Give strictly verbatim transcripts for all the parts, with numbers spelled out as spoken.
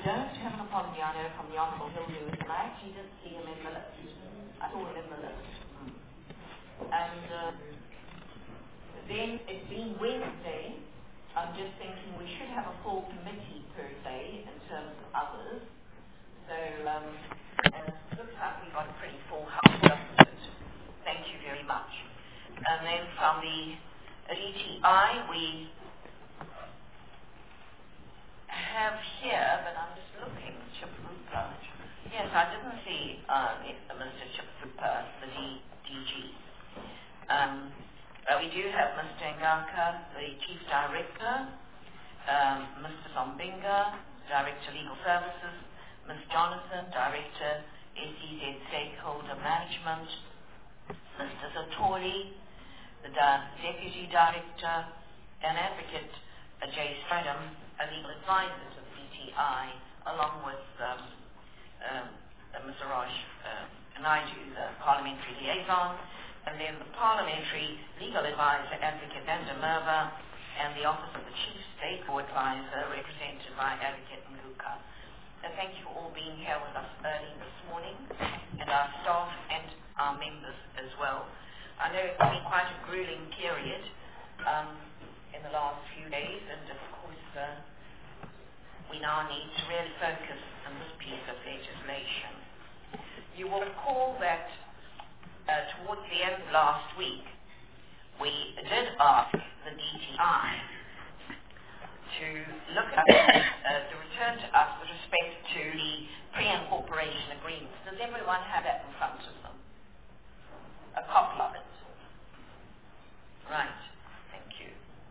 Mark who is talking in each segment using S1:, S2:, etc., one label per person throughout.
S1: don't have an apology, I know, from the Honourable Bill Lewis, and I actually did see him in the list. I saw him in the list. And uh, then it's been Wednesday. I'm just thinking we should have a full committee per se in terms of others. So um, it looks like we've got a pretty full house, doesn't it? Thank you very much. And then from the D T I, we have here, but I'm just looking, Chiprupa. Yes, I didn't see uh, Mister Chiprupa, the D, DG. Um, uh, we do have Mister Ngaka, the Chief Director, um, Mister Zombinga, Director Legal Services, Miz Jonathan, Director S E Z Stakeholder Management, Mister Zatori, the Di- Deputy Director, and Advocate uh, Jay Stradham, a legal advisor to the D T I, along with um, um, uh, Mister Raj uh, Naidu, the Parliamentary Liaison, and then the Parliamentary Legal Advisor, Advocate Vanda Merva, and the Office of the Chief State Law Advisor, represented by Advocate Nguka. And thank you for all being here with us early this morning, and our staff and our members as well. I know it's been quite a grueling period um, in the last few days, and of course uh, we now need to really focus on this piece of legislation. You will recall that uh, towards the end of last week, we did ask the D T I to look at uh, to return to us with respect to the pre-incorporation agreements. Does everyone have that in front of them? A copy of it? Right. Thank you.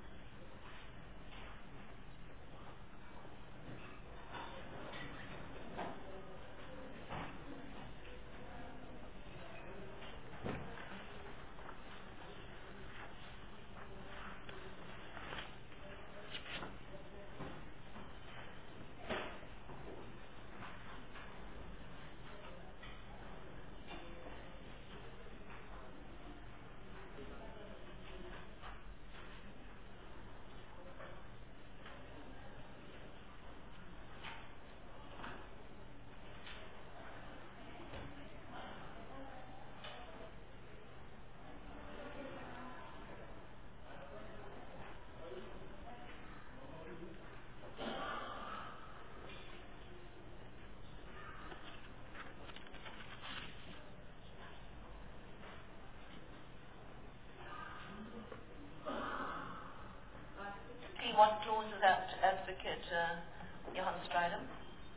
S1: See what clause is that, Advocate uh, Johan Stradham?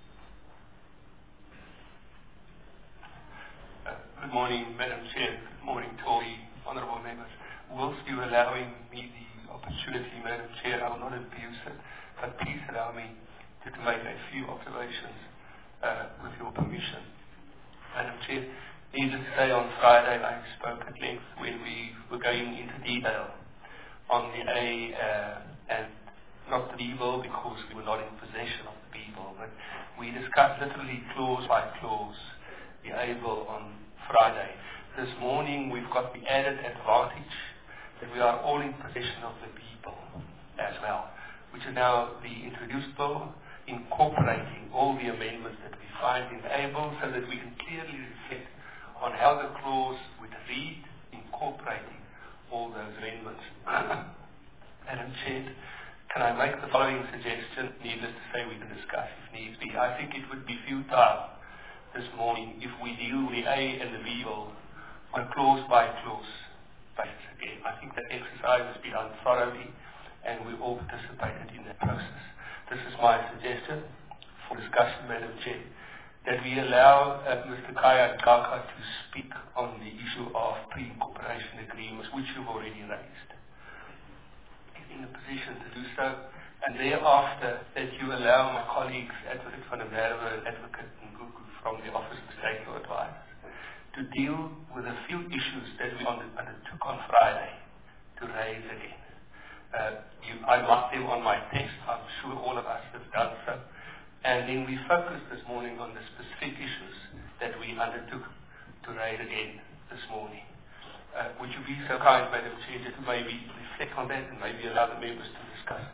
S2: Uh, Good morning, Madam Chair. Good morning to all the honourable members. Whilst you allowing me the opportunity, Madam Chair, I will not abuse it, but please allow me to, to make a few observations uh, with your permission. Madam Chair, needless to say, on Friday I spoke at length when we were going into detail on the A uh, and not the B bill, because we were not in possession of the B bill, but we discussed literally clause by clause the A bill on Friday. This morning we've got the added advantage that we are all in possession of the B bill as well, which is now the introduced bill, incorporating all the amendments that we find in the A bill, so that we can clearly reflect on how the clause would read, incorporating all those amendments. Madam Chair, can I make the following suggestion? Needless to say, we can discuss if needs be. I think it would be futile this morning if we deal with the A and the B bill on clause by clause basis again. I think that exercise has been done thoroughly, and we all participated in that process. This is my suggestion for discussion, Madam Chair, that we allow uh, Mister Kaya Ngaka to speak on the issue of pre-incorporation agreements, which you've already raised. In a position to do so, and thereafter that you allow my colleagues, Advocate van der Merwe and Advocate Nguku from the Office of State Law Advice, to deal with a few issues that we undertook on Friday to raise again. Uh, you, I marked them on my text. I'm sure all of us have done so. And then we focused this morning on the specific issues that we undertook to raise again this morning. Uh, would you be so kind, Madam Chair, to maybe reflect on that and maybe allow the members to discuss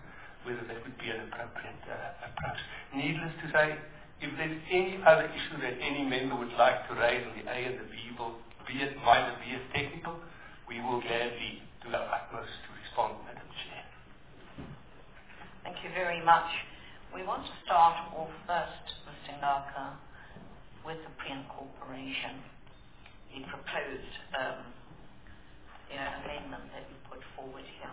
S2: whether that would be an appropriate uh, approach. Needless to say, if there's any other issue that any member would like to raise on the A and the B bill, be it minor, be it technical, we will gladly do our utmost to respond, Madam Chair.
S1: Thank you very much. We want to start off first, Mister Ngaka, with the pre-incorporation, the proposed um, you know, amendment that we put forward here.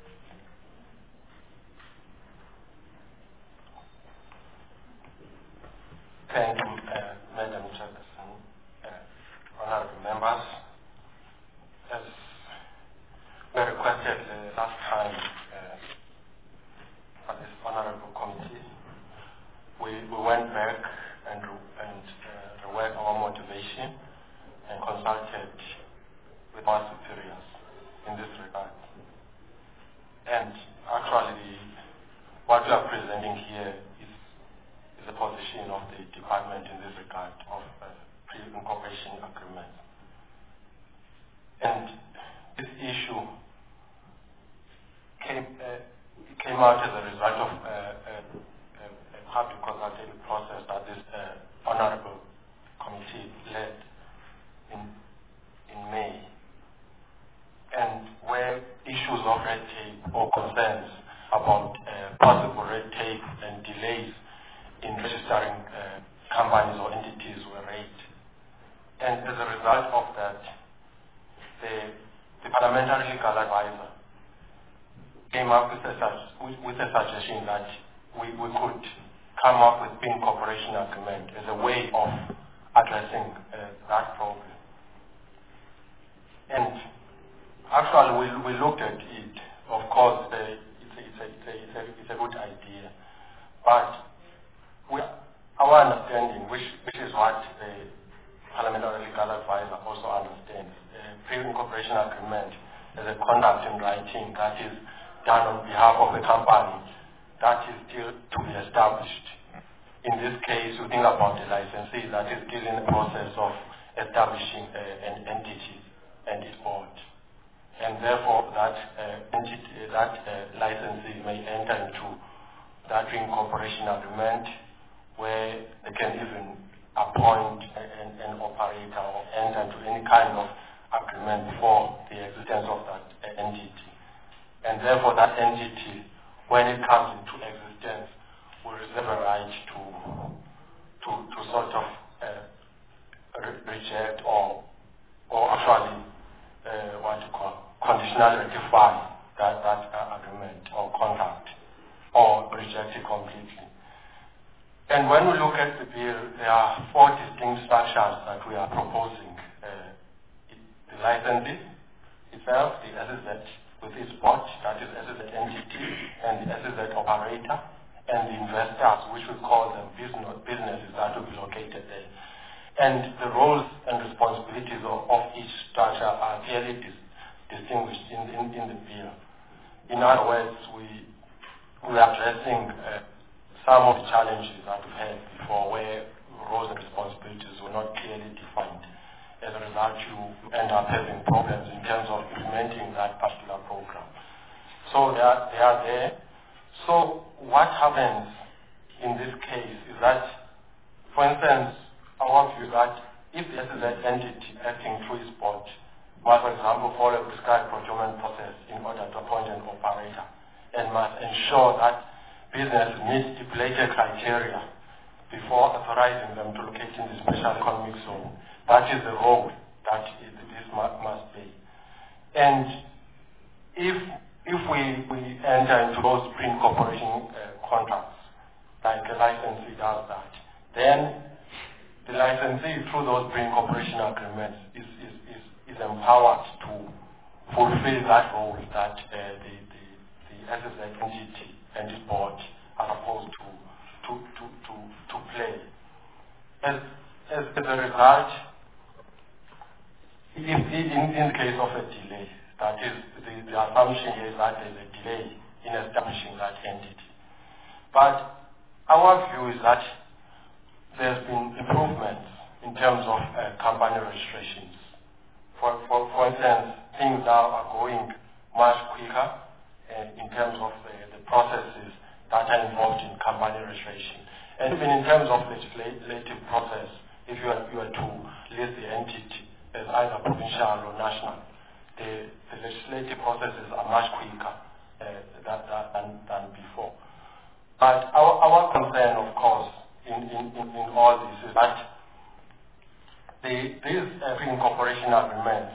S3: Thank you, uh, Madam Chairperson, uh, honorable members. As we requested uh, last time uh, for this honorable committee, we, we went back and, and uh, reworked our motivation and consulted with our superiors in this regard. And actually, what we are presenting here is is the position of the department in this regard of uh, pre-incorporation agreement. And this issue came, uh, came out as a result of uh, a, a, a public consultative process that this uh, honorable committee led in, in May, and where issues of red tape or concerns about uh, possible red tape and delays in registering uh, companies or entities were raised. And as a result of that, the, the parliamentary legal advisor came up with a, with, with a suggestion that we, we could come up with pre-incorporation agreement as a way of addressing uh, that problem. And actually, we, we looked at it. Of course, uh, it's, a, it's, a, it's, a, it's, a, it's a good idea, but we, our understanding, which, which is what the parliamentary legal advisor also understands, uh, pre-incorporation agreement is a contract in writing that is done on behalf of a company that is still to be established. In this case, we think about the licensee that is still in the process of establishing uh, an entity and its board. And therefore, that uh, entity, that uh, licensee may enter into that pre-incorporation agreement, where they can even appoint an, an operator or enter into any kind of agreement for the existence of that entity. And therefore that entity, when it comes into existence, will reserve a right to, to, to sort of uh, re- reject or, or actually uh, what you call conditionally ratify that, that uh, agreement or contract, or reject it completely. And when we look at the bill, there are four distinct structures that we are proposing. Uh, it, the licensee itself, the S S Z with its board, that is S S Z entity, and the S S Z operator, and the investors, which we call them business, businesses that will be located there. And the roles and responsibilities of, of each structure are clearly dis, distinguished in, in, in the bill. In other words, we, we are addressing uh, some of the challenges that we've had before, where roles and responsibilities were not clearly defined. As a result, you end up having problems in terms of implementing that particular program. So they are, they are there. So what happens in this case is that, for instance, our view that if there is an entity acting through its board, must, for example, follow a prescribed procurement process in order to appoint an operator, and must ensure that business meets stipulated criteria before authorizing them to locate in the special economic zone. That is the role that it, this must be. And if if we, we enter into those pre-incorporation uh, contracts, like a licensee does that, then the licensee, through those pre-incorporation agreements, is, is, is, is empowered to fulfill that role that uh, the, the, the S S Z entity and its board are supposed to to to to, to play. As, as as a result, if in, in the case of a delay, that is the, the assumption is that there is a delay in establishing that entity. But our view is that there's been improvements in terms of uh, company registrations. For, for for instance, things now are going much quicker uh, in terms of uh, the processes that are involved in company registration. And even in terms of legislative process, if you are, you are to list the entity as either provincial or national, the, the legislative processes are much quicker uh, that, that, than, than before. But our, our concern, of course, in, in, in, in all this is that the, these uh, pre-incorporation agreements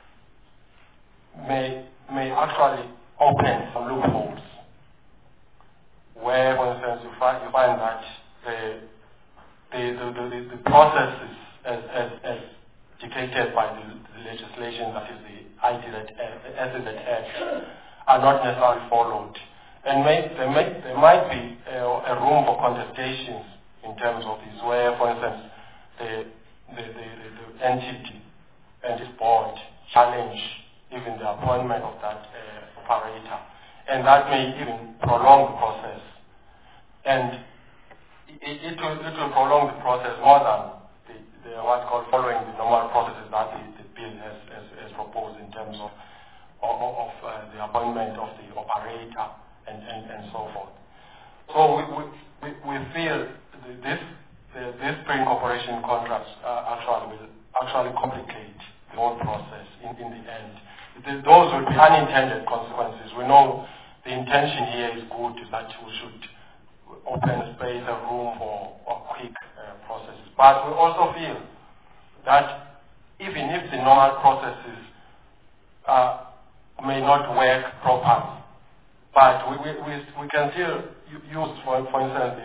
S3: may, may actually open some loopholes where, for instance, you find, you find that the, the, the, the, the processes as, as, as dictated by the, the legislation, that is the I D Z Act, are not necessarily followed. And may, there, may, there might be a, a room for contestations in terms of this, where, for instance, the, the, the, the, the entity and its board challenge even the appointment of that uh, operator. And that may even prolong the process. And it, it, will, it will prolong the process more than the, the what's called following the normal processes that the, the bill has, has, has proposed in terms of, of, of uh, the appointment of the operator and, and, and so forth. So we, we, we, we feel this, the, this pre-incorporation contracts uh, actually will actually complicate the whole process in, in the end. The, those will be unintended consequences. We know the intention here is good, that we should open space and room for, for quick uh, processes. But we also feel that even if the normal processes uh, may not work properly, but we, we, we, we can still use, for, for instance,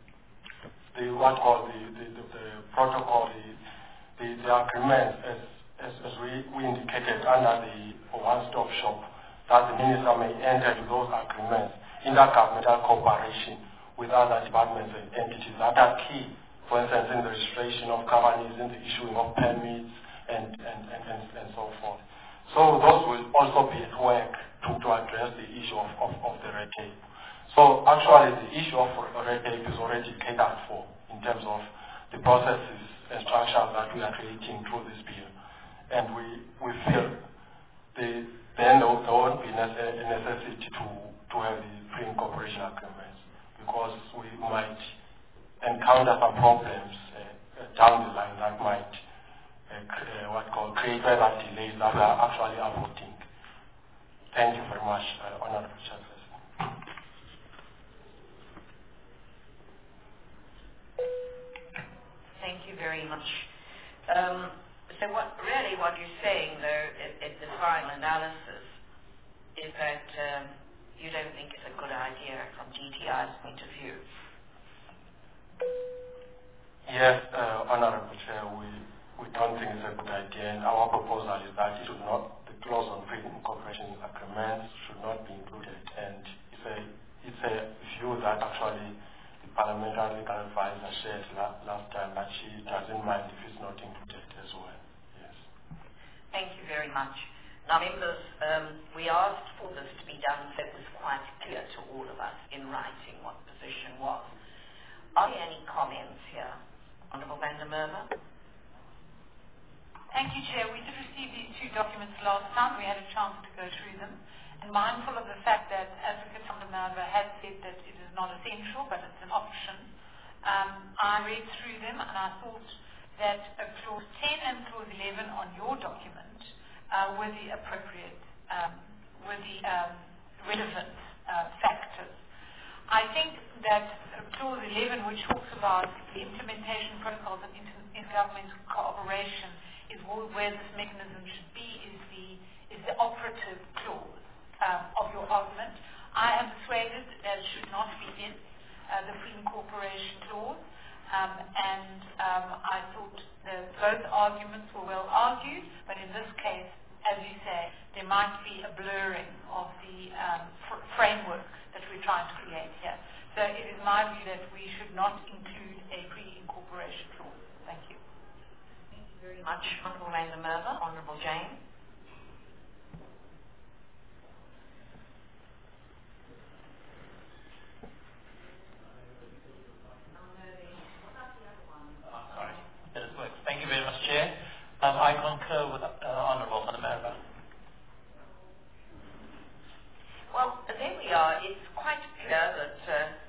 S3: the, the what called the, the, the, the protocol, the, the, the agreement, as, as, as we, we indicated under the one-stop shop, that the minister may enter into those agreements, intergovernmental cooperation with other departments and entities that are key, for instance, in the registration of companies, in the issuing of permits, and, and, and, and, and so forth. So those will also be at work to, to address the issue of, of, of the red tape. So actually the issue of red tape is already catered for in terms of the processes and structures that we are creating through this bill. And we, we feel the, then there won't be a necessity to, to have the pre-incorporation agreements, because we might encounter some problems uh, down the line that might uh, uh, what called create further delays that we are actually avoiding. Thank you very much, uh, Honorable Chairperson.
S1: Thank you very much. Um, so what really what you're saying, though, at, at the final analysis, is that um, you don't think it's a good idea from G T I's point of view.
S3: Yes, uh, Honorable Chair, we, we don't think it's a good idea, and our proposal is that it should not, the clause on pre-incorporation agreements should not be included, and it's a, it's a view that actually the parliamentary legal advisor shared la last time, that she doesn't mind if it's not included as well. Yes.
S1: Thank you very much. Now, members, um, we asked for this to be done so it was quite clear to all of us in writing what the position was. Are there any comments here? Honourable van der Merwe?
S4: Thank you, Chair. We did receive these two documents last time. We had a chance to go through them. And mindful of the fact that Advocate van der Merwe has said that it is not essential, but it's an option, um, I read through them and I thought that uh, Clause ten and Clause eleven on your document Uh, were the appropriate, um, were the um, relevant uh, factors. I think that uh, Clause eleven, which talks about the implementation protocols of inter intergovernmental cooperation, is where this mechanism should be, is the, is the operative clause um, of your argument. I am persuaded that it should not be in uh, the pre-incorporation clause, um, and um, I thought that both arguments were well argued, but in this case, as you say, there might be a blurring of the um, fr framework that we're trying to create here. So it is my view that we should not include a pre-incorporation clause. Thank you.
S1: Thank you very much, Honourable van der Merwe. Honourable Jane.
S5: Thank you very much, Chair. Um, I concur with uh, Honourable van der Merwe.
S1: Well, there we are. It's quite clear that uh,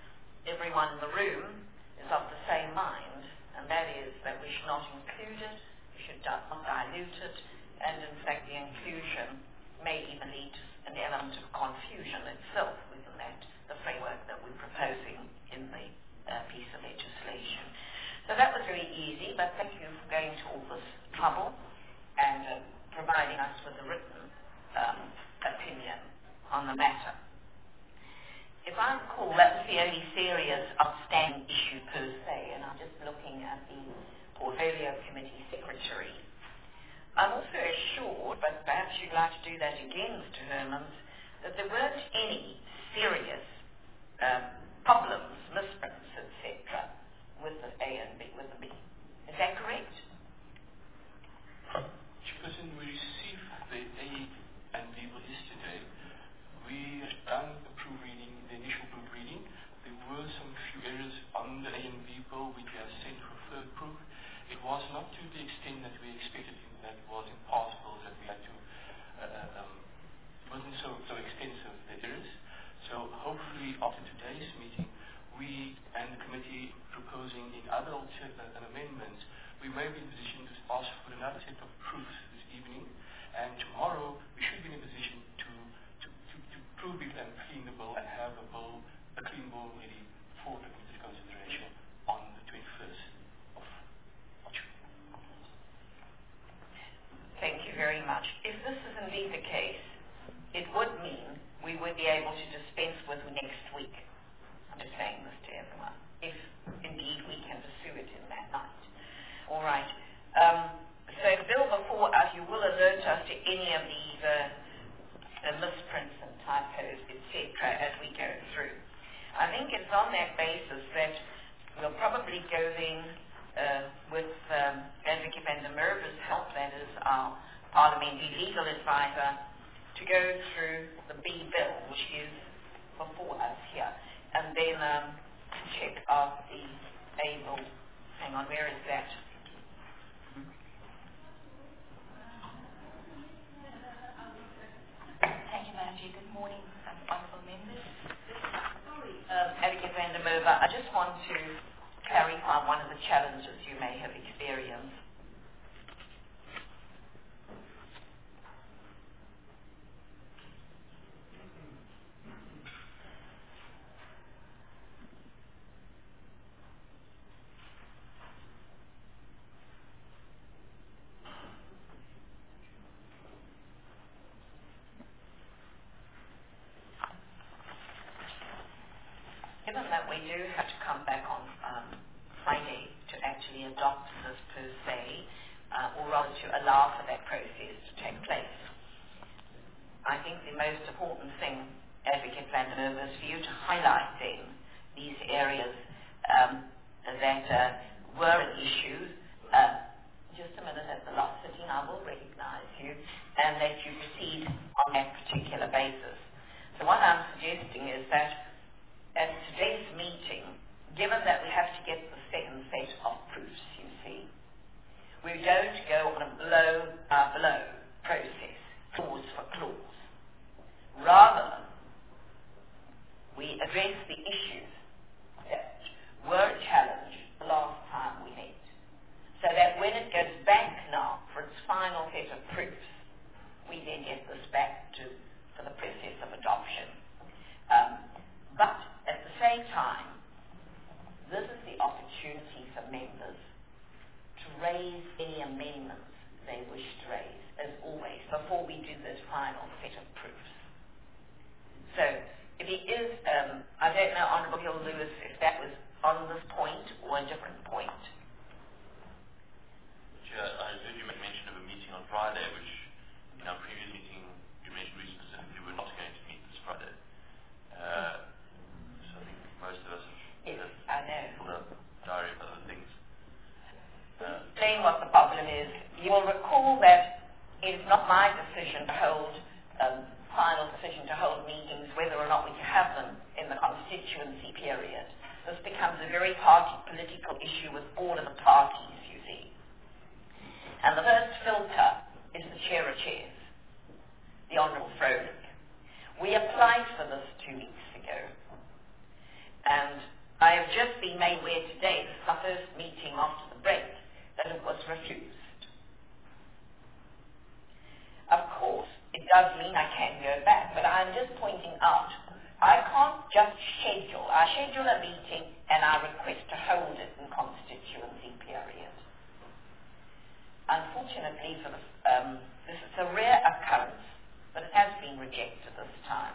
S1: diluted, and in fact the inclusion may even lead to an element of confusion itself within that, the framework that we're proposing in the uh, piece of legislation. So that was very easy, but thank you for going to all this trouble and uh, providing us with a written um, opinion on the matter. If I recall, that was the only serious outstanding issue per se, and I'm just looking at the Portfolio Committee Secretary. I'm also assured, but perhaps you'd like to do that again, Mister Hermans, that there weren't any serious um, problems, misprints, et cetera, with the A and B, with the B. Is that correct?
S6: Chairperson, we received the A and B bill yesterday. We have done the proofreading, the initial proofreading. There were some few errors on the A and B bill which we have sent for further proof. It was not to the extent that we expected, that it was impossible, that we had to, uh, um, it wasn't so, so extensive, the errors. So hopefully after today's meeting, we and the committee proposing in other alter- uh, amendments, we may be in a position to ask for another set of proofs this evening, and tomorrow we should be in a position to, to, to, to prove it and clean the bill and have a bill, a clean bill ready for the committee's consideration on the twenty-first of June.
S1: Thank you very much. If this is indeed the case, it would mean we would be able to dispense with next week. I'm just saying this to everyone, if indeed we can pursue it in that night. All right. Um, so the bill before us, you will alert us to any of these uh, uh, misprints and typos, et cetera, as we go through. I think it's on that basis that we'll probably go then uh, with um, Advocate van der Merwe's help, that is our parliamentary legal advisor, to go through the B bill, which is before us here, and then um, check out the A bill. Hang on, where is that?
S7: Thank you, Madam Chair. Good morning, um, honourable members.
S1: Sorry, um, Advocate van der Merwe, I just want to clarify one of the challenges you may have experienced. Given that we do have to come back on um, Friday to actually adopt this per se, uh, or rather to allow for that process to take place, I think the most important thing, Advocate van der Merwe, is for you to highlight then these areas um, that uh, were an issue. Uh, just a minute at the last sitting, I will recognize you, and that you proceed on that particular basis. So what I'm suggesting is that at today's meeting, given that we have to get the second set of proofs, you see, we don't go on a blow-by-blow process, clause for clause. Rather, we address the issues that were challenged the last time we met, so that when it goes back now for its final set of proofs, we then get this back to for the process of adoption. Um, but at the same time, this is the opportunity for members to raise any amendments they wish to raise, as always, before we do this final set of proofs. So, if he is, um, I don't know, Honourable Hill Lewis, if that was on this point or a different point.
S6: Chair, I heard you make mention of a meeting on Friday, which in our previous meeting you mentioned we specifically were not going to meet this Friday. Uh, so I think most of us have
S1: Yes,
S6: have
S1: I know.
S6: filled up diary of other things. Uh,
S1: Explain what the problem is. You will recall that it is not my decision to hold, um, final decision to hold meetings, whether or not we can have them in the constituency period. This becomes a very party political issue with all of the parties, you see. And the first filter is the chair of chairs, the Honourable Froelich. We applied for this two weeks ago, and I have just been made aware today, this is our first meeting after the break, that it was refused. does mean I can go back, but I'm just pointing out, I can't just schedule. I schedule a meeting and I request to hold it in constituency period. Unfortunately, for the, um, this is a rare occurrence, but it has been rejected this time.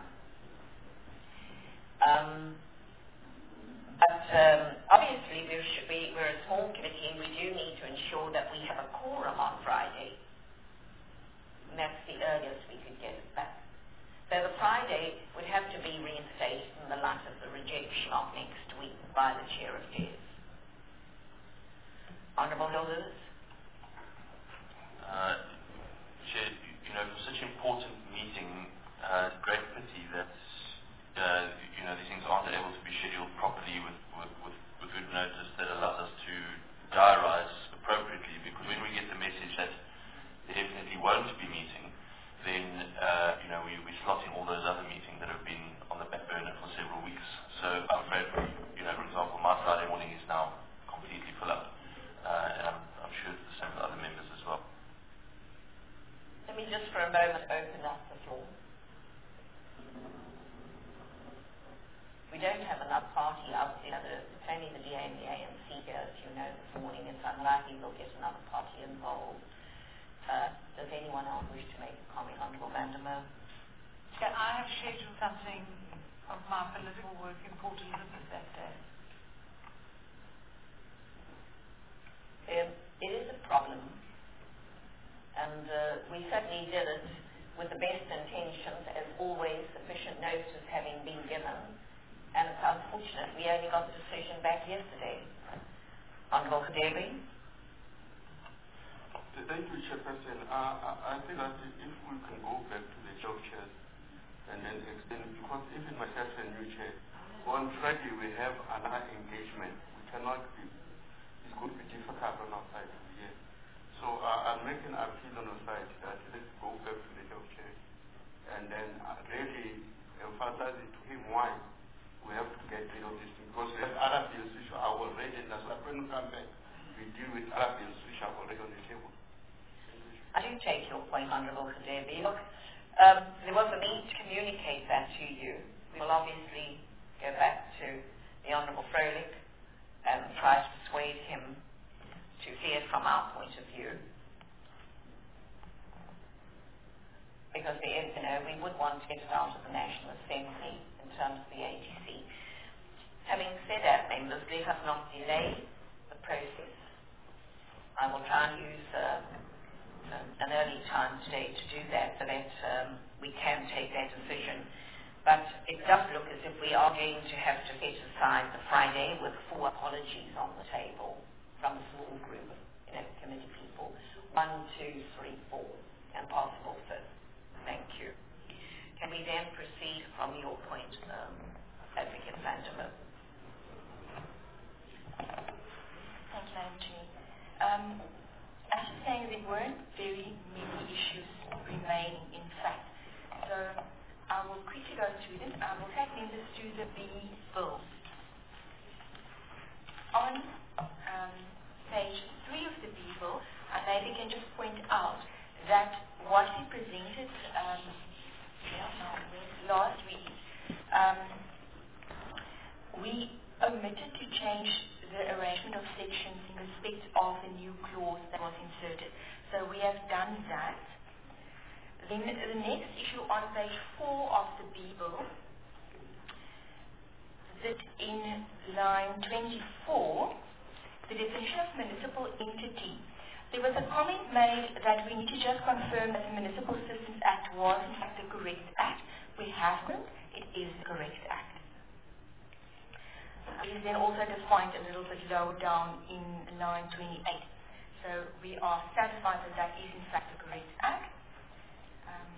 S1: Um, but um, obviously, we're, we, we're a small committee and we do need to ensure that we have a quorum on Friday. And that's the earliest we could get it back. So the Friday would have to be reinstated in the light of the rejection of next week by the Chair of Chairs. Honourable Hilders?
S8: Uh, Chair, you know, for such an important meeting, uh, great pity that uh, you know these things aren't able to be scheduled properly with, with, with, with good notice that allows us to diarise appropriately. Because when we get the message that they definitely won't be meeting, then uh, you know we we're slotting all those other meetings that have been on the back burner for several weeks. So I'm afraid, you know, for example, my Friday morning is now completely full up, uh, and I'm, I'm sure it's the same with other members as well.
S1: Let me just for a moment open up the floor. We don't have enough party out there. It's only the D A and the A N C here, as you know, this morning. It's unlikely we'll get another party involved. Uh, does anyone else wish to make a comment? Honourable Van der Merwe?
S4: Yeah, I have scheduled something of my political work in Port Elizabeth that day.
S1: Um, it is a problem, and uh, we certainly did it with the best intentions, as always, sufficient notice having been given, and it's unfortunate we only got the decision back yesterday. Honourable Kadebi?
S3: Thank you, Chairperson. Uh, I, I think that if we can go back to the job chairs and then extend, because even myself and new chair, on Friday we have another engagement. We cannot be, it's going to be difficult on our side to be here. So uh, I'm making an appeal on our side that let's go back to the job chair and then uh, really emphasize it to him why we have to get rid of this thing. Because we have other bills which are already, and that's why when we come back, we deal with other bills which are already on the table.
S1: I do take your point, Honourable Kadebi. Look, um, there was a need to communicate that to you. We will obviously go back to the Honourable Froelich and try to persuade him to see it from our point of view. Because the, you know, we would want to get it out of the National Assembly in terms of the A G C. Having said that, members, let us not delay the process. I will try and use uh, an early time today to do that so that um, we can take that decision. But it does look as if we are going to have to set aside the Friday with four apologies on the table from a small group of you know, committee people. One, two, three, four, and possible fifth. Thank you. Can we then proceed from your point, um, Advocate Van der Merwe?
S7: Thank you, Madam Chair. Um, As you're saying, there weren't very many issues remaining, in fact. So I will quickly go through them. I will take members through the B bill. On um, page three of the B bill, I maybe can just point out that what we presented um, yeah, last week, um, we omitted to change the arrangement of sections in respect of the new clause that was inserted. So we have done that. Then the next issue on page four of the B bill, that in line twenty-four, the definition of municipal entity, there was a comment made that we need to just confirm that the Municipal Systems Act was in fact the correct act. We haven't. It is the correct act. It is then also defined a little bit lower down in line twenty-eight. So we are satisfied that that is in fact the correct act. Um,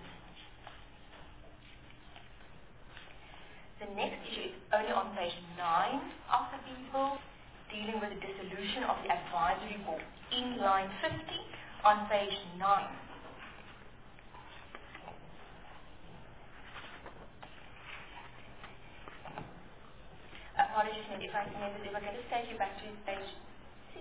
S7: the next issue is only on page nine of the bill, dealing with the dissolution of the advisory board in line fifty on page nine. Apologies, if I can, if I can just take you back to page six.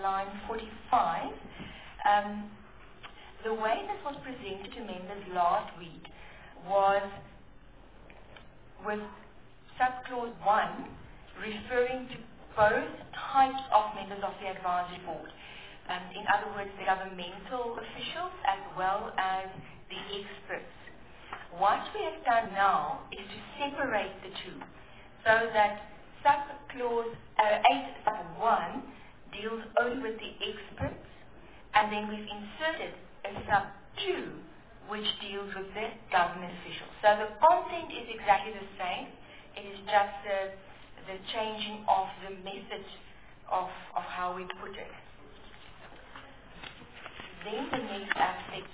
S7: line forty-five. Um, the way this was presented to members last week was with subclause one referring to both types of members of the advisory board. Um, in other words, the governmental officials as well as the experts. What we have done now is to separate the two so that subclause uh, eight sub one deals only with the experts, and then we've inserted a sub two which deals with the government officials. So the content is exactly the same. It is just the, the changing of the method of, of how we put it. Then the next aspect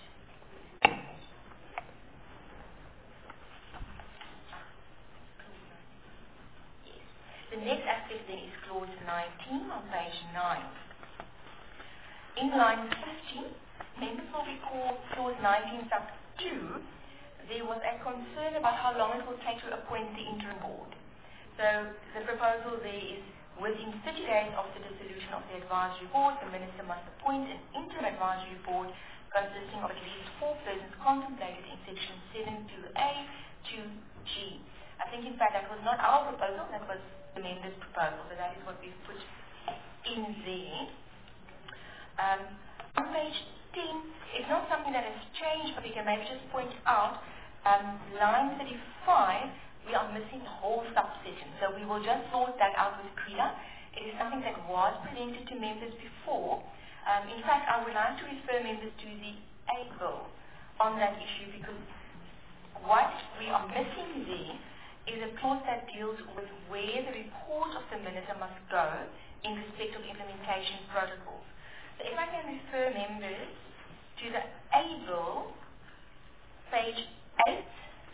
S7: yes. The next aspect then is clause nineteen on page nine. In line fifty, members will recall clause nineteen sub two, there was a concern about how long it will take to appoint the interim board. So the proposal there is within thirty days of the dissolution of the advisory board, the minister must appoint an interim advisory board consisting of at least four persons contemplated in section seven two A two G. I think in fact that was not our proposal, that was the member's proposal, so that is what we've put in there. Um, on page ten, it's not something that has changed, but we can maybe just point out um, line thirty-five, we are missing the whole subsection. So we will just sort that out with CREDA. It is something that was presented to members before. Um, in fact, I would like to refer members to the A bill on that issue, because what we are missing there is a clause that deals with where the report of the minister must go in respect of implementation protocols. So if I can refer members to the A bill, page eight.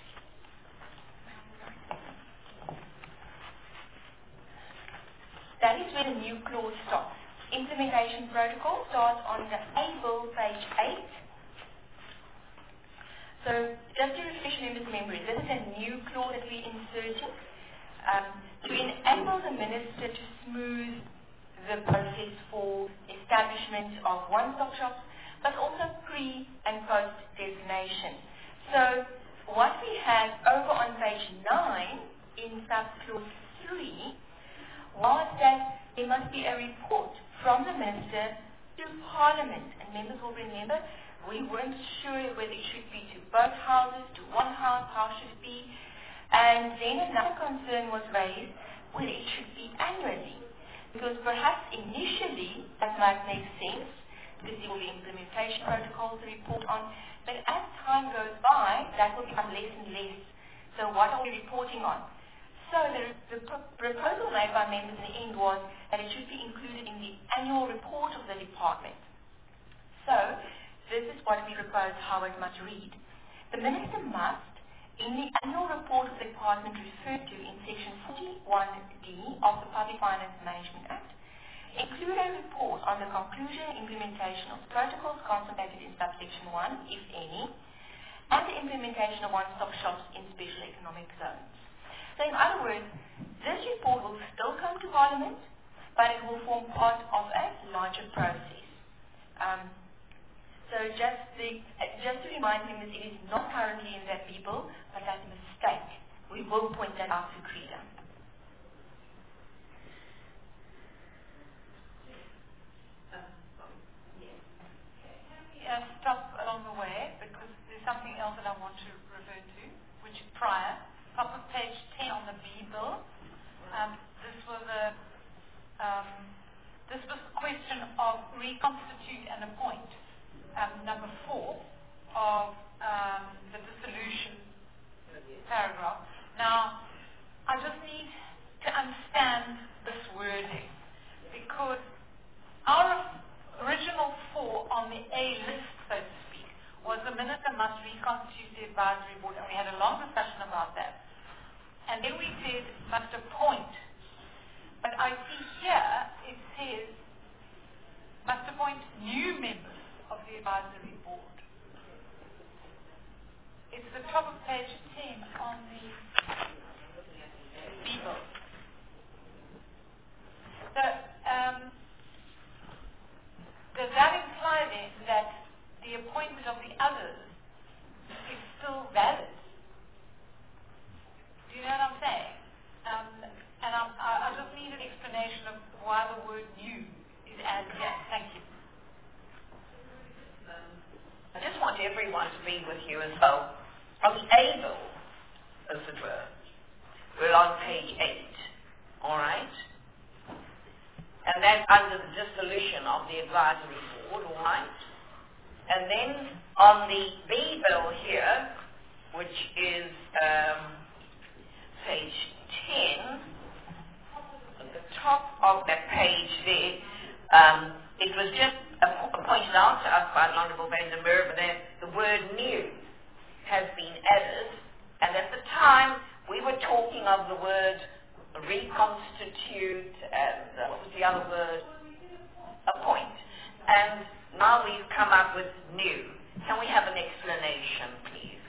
S7: That is where the new clause starts. Implementation protocol starts on the A bill, page eight. So just to refresh members' memory, this is a new clause that we're inserting um, to enable the minister to smooth the process for establishment of one-stop shops, but also pre and post designation. So what we have over on page nine in subclause three was that there must be a report from the minister to Parliament. And members will remember, we weren't sure whether it should be to both houses, to one house, how should it be. And then another concern was raised whether it should be annually. Because perhaps initially that might make sense, because there will be implementation protocols to report on. But as time goes by, that will become less and less. So what are we reporting on? So the, the proposal made by members in the end was that it should be included in the annual report of the department. So this is what we propose how it must read. The minister must, in the annual report of the department referred to in section forty-one D of the Public Finance Management Act, include a report on the conclusion and implementation of protocols contemplated in subsection one, if any, and the implementation of one-stop shops in special economic zones. So in other words, this report will still come to Parliament, but it will form part of a larger process. Um, so just, the, just to remind him that it is not currently in that bill, but that's a mistake. We will point that out to CREDA.
S4: Uh, stop along the way, because there's something else that I want to refer to, which is prior. Top of page ten on the B bill. Um, this was a um, this was the question of reconstitute and appoint. Um, number four of um, the dissolution paragraph. Now, I just need to understand this wording, because our original four on the A list, so to speak, was the minister must reconstitute the advisory board, and we had a long discussion about that. And then we said must appoint. But I see here it says must appoint new members of the advisory board. It's the top of page ten on the B bill. So um, to add here? Thank you.
S1: I just want everyone to be with you as well. On the able, as it were, we're on page eight, all right? And that's under the dissolution of the advisory board, all right? And then on the B bill here, which is um, page ten, at the top of that page there, um, it was just uh, pointed out to us by the Honourable Van der Merwe that the word new has been added, and at the time we were talking of the word reconstitute and uh, what was the other word? Appoint. And now we've come up with new. Can we have an explanation, please?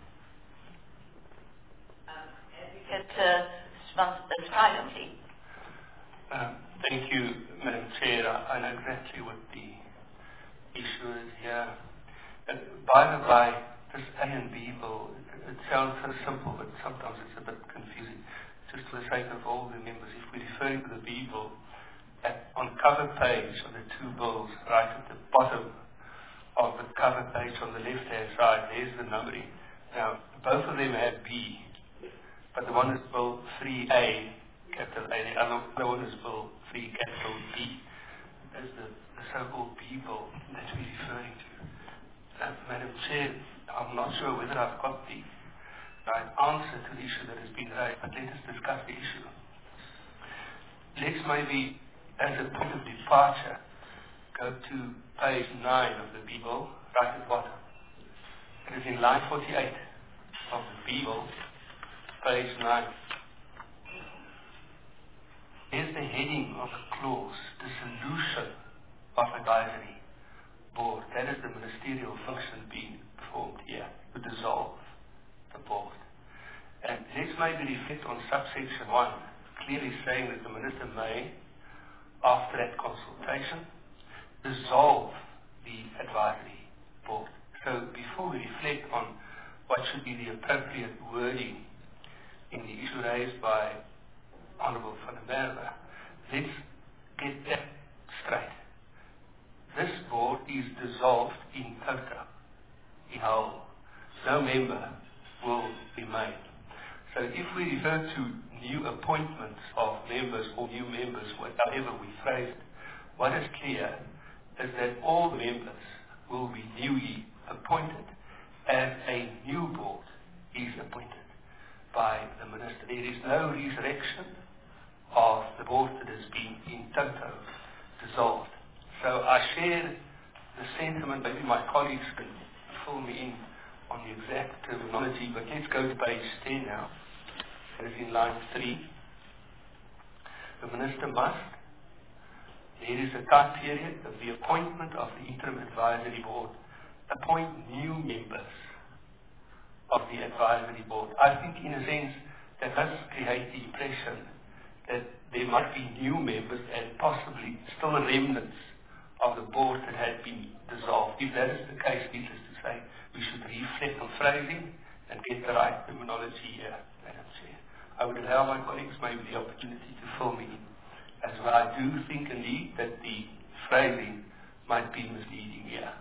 S1: Um, Advocate uh, Stridently.
S2: Um, thank you, Madam Chair. I, I know exactly what the issue is here. And by the by, this A and B bill, it, it sounds so simple, but sometimes it's a bit confusing. Just for the sake of all the members, if we refer to the B bill, at, on cover page of the two bills, right at the bottom of the cover page on the left-hand side, there's the numbering. Now, both of them have B, but the one is Bill three A, capital A, the other one is Bill three, capital B. That's the, the so-called B bill that we're referring to. Uh, Madam Chair, I'm not sure whether I've got the right answer to the issue that has been raised, but let us discuss the issue. Let's maybe, as a point of departure, go to page nine of the B bill, right at the bottom. It is in line forty-eight of the B bill, page nine. Here's the heading of the clause, dissolution of advisory board. That is the ministerial function being performed here, to dissolve the board. And let's maybe reflect on subsection one, clearly saying that the minister may, after that consultation, dissolve the advisory board. So before we reflect on what should be the appropriate wording in the issue raised by Honourable Van der Merwe, let's get that straight. This board is dissolved in toto, in whole. No member will remain. So if we refer to new appointments of members or new members, whatever we phrase it, what is clear is that all members will be newly appointed as a new board is appointed by the minister. There is no resurrection of the board that has been in toto dissolved. So I share the sentiment. Maybe my colleagues can fill me in on the exact terminology, but let's go to page ten now. It is in line three. The minister must, there is a time period of the appointment of the interim advisory board, appoint new members of the advisory board. I think in a sense that does create the impression that there might be new members and possibly still remnants of the board that had been dissolved. If that is the case, needless to say, we should reflect on phrasing and get the right terminology here, Madam Chair. I would allow my colleagues maybe the opportunity to fill me in as well. I do think indeed that the phrasing might be misleading here.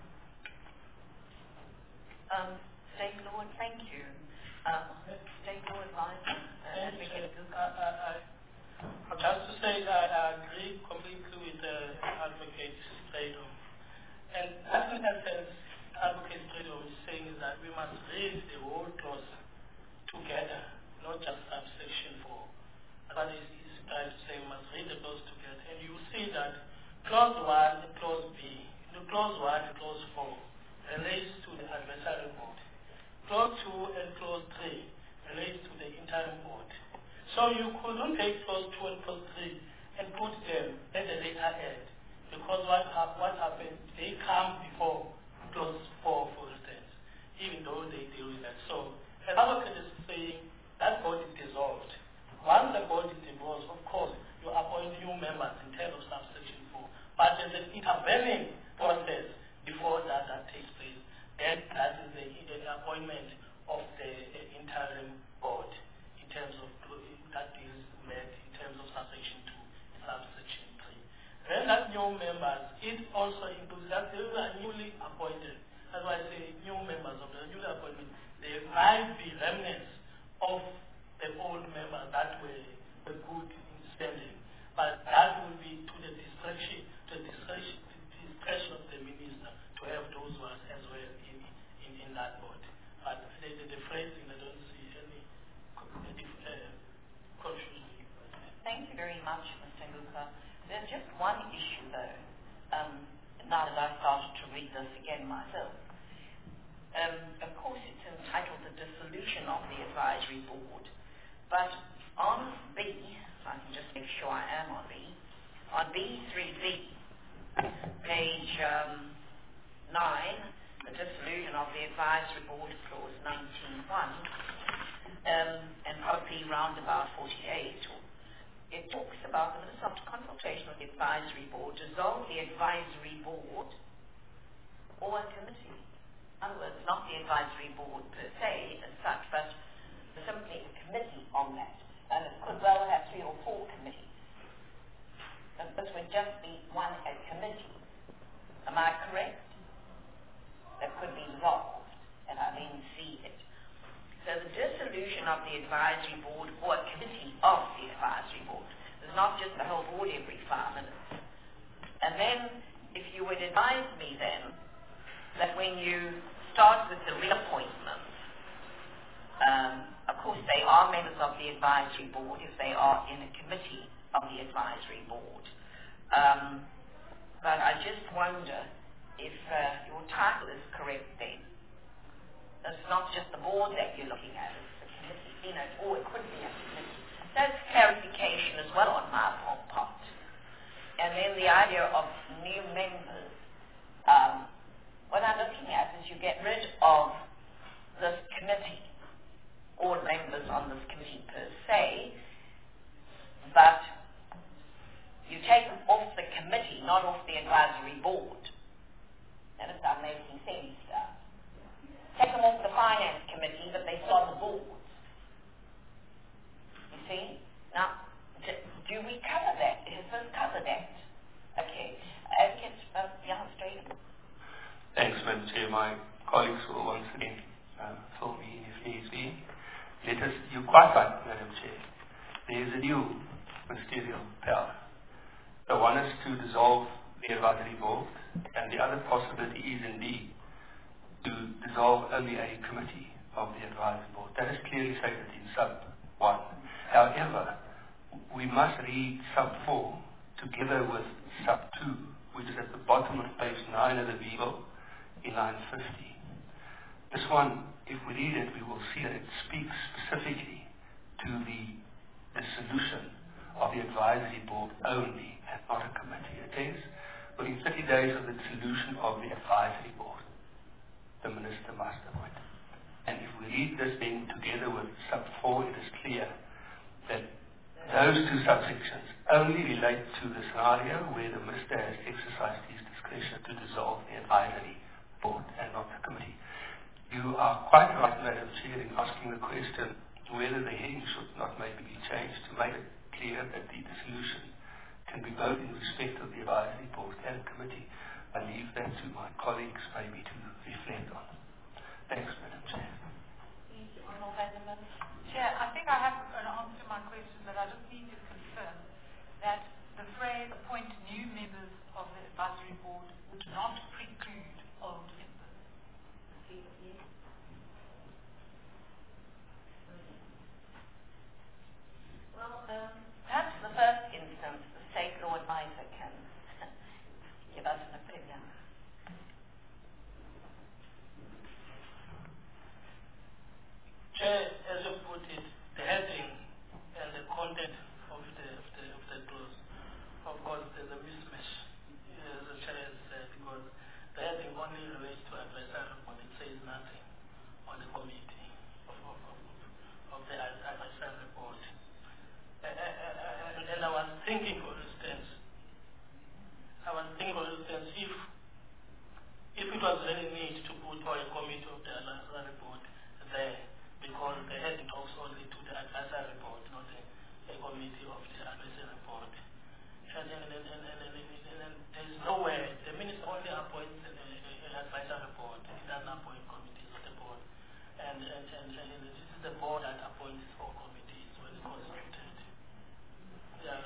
S1: Um, State Law, thank you. Um, State Law Advisor, uh, Advocate
S5: uh, uh, Just to say that I agree completely with the Advocate Strado. And what in essence Advocate Strado is saying is that we must read the whole clause together, not just subsection four. But he's trying to say we must read the clause together. And you see that clause one and clause B, the clause one and clause four relates to the adversary board. Clause two and clause three relates to the interim board. So you couldn't take clause two and clause three and put them at the later end, because what, ha what happens, they come before clause four, for instance, even though they deal with that. So an advocate is saying that board is dissolved. Once the board is dissolved, of course, you appoint new members in terms of subsection four, but there's an intervening process before that, that takes place. Then that is the, the appointment of the, the interim board in terms of that is met in terms of subsection two, subsection three. Then that new new members, it also includes that they are newly appointed. That's why I say new members of the newly appointed. There might be remnants of the old members that were, were good in spending, but that will be to the discretion, to the discretion, discretion of the minister to have those ones as well in in, in that board. But the, the, the phrasing, I don't see any uh, confusion.
S1: Thank you very much, Mister Luca. There's just one issue, though, um, now that I've started to read this again myself. Um, of course, it's entitled The Dissolution of the Advisory Board, but on B, if I can just make sure I am on B, on B three B, page um, nine, the dissolution of the advisory board, clause nineteen one, um, and probably roundabout forty-eight, it talks about the minutes after consultation of the advisory board, dissolve the advisory board or a committee. In other words, not the advisory board per se as such, but simply a committee on that. And it could well have three or four committees. And this would just be one a committee. Am I correct? That could be dissolved, and I didn't see it. So the dissolution of the advisory board or a committee of the advisory board. There's not just the whole board every five minutes. And then, if you would advise me then, that when you start with the reappointments, um, of course they are members of the advisory board if they are in a committee of the advisory board. Um, but I just wonder if uh, your title is correct then. It's not just the board that you're looking at, it's a committee, you know, or it could be a committee. That's clarification as well on my part. And then the idea of new members. Um, what I'm looking at is you get rid of this committee, or members on this committee per se, but you take them off the committee, not off the advisory board. And if I'm making sense here. Take them off the finance committee, but they still on the boards. You see? Now, do, do we cover that? Does this cover that? Okay. Advocate, uh, yeah, straight.
S2: Thanks, Madam Chair. My colleagues will once again uh, fill me in if needs be. Let us, you're quite right, Madam Chair. There is a new ministerial power. The one is to dissolve the advisory board, and the other possibility is indeed to dissolve only a committee of the advisory board. That is clearly stated in sub one. However, we must read sub four together with sub two, which is at the bottom of page nine of the Bible in line fifty. This one, if we read it, we will see that it speaks specifically to the dissolution of the advisory board only and not a committee. It says, within thirty days of the dissolution of the advisory board, the minister must appoint. And if we read this then together with sub four, it is clear that those two subsections only relate to the scenario where the minister has exercised his discretion to dissolve the advisory board and not the committee. You are quite right, Madam Chair, in asking the question whether the heading should not maybe be changed to make it clear that the dissolution can be both in respect of the advisory board and committee. I leave that to my colleagues maybe to reflect on. Thanks, Madam Chair.
S4: Thank you, Honourable Vanderman. Chair, I think I have an answer to my question, but I just need to confirm that the phrase appoint new members of the advisory board would not preclude old members.
S1: Well, um, perhaps in the first instance, the state law advisor can give us an opinion.
S5: Chair, as you put it, the heading and the content of the of the of the clause, of course, there's a mismatch, as the chair has said, because the heading only relates to advisory report. It says nothing on the committee of of, of, of the advisory report. Uh, uh, uh, and, and I was thinking, for instance, I was thinking, for instance, if if it was really need to put for a committee of the advisory report there, because the heading talks only to the advisory report, not a, a committee of the advisory report. And then and, and, and, and, and, and, and there's the board that appoints four committees when constituted. Yeah.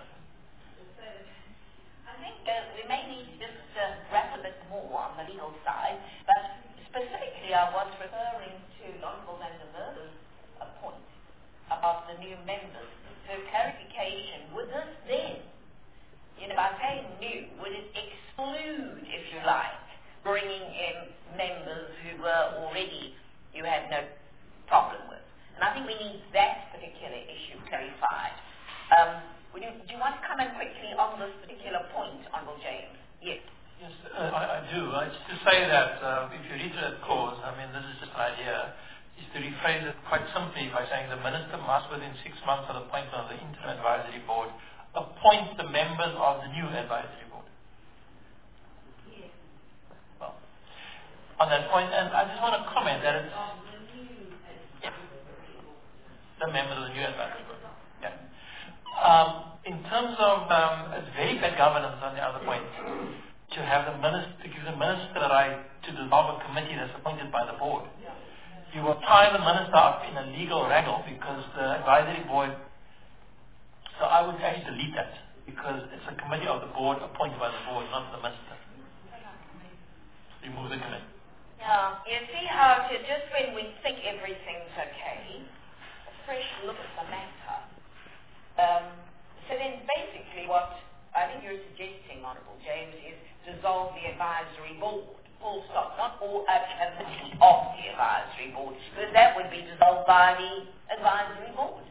S1: I think uh, we may need to just uh, wrap a bit more on the legal side, but specifically I was referring to Honourable Van der Merwe's point about the new members. So clarification, would this then, you know, by saying new, would it exclude, if you like, bringing in members who were already, you had no problem with? And I think we need that particular issue clarified. Um, would you, do you want to comment quickly on this particular point, Honourable James? Yes.
S9: Yes, uh, I, I do. It's to say that uh, if you read that clause, I mean, this is just an idea, is to rephrase it quite simply by saying the Minister must, within six months of the appointment of the Interim Advisory Board, appoint the members of the new Advisory Board.
S1: Yes.
S9: Well, on that point, and I just want to comment that it's yeah, the members of the new Advisory Board. Yeah. Um, in terms of, um, it's very bad governance on the other point, to have the minister, to give the minister the right to dissolve a committee that's appointed by the board. You will tie the minister up in a legal wrangle because the advisory board, so I would actually delete that because it's a committee of the board appointed by the board, not the minister. Remove the committee.
S1: Yeah, you see how to, just when we think everything's okay, a fresh look at the matter. Um, so then basically what I think you're suggesting, Honourable James, is dissolve the advisory board. Full stop, not all a committee of the advisory board, because that would be dissolved by the advisory board.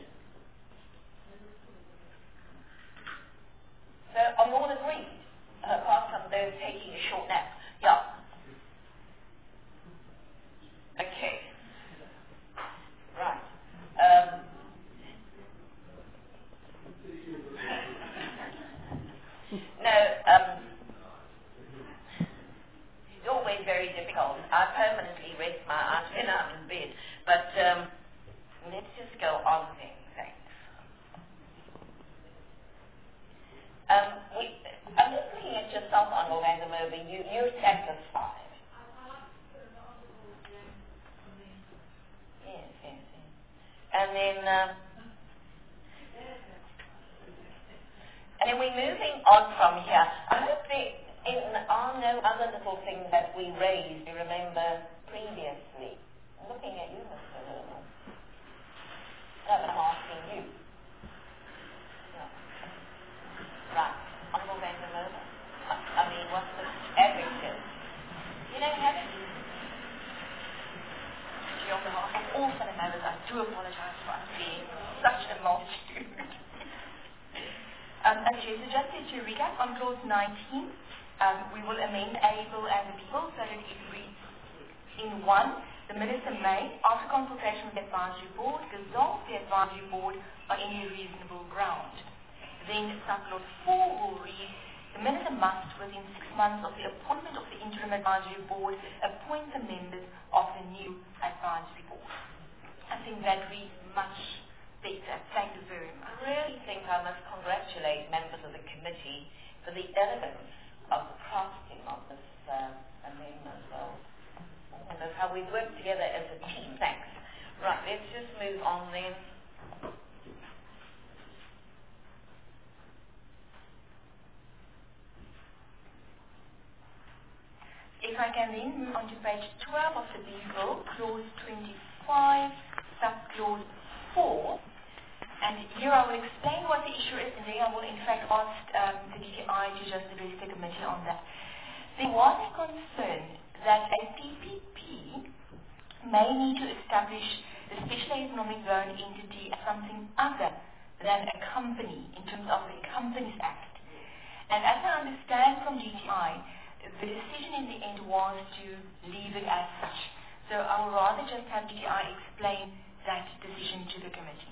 S1: So I'm all agreed, uh, apart from those taking a short nap. Yeah. Okay. Right. Um, no, um, it's always very difficult. I permanently rest my eyes when I'm in bed. But um, let's just go on then, thanks. Um, we, I'm just looking at yourself, Honourable Van der Merwe. You, you're satisfied. Yes, yes, yes. And then, um, and then we're moving on from here. I hope there in, are no other little things that we raised, you remember, previously. I'm looking at you, Mister Lerner. No, but I'm asking you. No. Right. Honourable Van der Merwe. I mean, what's the advocate? You don't have it? On behalf of all fellow members, I do apologize for seeing such a multitude.
S7: Um, okay, so just to recap, on clause nineteen, um, we will amend able and the people so that it reads in one, the Minister may, after consultation with the Advisory Board, dissolve the Advisory Board on any reasonable ground. Then subclause four will read, the Minister must, within six months of the appointment of the Interim Advisory Board, appoint the members of the new Advisory Board. I think that reads much better. Thank you very much.
S1: I really think I must congratulate members of the committee for the elegance of the crafting of this uh, amendment. Well, and that's how we work together as a team. Thanks. Right, let's just move on then.
S7: If I can then move on to page twelve of the bill, clause twenty-five, subclause four. And here I will explain what the issue is, and then I will in fact ask um, the D T I to just address the committee on that. There was a concern that a P P P may need to establish the Special Economic Zone entity as something other than a company in terms of the Companies Act. And as I understand from D T I, the decision in the end was to leave it as such. So I will rather just have D T I explain that decision to the committee.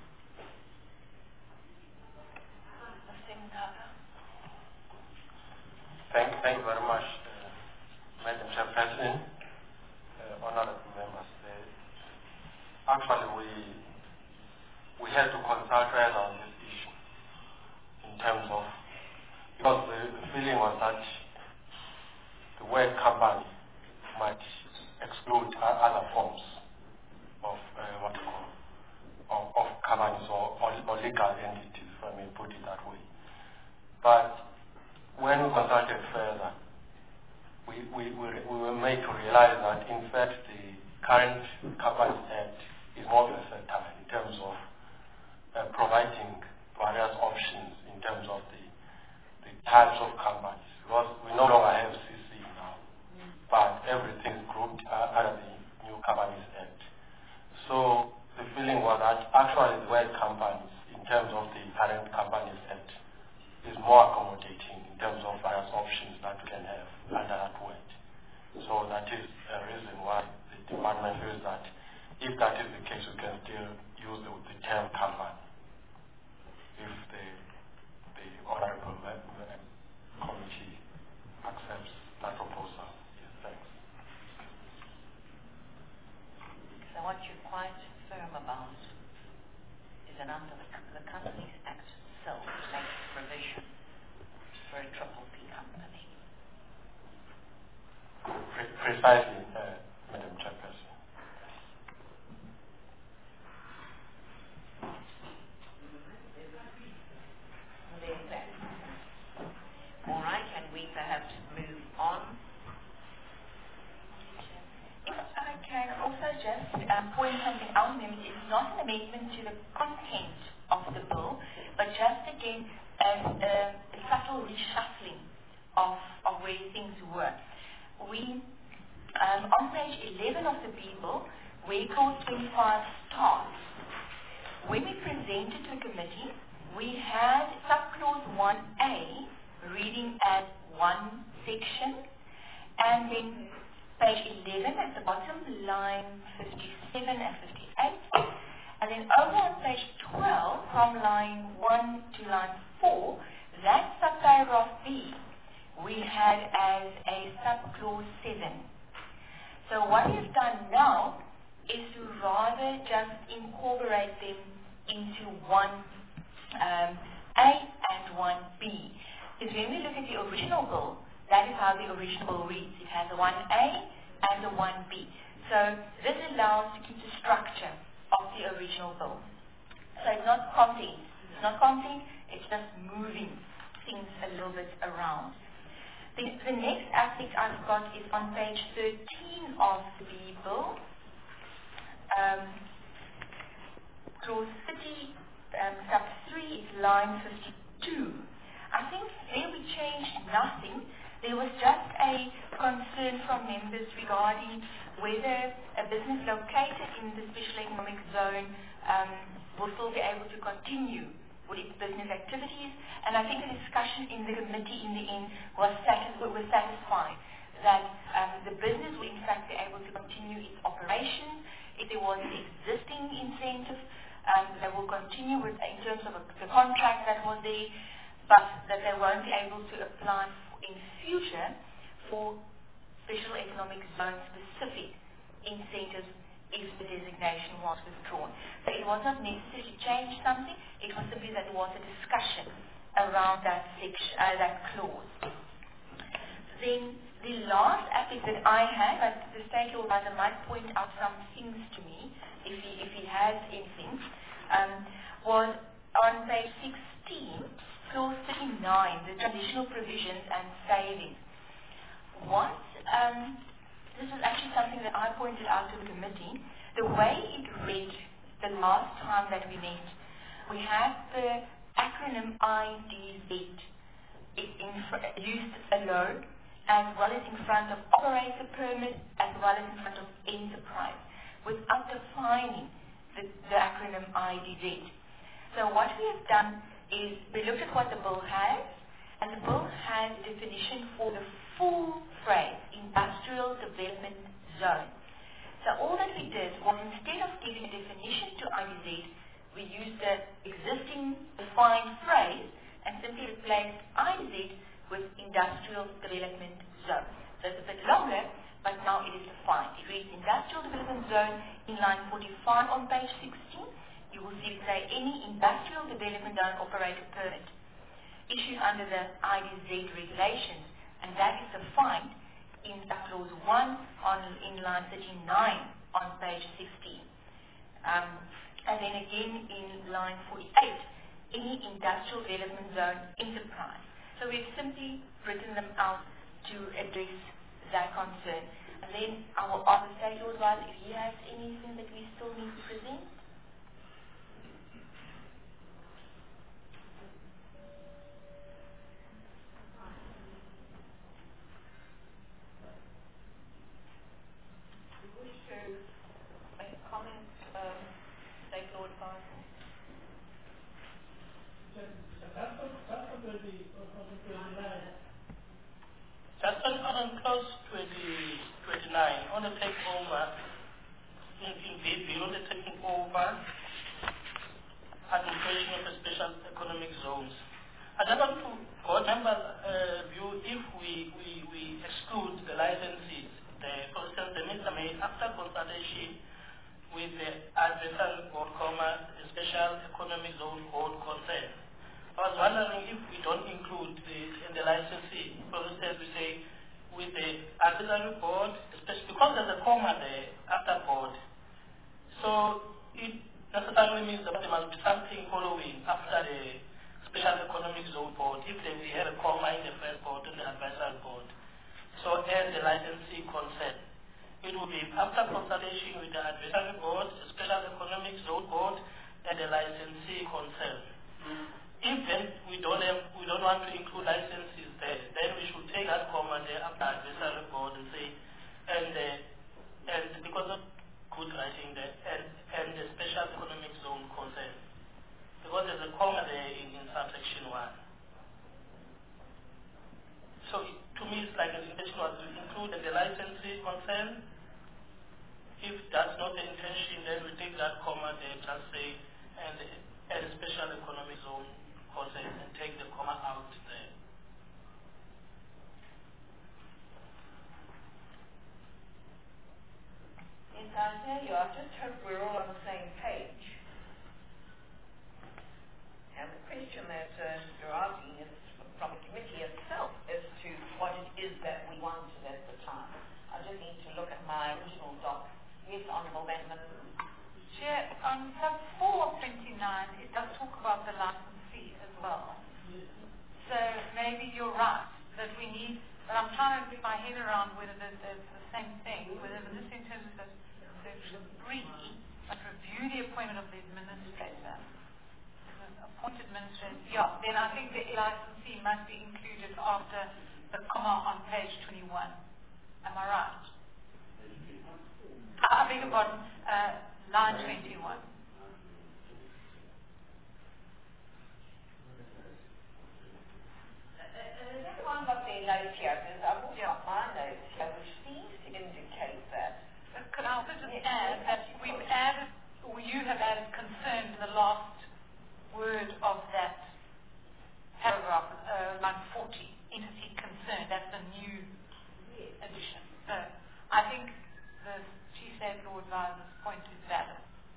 S3: Thank, thank you very much, uh, Madam Chairperson, uh, honorable members. Uh, actually, we we had to consult further on this issue in terms of, because the, the feeling was that the word company might exclude other forms of uh, what you call companies or, or, or legal entities, if I may put it that way. But when we consulted further, we, we, we, we were made to realize that in fact the current Companies Act is more versatile in terms of uh, providing various options in terms of the, the types of companies. Because we no longer have C C now, but everything is grouped uh, under the new Companies Act. So the feeling was that actually the word companies in terms of the current Companies Act is more accommodating in terms of various options that we can have under that word. So that is a reason why the department feels that if that is the case, we can still use the, the term company if the, the honorable committee accepts that proposal. Yes, thanks.
S1: So what you're quite firm about is that under the, the Companies Act itself makes provision for a triple P company.
S3: Pre- precisely, uh, Madam Chairperson.
S1: All right, can we perhaps move on?
S7: If I can also just um, point something out, members, it's not an amendment to the content of the bill, but just again as a, a subtle reshuffling of, of where things were. We, um, on page eleven of the B bill, where clause twenty-five starts, when we presented to the committee, we had subclause one A reading as one section, and then page eleven at the bottom, line fifty-seven and fifty-eight, and then over on page twelve, from line one to line four, that subparagraph B we had as a subclause seven. So what we've done now is to rather just incorporate them into one um, A and one B. Because when we look at the original bill, that is how the original bill reads. It has a one A and a one B. So this allows to keep the structure of the original bill. So it's not content. It's not content, it's just moving things a little bit around. The, the next aspect I've got is on page thirteen of the B bill. Um, clause thirty, um, sub three is line fifty-two. I think there we changed nothing. There was just a concern from members regarding whether a business located in the special economic zone um, will still be able to continue with its business activities. And I think the discussion in the committee in the end was, satis- was satisfied that um, the business will in fact be able to continue its operations. If there was an existing incentive, um, they will continue with, in terms of a, the contract that was there, but that they won't be able to apply in future for special economic zone specific incentives if the designation was withdrawn. So it was not necessarily change something, it was simply that there was a discussion around that section, uh, that clause. Then the last aspect that I had, but the state law advisor might point out some things to me if he, if he has anything, um, was on page sixteen, clause thirty-nine, the transitional provisions and savings. What, um, this was actually something that I pointed out to the committee. The way it read the last time that we met, we had the acronym I D Z in, in, used alone, as well as in front of operator permit, as well as in front of enterprise, without defining the, the acronym I D Z. So what we have done is we looked at what the bill has, and the bill has a definition for the full phrase, industrial development zone. So all that we did was, instead of giving a definition to I D Z, we used the existing defined phrase and simply replaced I D Z with industrial development zone. So it's a bit longer, but now it is defined. It reads industrial development zone in line forty-five on page sixteen. You will see it say any industrial development zone operator permit issued under the I D Z regulations, and that is defined in clause one on in line thirty-nine on page sixteen. Um, And then again in line forty-eight, any industrial development zone enterprise. So we've simply written them out to address that concern. And then I will ask the State Law Advisor if he has anything that we still need to present.
S5: Just on, on clause twenty, twenty-nine, on the takeover, in, indeed, beyond the taking over, administration of the special economic zones. I just want to board members' uh, view if we, we, we exclude the licensees, the, for instance, the minister may, after consultation with the adversarial board, comma, the special economic zone board concerned. I was wondering if we don't include the, in the licensee, for instance, we say with the advisory board, especially because there's a comma there after board. So it necessarily means that there must be something following after the special economic zone board, if they, we have a comma in the first board and the advisory board. So and the licensee consent. It will be after consultation with the advisory board, the special economic zone board, and the licensee consent. Mm-hmm. If then we don't have, we don't want to include licenses there, then we should take that comma there after advisory board and say, and the, and because of good writing there, and and the special economic zone concern, because there's a comma there in, in subsection one. So it, to me, it's like an intention was to include the licensee concern. If that's not the intention, then we take that comma there, just say, and and special economic zone concern, and take the comma out there.
S1: Yes, I tell you, I just hope we're all on the same page. And the question that uh, you're asking is from the committee itself as to what it is that we wanted at the time. I just need to look at my original doc. Yes, Honourable Member.
S4: Chair, on sub four twenty-nine, it does talk about the licensee as well. So maybe you're right that we need, but I'm trying to get my head around whether there's, there's the same thing, whether this in terms of section three, but review the appointment of the administrator. The appointed administrator, yeah, then I think the licensee must be included after the comma on page twenty-one. Am I right? I beg your pardon, uh, line twenty-one.
S1: One of the notes here, because I've also got my notes here, which seems to indicate that.
S4: Could I also just add that we've added, or you have added concern to the last word of that paragraph, uh, line forty, entity concern. That's a new addition. So I think the Chief State Law Advisor's point is valid.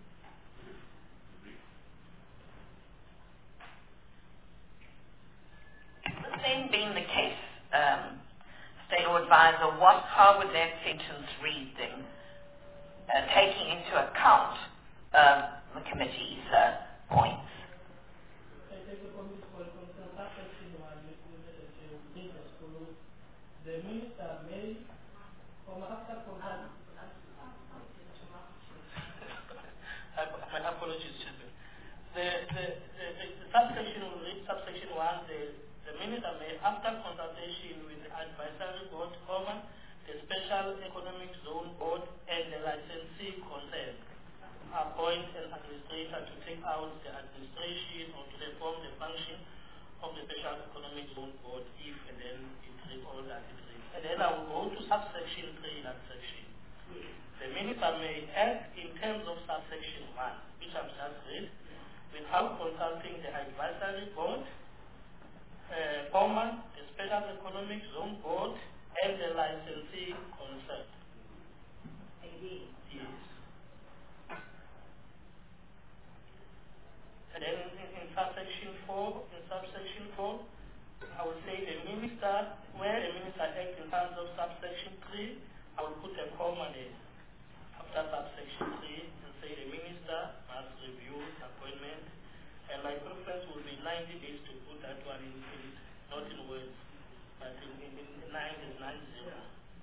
S1: The same being the case, um, State Law Advisor, what, how would that sentence read then, uh, taking into account um, the committee's uh, points?
S5: The minister may, after my apologies, Chairman. The, the, the, the, the subsection will read subsection one, the, the minister may, after consultation with the advisory board, comma, the special economic zone board, and the licensee concerned, appoint an administrator to take out the administration or to perform the function of the special economic zone board if and then it reads all that it reads. And then I will go to subsection three, that section. The minister may act in terms of subsection one, which I've just read, without consulting the advisory board, uh, comma, the special economic zone board, and the licensee concerned.
S1: Indeed.
S5: Yes. And then in, in subsection four, in subsection four, I will say the minister, where the minister acts in terms of subsection three, I will put a comma there after subsection three and say say the minister must review the appointment, and my preference would be ninety days to put that one in, in not in words, but in, in, in nine is nine zero.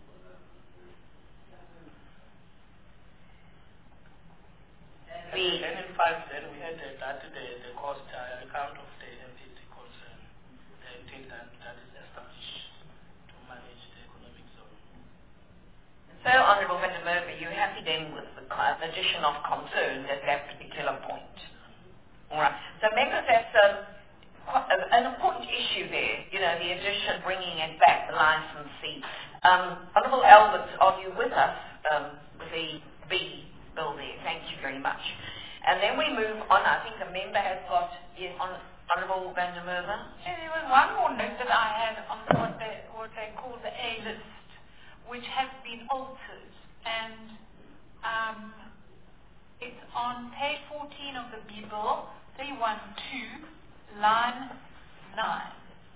S1: We,
S5: then in five, then we added that the, the cost uh, account of the entity concern, the intendant that is established to manage the economic zone.
S1: so, Honourable Van der Merwe, you're happy then with the co- addition of concern at that particular point? All right. So, members, that's um, quite a- an important issue there, you know, the addition, bringing it back, the licensee. Um, Honourable Albert, are you with us um, with the B bill there? Thank you very much. And then we move on. I think a member has got, yes, on, Honourable Van der Merwe.
S4: Yeah, there was one more note that I had on what they, what they call the A list, which has been altered. And um, it's on page fourteen of the B bill, three one two, line nine,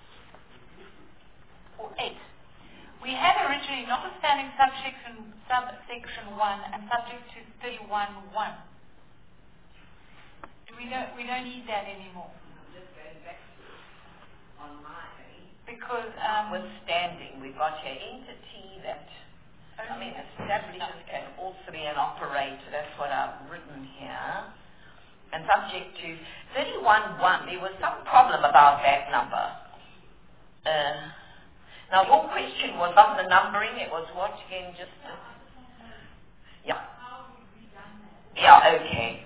S4: or eight. We had originally, notwithstanding subsection, subsection one and subject to thirty-one one. We don't, we don't need that anymore.
S1: Just going back on my
S4: Because, um,
S1: notwithstanding, we've got your entity that, I mean, establishes can also be an operator. That's what I've written here. And subject to thirty-one one, there was some problem about that number. Uh, now, your question was on the numbering. It was what again? Just uh, yeah, yeah, okay.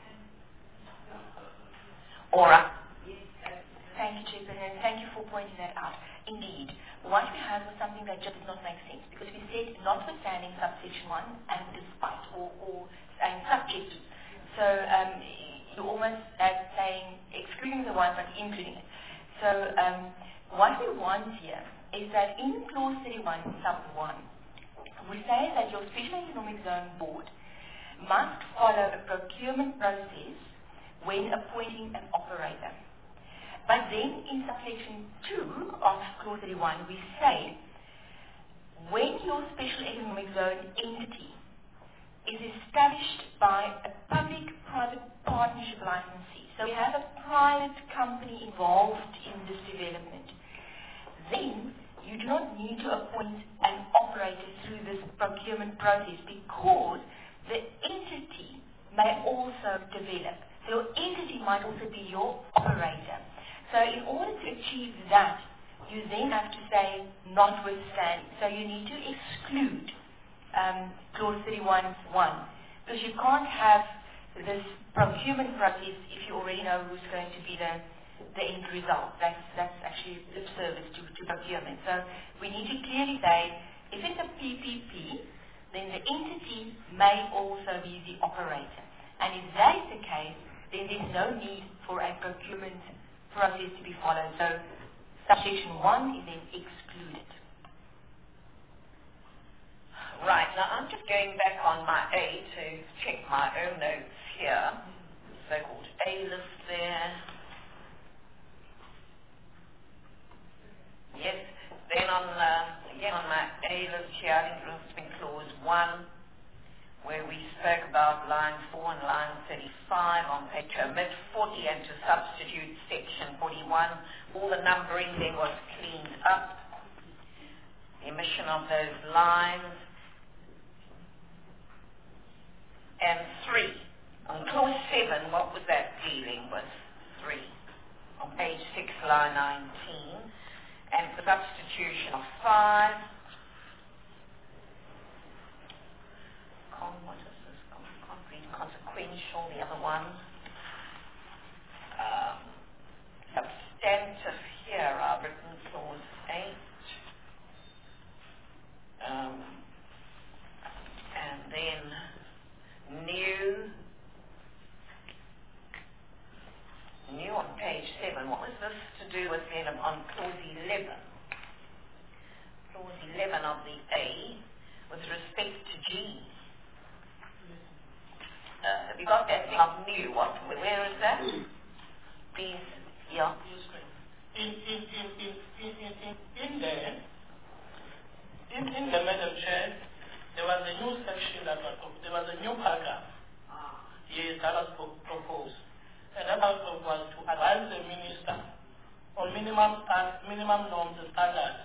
S1: All right.
S7: Thank you, Chair President. Thank you for pointing that out. Indeed, what we had was something that just did not make sense because we said notwithstanding subsection one and despite or, or and subject to. So um, you almost as saying excluding the one but including it. So um, what we want here is that in clause thirty-one sub one, we say that your special economic zone board must follow a procurement process when appointing an operator. But then in subsection two of clause thirty-one, we say when your special economic zone entity is established by a public-private partnership licensee, so we have a private company involved in this development, then you do not need to appoint an operator through this procurement process because the entity may also develop. So your entity might also be your operator. So in order to achieve that, you then have to say notwithstanding. So you need to exclude um, clause thirty-one one because you can't have this procurement process if you already know who's going to be the, the end result. That's, that's actually lip service to, to procurement. So we need to clearly say if it's a P P P, then the entity may also be the operator. And if that is the case, then there's no need for a procurement process to be followed. So subsection one is then excluded.
S1: Right, now I'm just going back on my A to check my own notes here. So-called A list there. Yes, then on uh, again on my A list here, I think it was in clause one, where we spoke about line four and line thirty-five on page to omit forty and to substitute section forty-one. All the numbering there was cleaned up. The omission of those lines. And three. On clause seven, what was that dealing with? Three. On page six, line nineteen. And the substitution of five. Con, what is this? Con, concrete, consequential, the other one. Um, substantive here, I've written clause eight. Um, and then new. New on page seven. What was this to do with then on clause eleven? Clause eleven of the A with respect to G. Uh, have you got that thing of new? What? Where is that? Please, yeah.
S5: In in in in in in in, in there, in in the Madam Chair, there was a new section that was there was a new paragraph yes, that was pro- proposed. And that was was to advise the minister on minimum stand, minimum norms and standards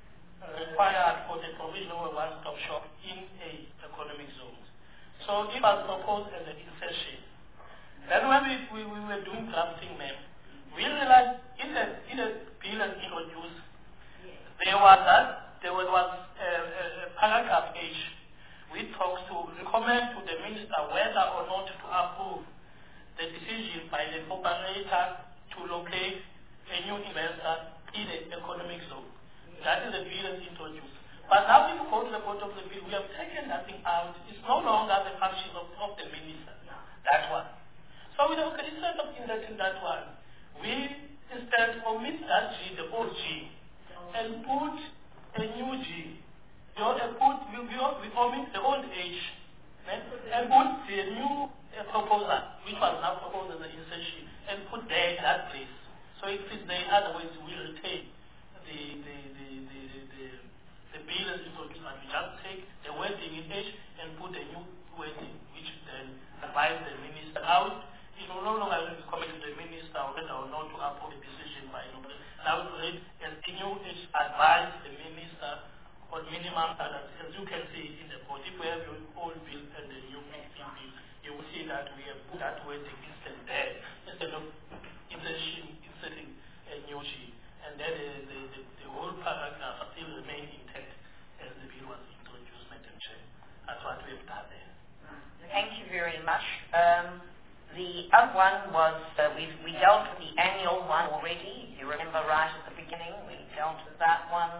S5: required for the provision of a one-stop shop in a economic zone. So it was proposed as an insertion. Then when we, we, we were doing drafting, ma'am, we realized in the in the bill and introduced there was that there was, was a, a, a paragraph H which talks to recommend to the minister whether or not to approve the decision by the operator to locate a new investor in the economic zone. That is the bill as introduced. But now if we go to the bottom of the bill, we have taken that thing out. It's no longer the function of, of the minister. That one. So we don't, instead of inserting that one, we instead omit that G, the old G, and put a new G. You know, and put, we, we, we omit the old H, and, and put the new uh, proposal, which was now proposed as an insertion, and put there in that place. So it fits there. In other words, we retain the the the the the, the, the bill as introduced, but we just take the wording in H and put a new wording, which then advise the minister out. It will no longer be coming to the minister whether or not to approve the decision by number. Now to read as the new H advise the minister on minimum standards. As you can see in the board, if we have your old bill and the new bill, you will see that we have put that wording instead there, instead of inserting, inserting a new G. And then the, the, the, the whole paragraph still remains intact as the bill was introduced, Madam Chair. That's what we have done there.
S1: Thank you very much. Um, the other one was, uh, we, we dealt with the annual one already. You remember right at the beginning, we dealt with that one.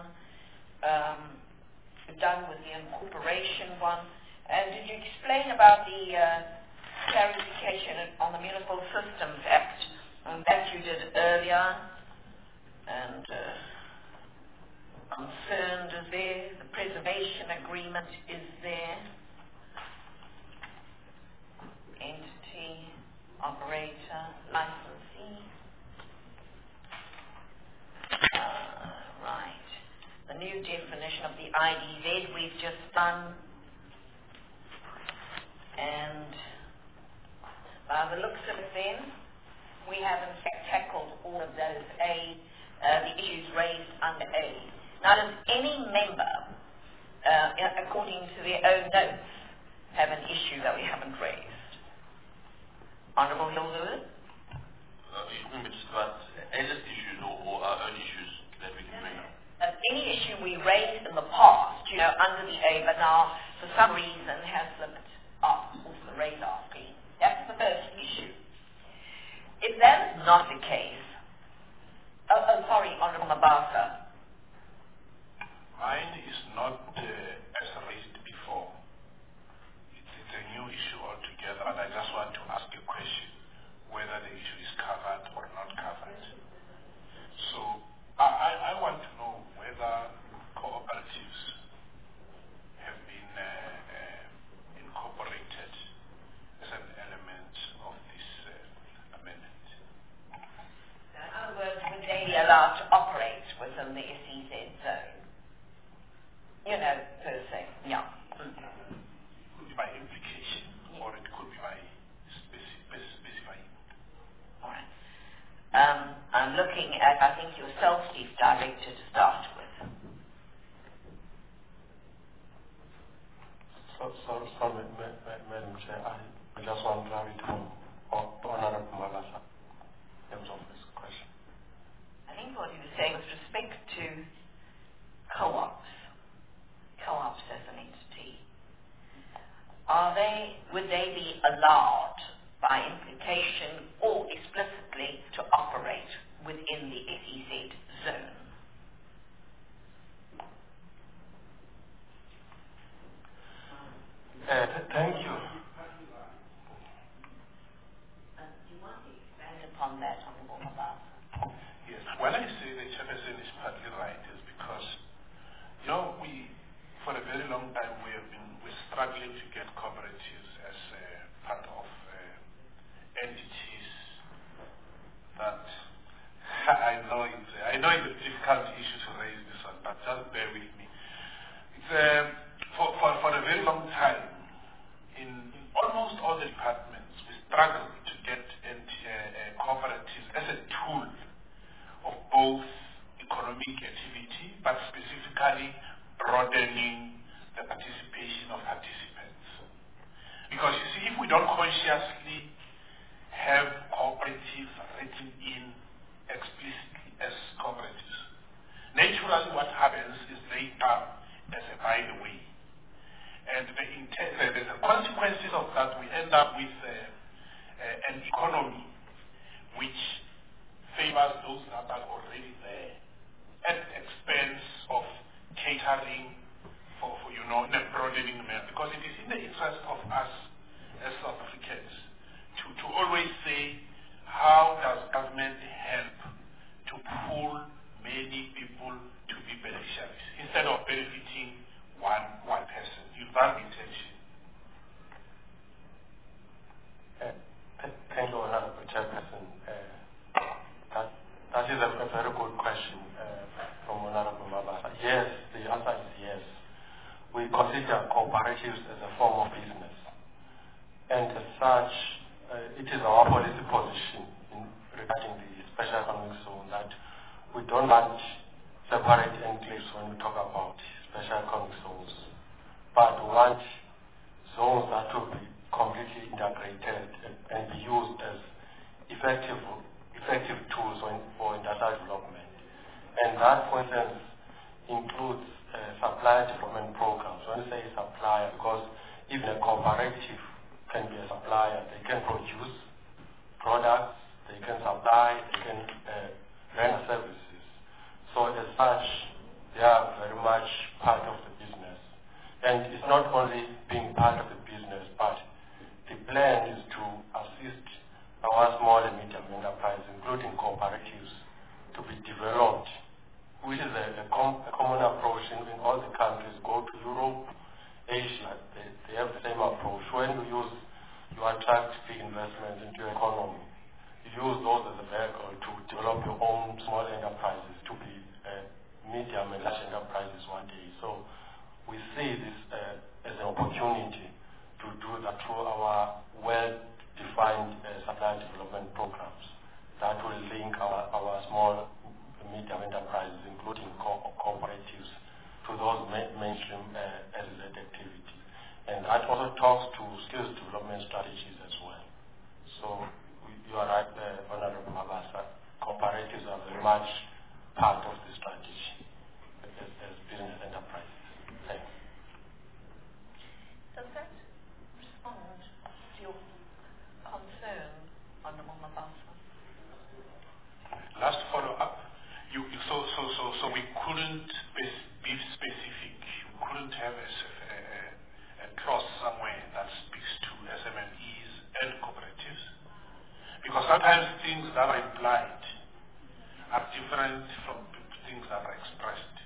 S1: Um, we've done with the incorporation one. And did you explain about the uh, clarification on the Municipal Systems Act? Um, that you did earlier. And uh, concerned is there, the preservation agreement is there. Entity, operator, licensee. Uh, right. The new definition of the I D Z we've just done. And by the looks of it then, we have in fact tackled all of those A, uh, the issues raised under A. Now does any member, uh, according to their own notes, have an issue that we haven't raised? Honourable Hilda?
S8: Uh, you remember just about A-list issues or, or our own issues that we can bring up?
S1: Uh, any issue we raised in the past, you know, under the A, but now for some reason has slipped off off the radar screen. That's the first issue. If that is not the case, oh, oh sorry, Honourable Mabasa.
S10: Mine is not uh, as raised before. It's, it's a new issue altogether, and I just want to ask a question whether the issue is covered or not covered. So I, I, I want to know whether cooperatives have been uh, uh, incorporated as an element of this uh, amendment.
S1: So in other words, would they be allowed to operate within the S E Z zone? You know, per se, yeah. Mm.
S10: Could be by implication, yeah. Or it could be by speci- specifying.
S1: All right. Um, I'm looking at, I think, yourself, Chief Director, to start with.
S3: So, so, so ma- ma- ma- Madam Chair, I I just want clarity from Honourable Mabasa in terms of this question.
S1: I think what he was saying with respect to co-ops, co-ops as an entity, are they, would they be allowed by implication or explicitly to operate within the S E Z zone?
S3: Uh, th- thank you.
S1: Uh, do you want to expand upon that, Honourable Mabasa?
S10: Yes, when I say the chairperson is partly right, is because, you know, we, for a very long time, we have been we're struggling to get cooperatives as a part of uh, entities that I know it's I know it's a difficult issue to raise this one, but just bear with me. It's um, for, for for a very long time in, in almost all the departments we the participation of participants. Because you see, if we don't consciously have cooperatives written in explicitly as cooperatives, naturally what happens is they come as a by the way. And the, intent, the, the consequences of that, we end up with uh, uh, an economy which favors those that are already there at the expense of catering for, for you know, in a broadening manner. Because it is in the interest of us as South Africans to, to always say, how does government help to pull many people to be beneficiaries instead of benefiting one one person? You have intention.
S3: Uh, th- thank you, Honorable Chairperson. Uh, that, that is a, a very good question uh, from Honorable Mabasa. Yes, the answer is yes. We consider cooperatives as a form of business. And as such, uh, it is our policy position in regarding the special economic zone that we don't want separate enclaves when we talk about special economic zones, but we want zones that will be completely integrated and, and be used as effective effective tools for, for industrial development. And that, for instance, includes uh, supplier development programs. When we say supplier, because even a cooperative can be a supplier. They can produce products, they can supply, they can uh, render services. So as such, they are very much part of the business. And it's not only being part of the business, but the plan is to assist our small and medium enterprises, including cooperatives, to be developed, which is a, a, com- a common approach in, in all the countries. Go to Europe, Asia, they, they have the same approach. When you use, you attract big investments into your economy, you use those as a vehicle to develop your own small enterprises to be uh, medium and large enterprises one day. So we see this uh, as an opportunity to do that through our well-defined uh, supply development programs that will link our, our small medium enterprises, including co- cooperatives, to those ma- mainstream uh, L Z activity. And that also talks to skills development strategies as well. So we, you are right, uh, Honorable Mabasa, cooperatives are very much part of the strategy as, as business enterprises. Thanks.
S1: Does that respond to your concern, Honorable Mabasa?
S10: Last follow-up, you, you, so, so, so, so we couldn't be, be specific. We couldn't have a, a, a clause somewhere that speaks to S M M Es and cooperatives, because sometimes things that are implied are different from things that are expressed.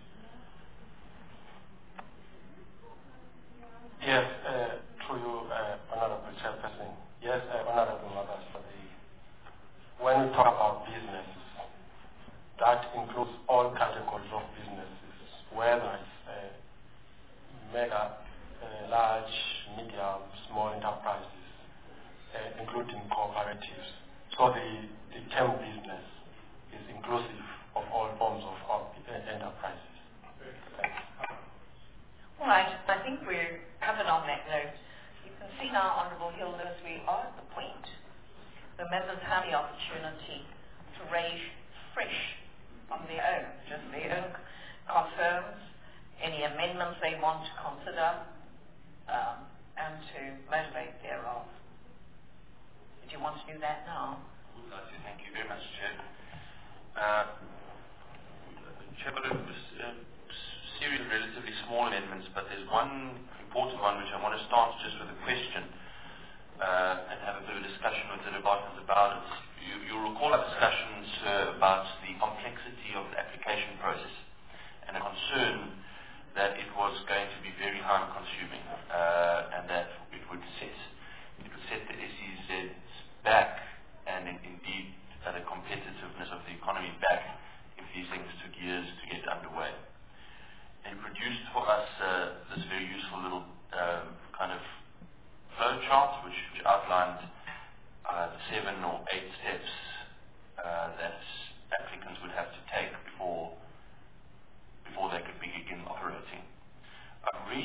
S3: Yes, uh, through you, uh, Honorable Chairperson. Yes, uh, Honorable Mabasa, when we talk about businesses, that includes all categories of businesses, whether it's uh, mega, uh, large, medium, small enterprises, uh, including cooperatives. So the, the term business is inclusive of all forms of, of enterprises. Thanks.
S1: All right, I think we're covered on that note. You can see now, Honourable Hilders, we are at the point where members have the opportunity to raise fresh on their own, just their own concerns, any amendments they want to consider, um, and to motivate thereof. Do you want to do that now?
S8: Would like to. Thank you very much, Chair. Uh, Chair, but a, a series of relatively small amendments, but there's one important one which I want to start just with a question uh, and have a bit of a discussion with the department about it. You, you'll recall our discussions uh, about the complexity of the application process and a concern that it was going to be very time consuming uh, and that it would set it would set the S E Z back and in, indeed uh, the competitiveness of the economy back if these things took years to get underway. And produced for us uh, this very useful little um, kind of flow chart which, which outlined uh, the seven or eight steps uh, that applicants would have to take before before they could begin operating. I've read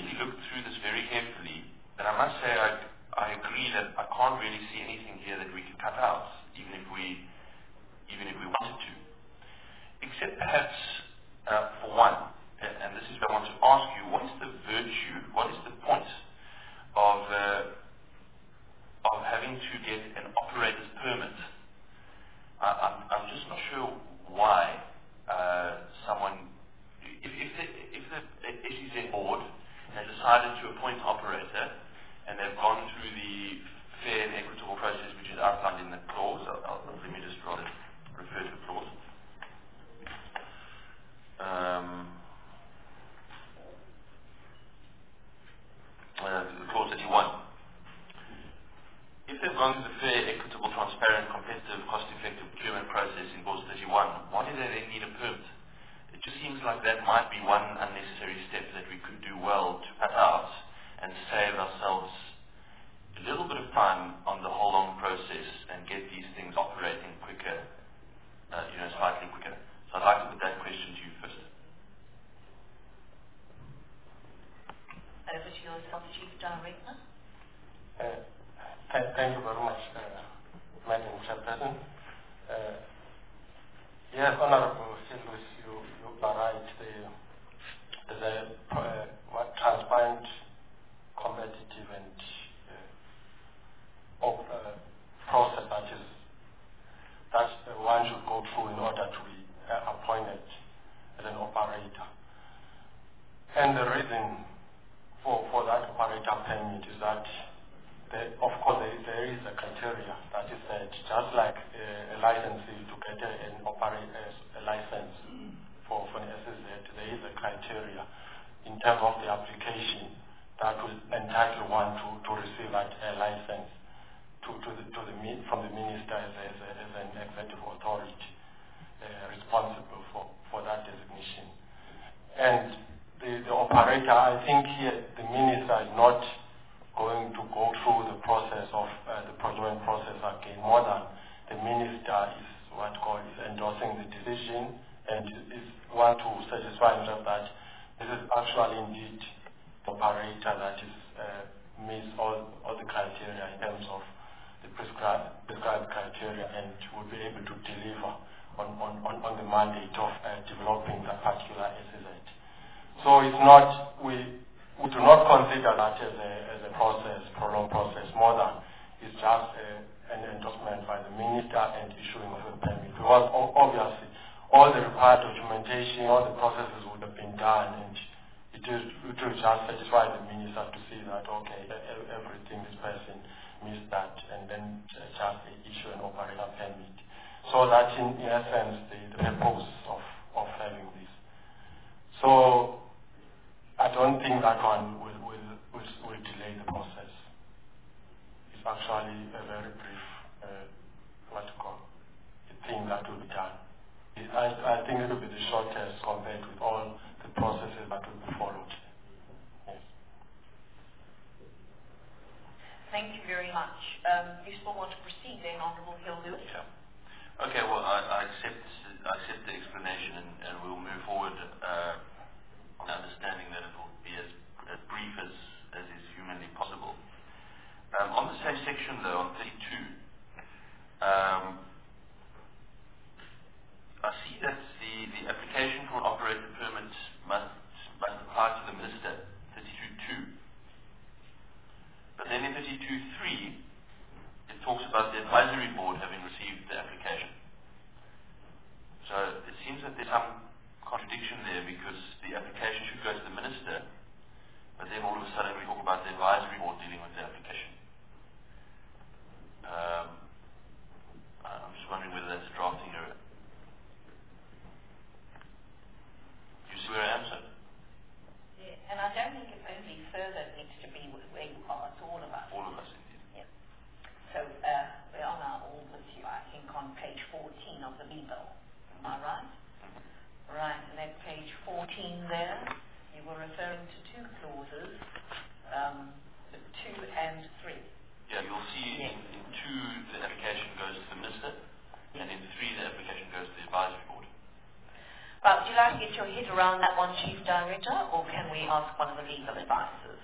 S8: immediately looked through this very carefully, and I must say I, I agree that I can't really see anything here that we can cut out, even if we, even if we wanted to. Except perhaps, uh, for one, and, and this is what I want to ask you, what is the virtue, what is the point of, uh, of having to get an operator's permit? I, I'm, I'm just not sure why uh, someone, if, if the, if the S E Z board has decided to appoint an operator and they've gone through the fair and equitable process which is outlined in the clause, I'll, I'll, let me just rather refer to the clause. Um, uh, clause thirty-one. If they've gone through the fair, equitable, transparent, competitive, cost-effective procurement process in clause thirty-one, why do they then need a permit? It just seems like that might be one unnecessary step that we could do well to cut out and save ourselves a little bit of time on the whole long process and get these things operating quicker, uh, you know, slightly quicker. So I'd like to put that question to you first.
S1: Over to yourself, Chief Director.
S3: Uh, th- thank you very much, uh, Madam Chairperson. Uh, yes, Honourable Silvus, you, you are right. The, the uh, what transparent, competitive, and uh, op- uh, process that is that uh, one should go through in order to be uh, appointed as an operator. And the reason for, for that operator permit is that, the, of course, there, there is a criteria that is set, just like uh, a licensee to get a, an operate, a, a license for, for an S S Z, there is a criteria in terms of the application that will entitle one to, to receive that uh, license to, to the, to the, from the minister as, as, a, as an executive authority uh, responsible for, for that designation. And the, the operator, I think here the minister is not going to go through the process of uh, the procurement process again, more than the minister is what called is endorsing the decision and is want to satisfy himself that this is actually indeed the operator that is uh, meets all, all the criteria in terms of the prescribed, prescribed criteria and would be able to deliver on, on, on, on the mandate of uh, developing that particular S S Z. So it's not, we, we do not consider that as a, as a process, prolonged process, more than it's just a, an endorsement by the minister and issuing of a permit. Because obviously all the required documentation, all the processes would have been done, and it, is, it will just satisfy the minister to see that, okay, everything this person meets that, and then just issue an operator permit. So that in, in essence, the, the purpose of, of having this. So I don't think that one will, will, will, will delay the process. It's actually a very brief, uh, what you call, a thing that will be done. It, I, I think it will be the shortest compared with all the processes that will be followed. Yes.
S1: Thank you very much. Um, you still want to proceed then, Honourable Hill-Lewis?
S8: Yeah. Okay, well, I, I accept I accept the explanation, and, and we'll move forward uh, on understanding that it will be as, as brief as, as is humanly possible. Um, on the same section, though, on thirty-two, um, I see that the, the application for an operator permit must, must apply to the minister, thirty-two two. But then in thirty-two three, it talks about the advisory board having received the application. So it seems that there's some contradiction there, because the application should go to the minister, but then all of a sudden we talk about the advisory board dealing with the application. Um, I'm just wondering whether that's a drafting error. You see where I am, sir?
S1: Yeah, and I don't think it's only further it needs to be where you are, it's all of us.
S8: All of us, indeed.
S1: Yeah. So uh, we're on our all with you, I think, on page fourteen of the bill. Am I right? Mm-hmm. Right, and at page fourteen there, you were referring to two clauses, um, two and three.
S8: Yeah, you'll see
S1: yes.
S8: in, in two the application goes to the minister, and in three the application goes to the advisory board.
S1: Well, would you like it get your head around that one, Chief Director, or can we ask one of the legal advisors?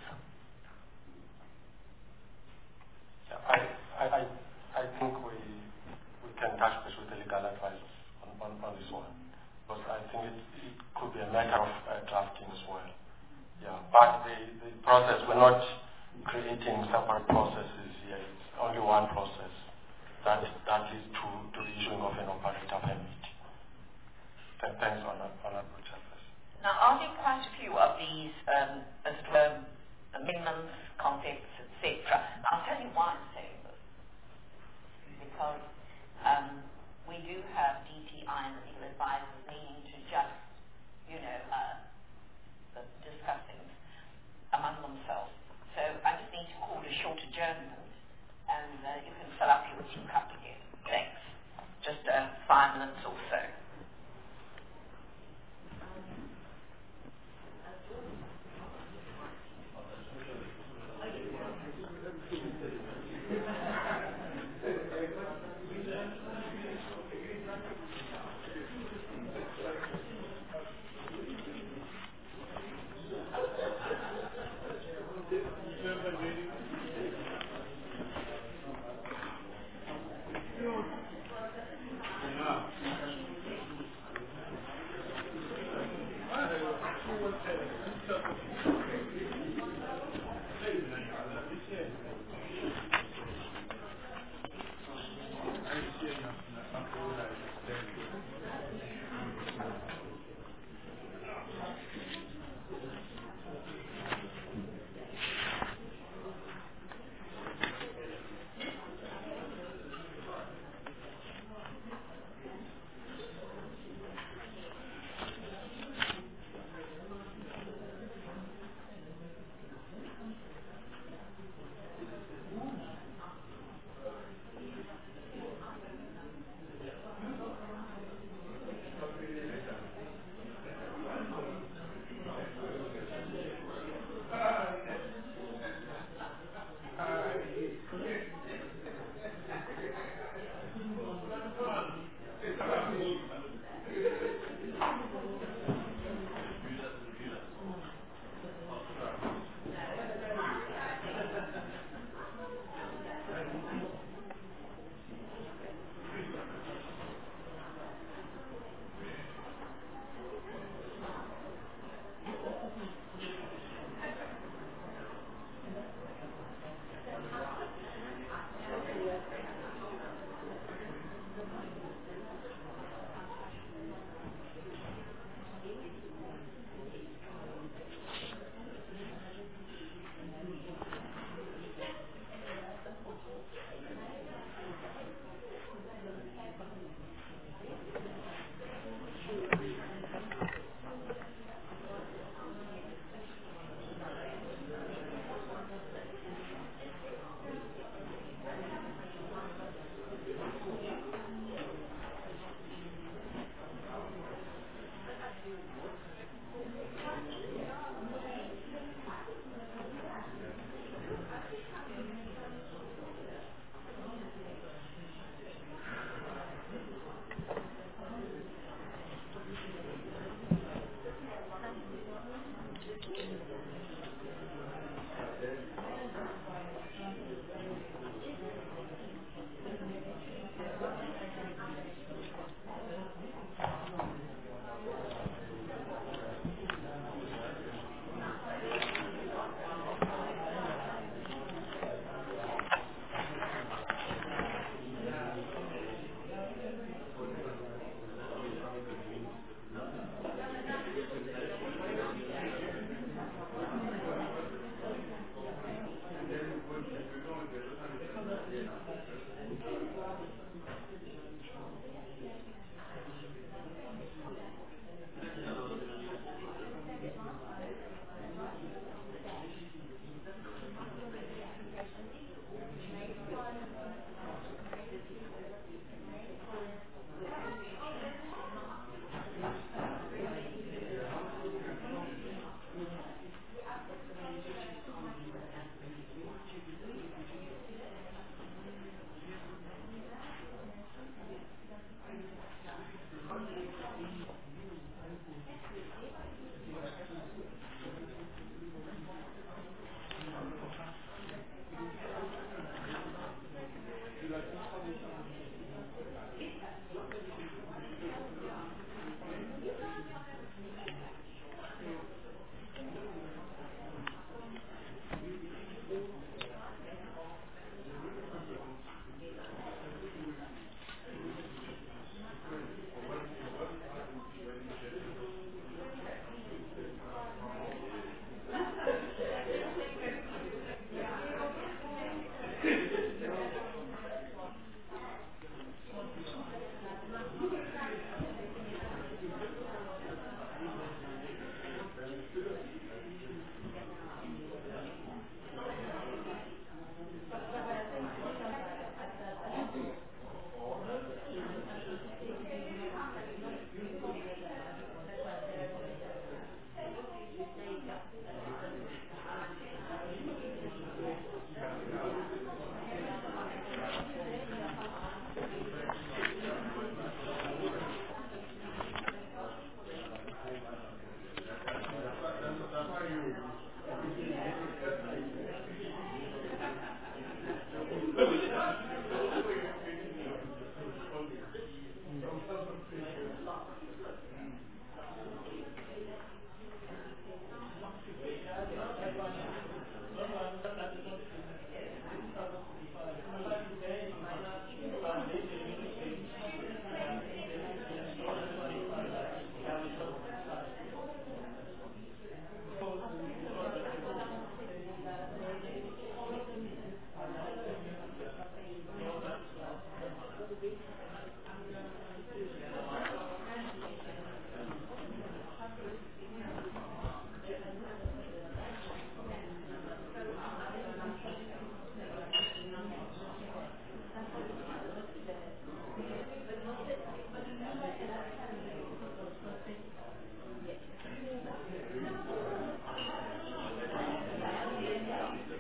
S3: Yeah, I, I, I, I think we we can touch base with the legal advisors on, on, on this one, because I think it, it could be a matter of uh, drafting as well. Yeah, but the, the process, we're not creating separate processes here. It's only one process that that leads to, to the issuing of an operator permit. Thanks, Honourable Chairperson.
S1: Now, are there quite a few of these um, as it were, amendments, concepts, et cetera? I'll tell you why I'm saying this. Because um, we do have D T I and the legal advisors needing to just, you know, uh, discuss things among themselves. So I just need to call a short adjournment, and uh, you can fill up your teacup again. Thanks. Just uh, five minutes or so.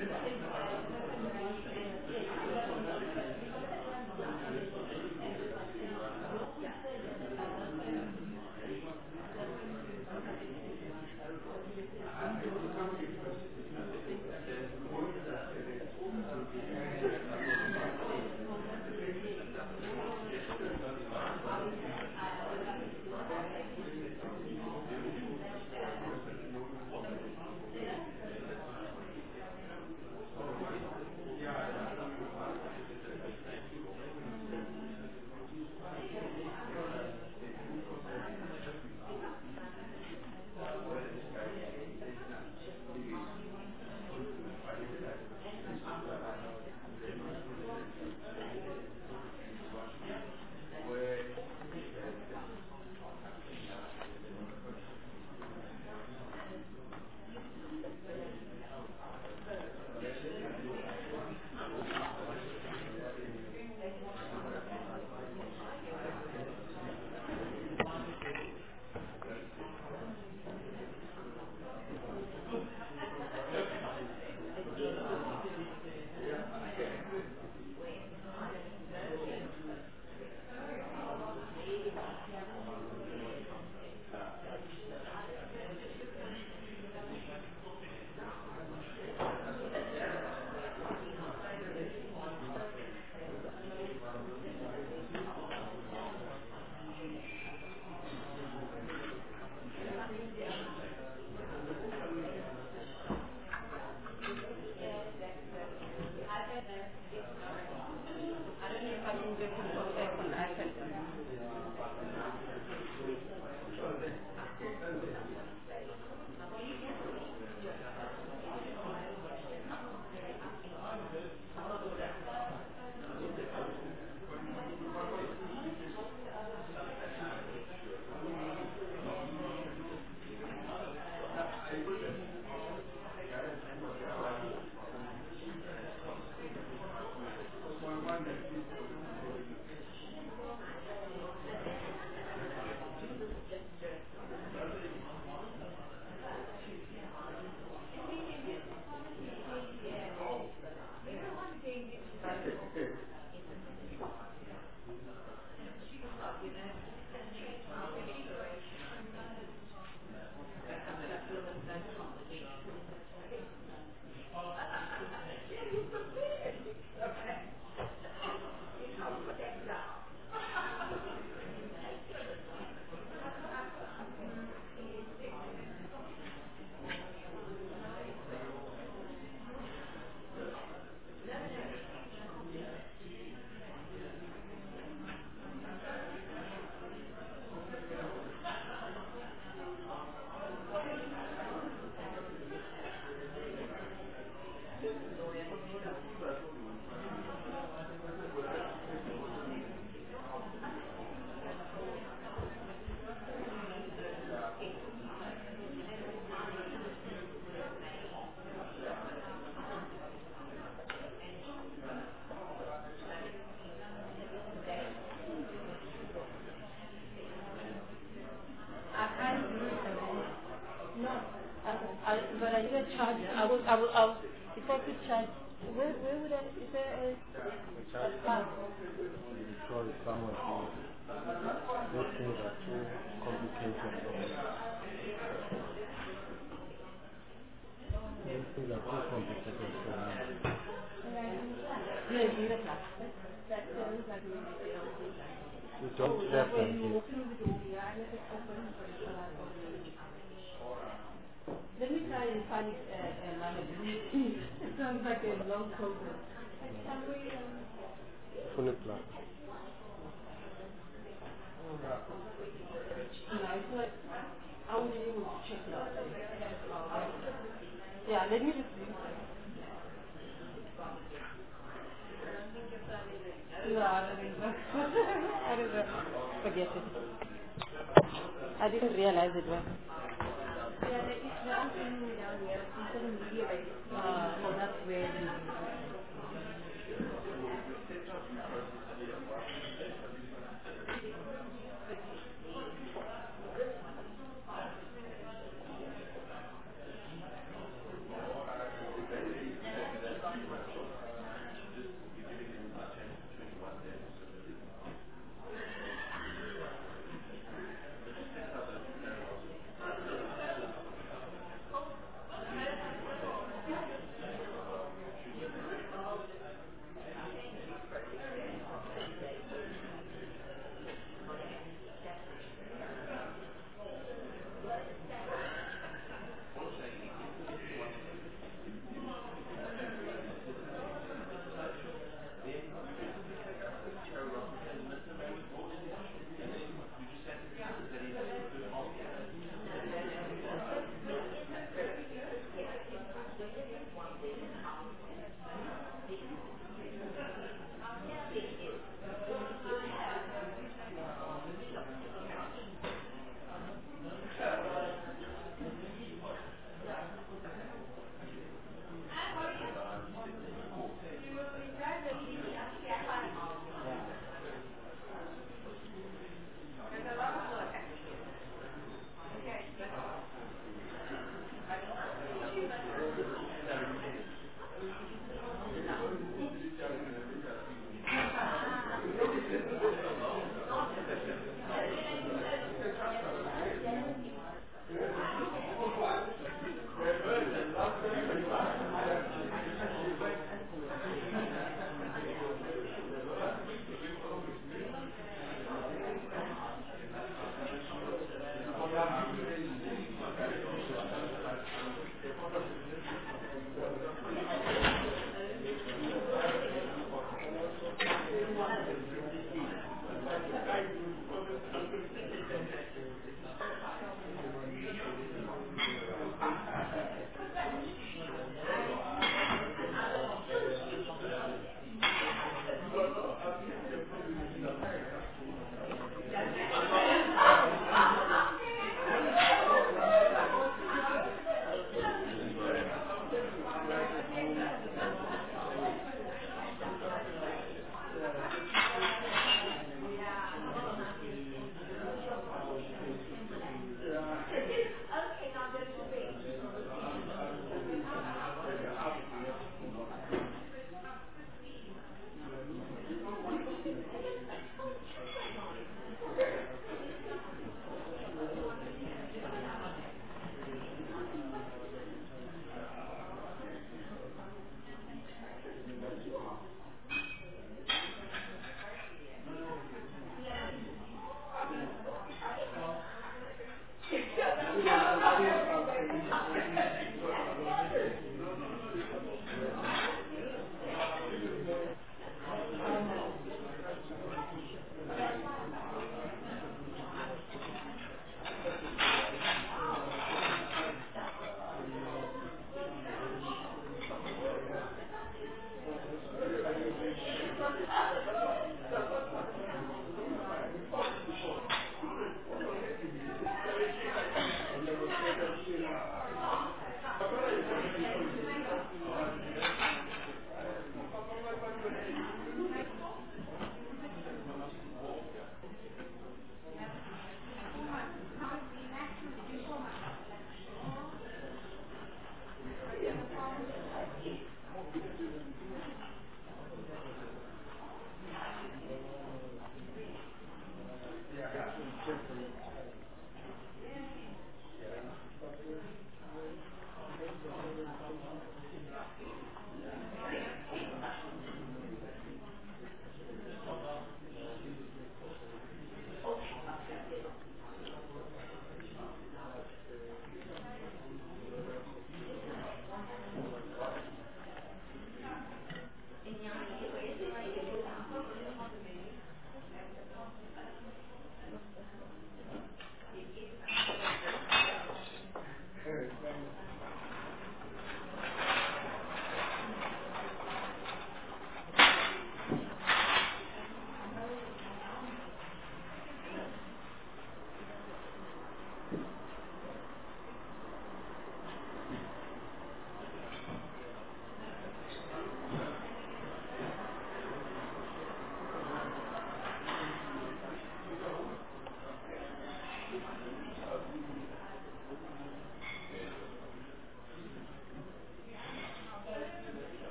S11: I, but I didn't charge. I will, I will, I will, if I could charge, where, where would I, is there a, a spot?
S12: Sorry, someone who those things are too complicated for me. Those things are too complicated for me.
S11: Yes, in the class.
S12: You don't have them here.
S11: Let me try and find it, uh, uh, manually. It sounds like a long program. Can we, um...
S12: Full plan.
S11: No, it's not. I won't be able to check it out. Yeah, let me just see. No, I don't think so. I don't know. Forget it. I didn't realize it was. Yeah, there is one thing down here, social media, right? Uh, so that's where the...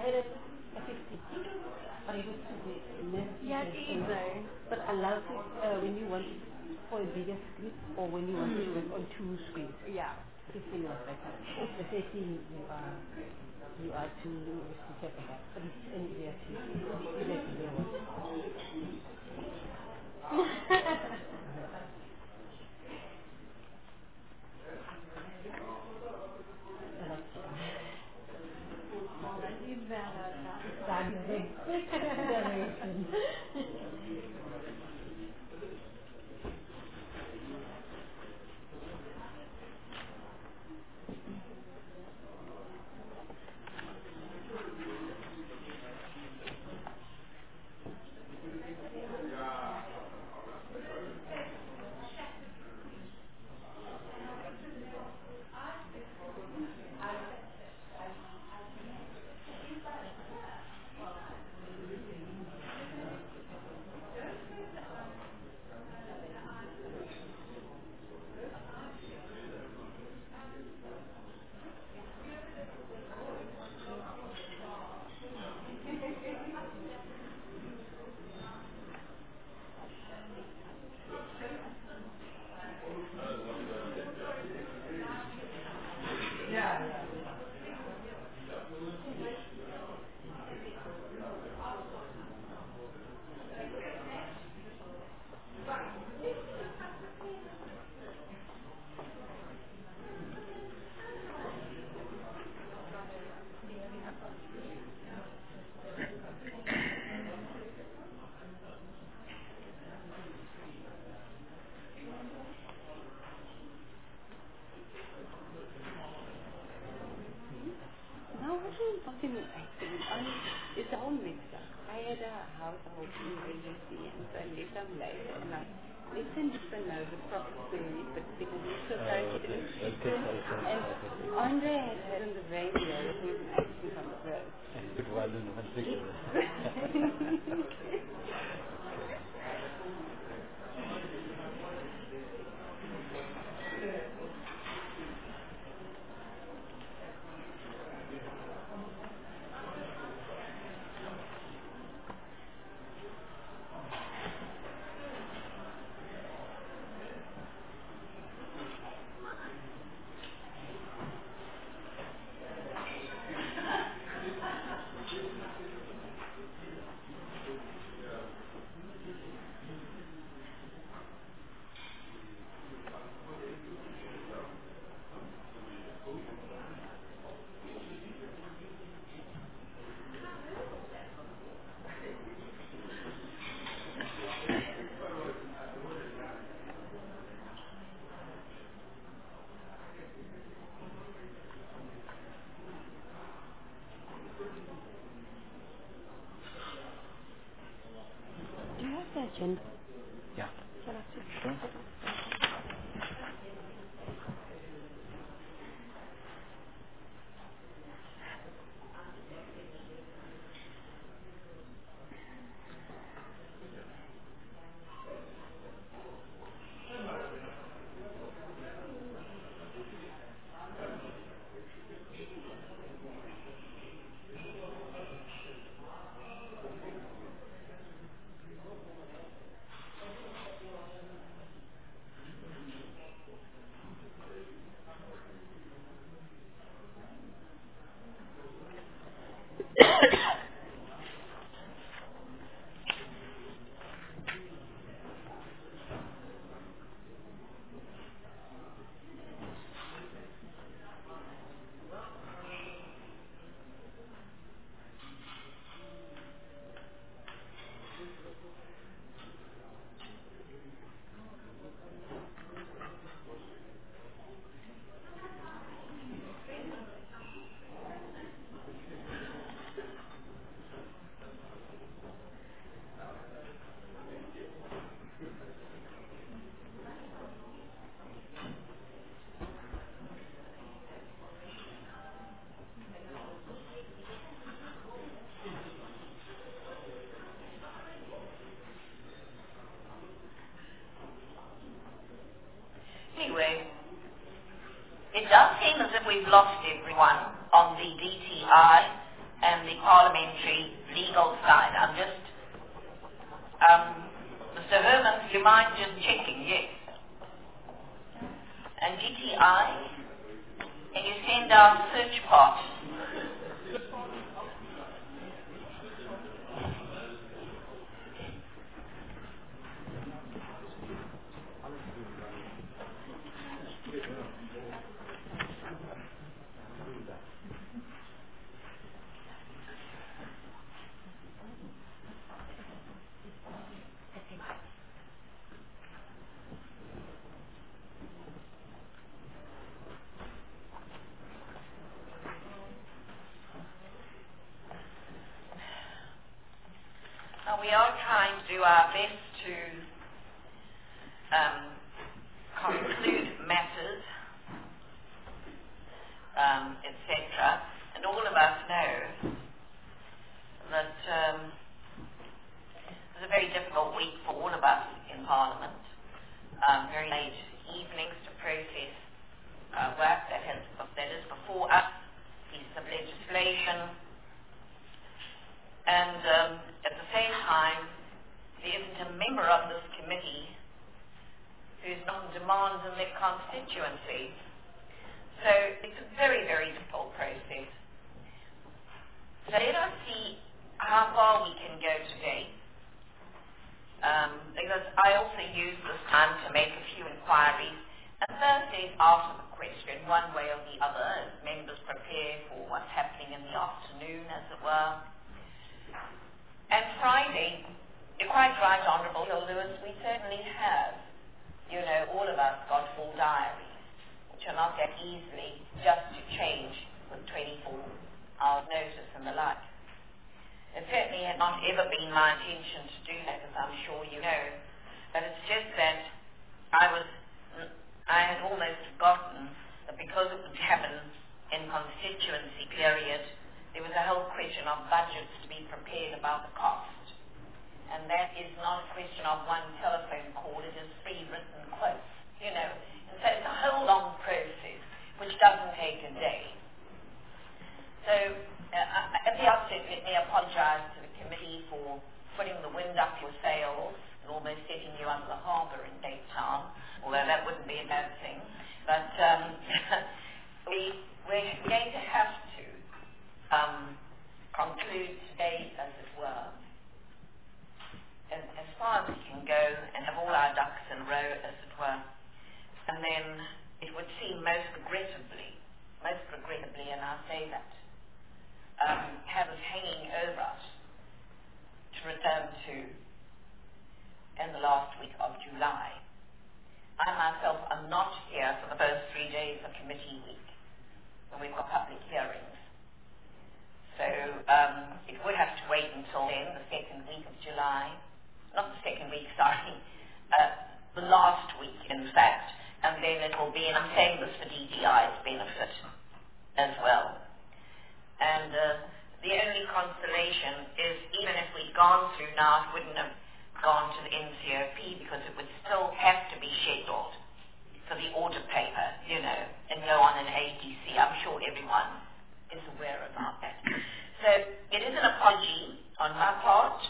S11: it a fifty. But it was too big.
S7: Yeah, it is though.
S11: But I love it uh, when you want it for a bigger screen or when you want to work on two screens.
S7: Yeah.
S11: fifteen was better. The thirteen you are you are too restricted for that. But it's an easier to easier to deal with.
S13: No, it wasn't something accident. I mean, it's a whole mix-up. I had a household emergency and so I left them later and I let them just know the proper story, but because it's so tight to do. And Andre had heard on the radio that there was an accident on the road.
S12: It wasn't one thing.
S11: Do you have the agenda?
S12: Yeah.
S11: Shall I just
S12: Sure.
S1: Anyway, it does seem as if we've lost everyone on the D T I and the parliamentary legal side. I'm just, um, Mister Herman, do you mind just checking? Yes. And D T I, can you send out search party? Now, we are trying to do our best to um, conclude matters, um, et cetera. And all of us know that um, it was a very difficult week for all of us in Parliament. Um, very late evenings to process uh, work that, has, that is before us, pieces of legislation. And um, at the same time, there isn't a member of this committee who's not on demands in their constituency. So it's a very, very difficult process. So let us see how far we can go today. Um, because I also use this time to make a few inquiries. And Thursdays after the question, one way or the other, as members prepare for what's happening in the afternoon, as it were. And Friday, you're quite right, Honourable Hill Lewis, we certainly have, you know, all of us got full diaries, which are not that easily just to change with twenty-four hours notice and the like. It certainly had not ever been my intention to do that, as I'm sure you know, but it's just that I was, I had almost forgotten that because it would happen in constituency period, there was a whole question of budgets to be prepared about the cost. And that is not a question of one telephone call, it is three written quotes, you know. And so it's a whole long process, which doesn't take a day. So, uh, at the outset, let me apologize to the committee for putting the wind up your sails and almost setting you under the harbour in Cape Town, although that wouldn't be a bad thing. But um, we, we're going to have to Um, conclude today, as it were, as, as far as we can go and have all our ducks in a row, as it were. And then it would seem most regrettably, most regrettably, and I say that, um, have us hanging over us to return to in the last week of July. I myself am not here for the first three days of committee week, when we've got public hearings. So um, it would have to wait until then, the second week of July, not the second week, sorry, uh, the last week, in fact, and then it will be, and I'm saying this for D T I's benefit as well. And uh, the only consolation is, even if we'd gone through now, it wouldn't have gone to the N C O P because it would still have to be scheduled for the order paper, you know, and go on an A D C. I'm sure everyone is aware about that. So it is an apology on my part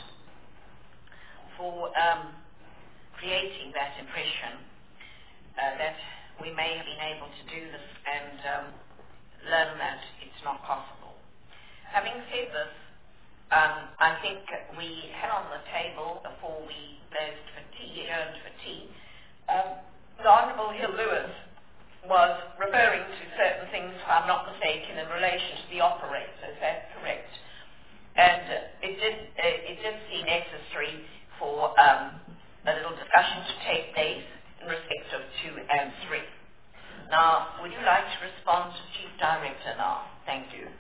S1: for um, creating that impression uh, that we may have been able to do this and um, learn that it's not possible. Having said this, um, I think we had on the table before we closed for tea, adjourned for tea, um, the Honourable Hill Lewis was referring to certain things, if I'm not mistaken, in relation to the operator. Is that correct? And uh, it did uh, it did seem necessary for um, a little discussion to take place in respect of two and three. Now, would you like to respond to Chief Director now? Thank you.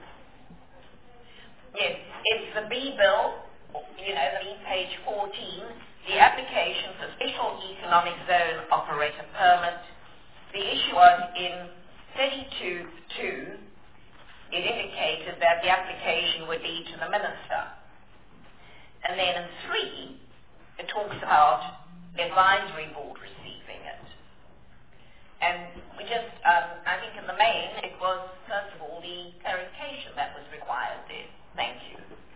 S1: Yes, it's the B bill, you know, the B page fourteen, the application for special economic zone operator permit. The issue was in thirty-two two, it indicated that the application would be to the Minister. And then in three, it talks about the advisory board receiving it. And we just, um, I think in the main, it was, first of all, the clarification that was required there. Thank you.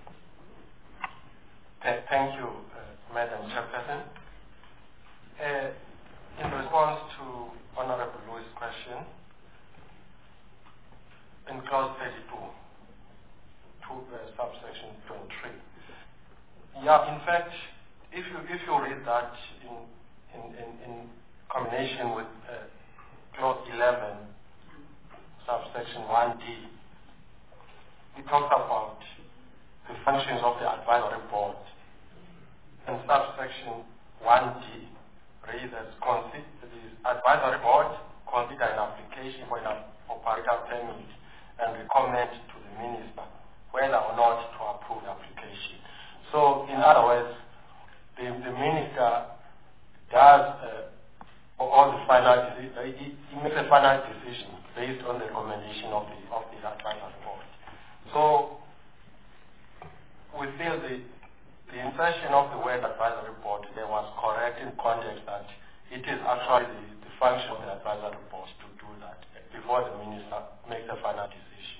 S3: Th- thank you, uh, Madam Chairperson. Uh, in response to Honorable Louis' question, in clause thirty-two, to, uh, subsection twenty-three, yeah, in fact, if you if you read that in in, in, in combination with uh, clause eleven, subsection one D, it talks about the functions of the advisory board. And subsection one D reads as consider the advisory board consider an application for an operator permit and recommend to the minister whether or not to approve the application. So, in other words, the, the minister does uh, all the final decision, he, he makes a final decision based on the recommendation of the of the advisory board. So, we feel the the insertion of the word advisory board there was correct in context that it is actually the, the function of the advisory board to do that before the minister makes a final decision.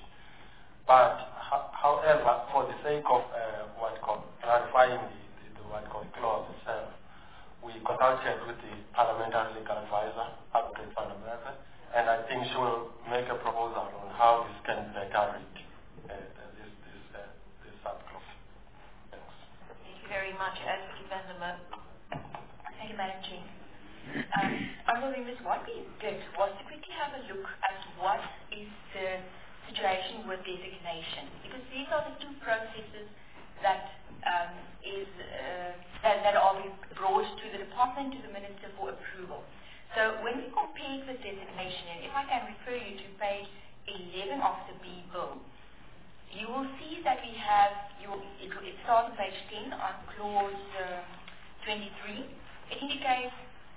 S3: But ho- however, for the sake of uh, what called clarifying the, the, the what called clause itself, we consulted with the parliamentary legal advisor, Advocate Van der Merwe, and I think she will make a proposal on how this can better read uh, this this uh, this subclause. Thanks.
S1: Thank you very much, Advocate Van der Merwe.
S7: Thank you, Madam Chair. Um, Honourable Members, what we did was to quickly have a look at what is the situation with designation, because these are the two processes that um, is uh, that, that are brought to the department, to the minister for approval. So when we compare the designation, and if I can refer you to page eleven of the B bill, you will see that we have, you will, it, it starts on page ten on clause uh, twenty-three. It indicates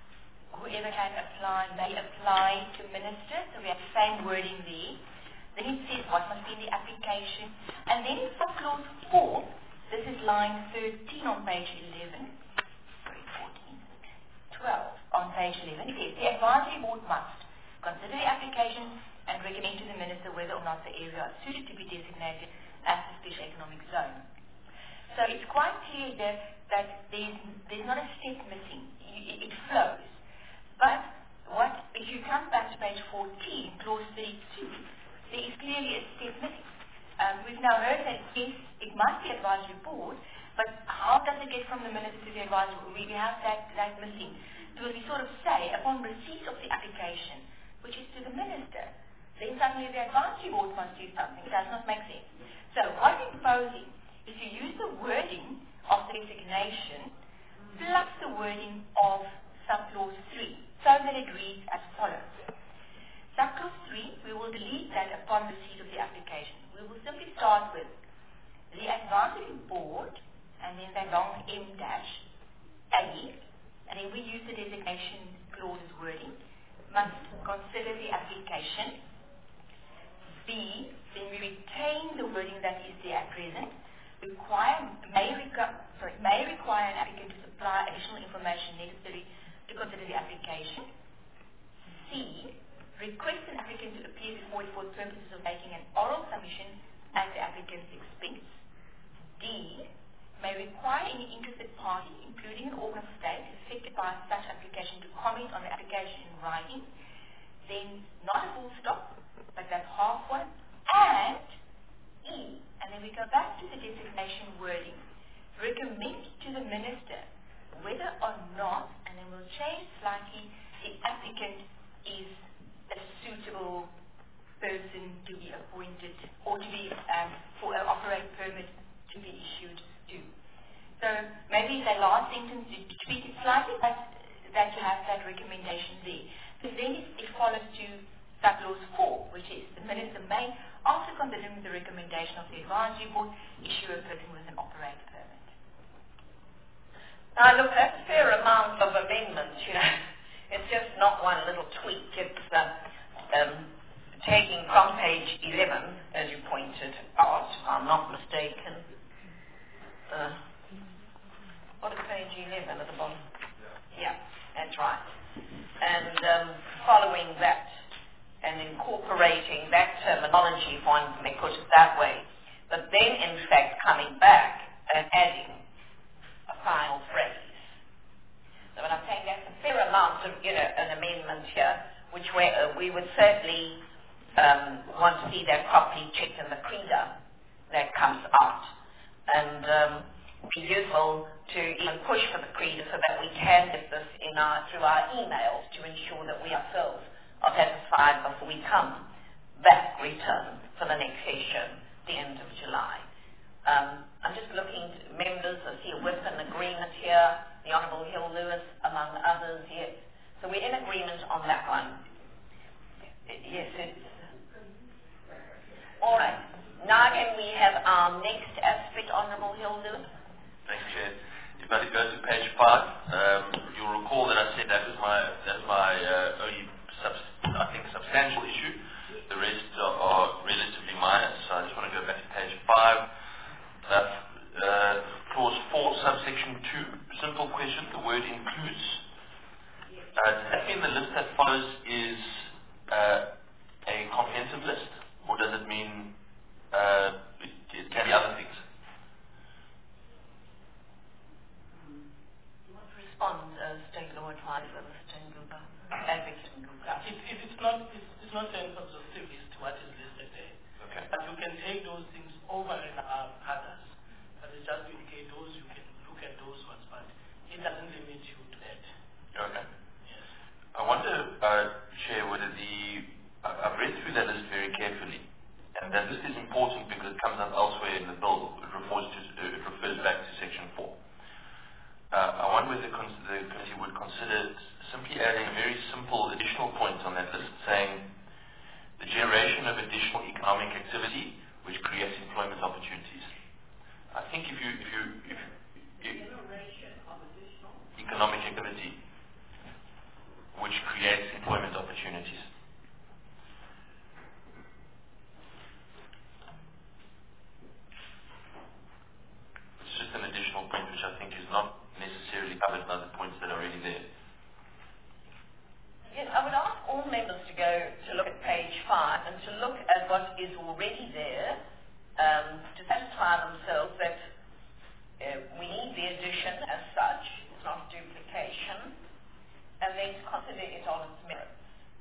S7: whoever can apply may apply to minister, so we have the same wording there. Then it says what must be in the application. And then in subclause four, this is line thirteen on page eleven, sorry, fourteen, twelve on page eleven, it says the advisory board must consider the application and recommend to the minister whether or not the area is suited to be designated as a special economic zone. So it's quite clear that, that there's, there's not a step missing. You, it flows. But what if you come back to page fourteen, clause thirty-two, there is clearly a step missing. Um, we've now heard that yes, it must be advisory board, but how does it get from the minister to the advisory board? We have that, that missing. Because we sort of say, upon receipt of the application, which is to the minister, then suddenly the advisory board must do something. It does not make sense. So what we're proposing is to use the wording of the designation plus the wording of subclause three, so that it reads as follows. Subclause three, we will delete that upon receipt of the application. We will simply start with the advisory board, and then that long M dash, A, and then we use the designation clause's wording, must consider the application. B, then we retain the wording that is there at present, require, may, requ- sorry, may require an applicant to supply additional information necessary to consider the application. C, request an applicant to appear before it for purposes of making an oral submission at the applicant's expense. D, may require any interested party, including an organ of state, affected by such application to comment on the application in writing. Then not a full stop, but that's half one. And E, and then we go back to the designation wording. Recommend to the minister whether or not, and then we'll change slightly, the applicant is a suitable person to be appointed or to be um, for an operating permit to be issued to. So maybe the last sentence you tweak it slightly, but that you have that recommendation there. But then it, it follows to subclause four, which is the minister may, after considering the recommendation of the advisory board, issue a person with an operating permit.
S1: Now, look, that's a fair amount of amendments, you know. It's just not one little tweak. It's uh, um, taking from page eleven, as you pointed out, if I'm not mistaken. Uh, what is page eleven at the bottom? Yeah, that's right. And um, following that and incorporating that terminology, if one may put it that way, but then in fact coming back and adding a final phrase. So when I'm saying that's a fair amount of, you know, an amendment here, which we, uh, we would certainly um, want to see that properly checked in the CREDA that comes out. And um, be useful to even push for the CREDA so that we can get this in our, through our emails to ensure that we ourselves are satisfied before we come back return for the next session, the end of July. Um, I'm just looking to members, I see a whip and agreement here, the Honourable Hill Lewis among others, yes. So we're in agreement on that one. Yes, it's... All right. Now can we have our next aspect, Honourable Hill Lewis?
S8: Thanks, Chair. If I could go to page five, um, you'll recall that I said that was my, that was my uh, only, subs I think, substantial issue. The rest are, are relatively minor, so I just want to go back to page five. Uh, uh, clause four, subsection two, simple question, the word includes. Uh, does that mean the list that follows is uh, a comprehensive list, or does it mean uh, it, it can be other things?
S1: You want to respond, uh, State Law Advisor, Mister Nguga, Advocate Nguga?
S5: If, if it's not, it's, it's not an exhaustive list what is listed there.
S8: Okay.
S5: But you can take those things over and above others. But it's just to indicate those, you can look at those ones, but it doesn't limit you to that.
S8: Okay. Yes. I wonder, uh, Chair, whether the, I- I've read through that list very carefully, and that list is important because it comes up elsewhere in the bill. It refers, to, uh, it refers back to section four. Uh, I wonder whether the, cons the committee would consider simply adding a very simple additional point on that list, saying the generation of additional economic activity which creates employment opportunities. I think if you, if you, if, if
S1: Generation of additional
S8: economic activity which creates employment opportunities. It's just an additional point which I think is not necessarily covered by the points that are already there.
S1: Yes, I would ask all members to go to look at page five and to look at what is already there um, to satisfy themselves that uh, we need the addition as such, it's not duplication, and then to consider it on its merits.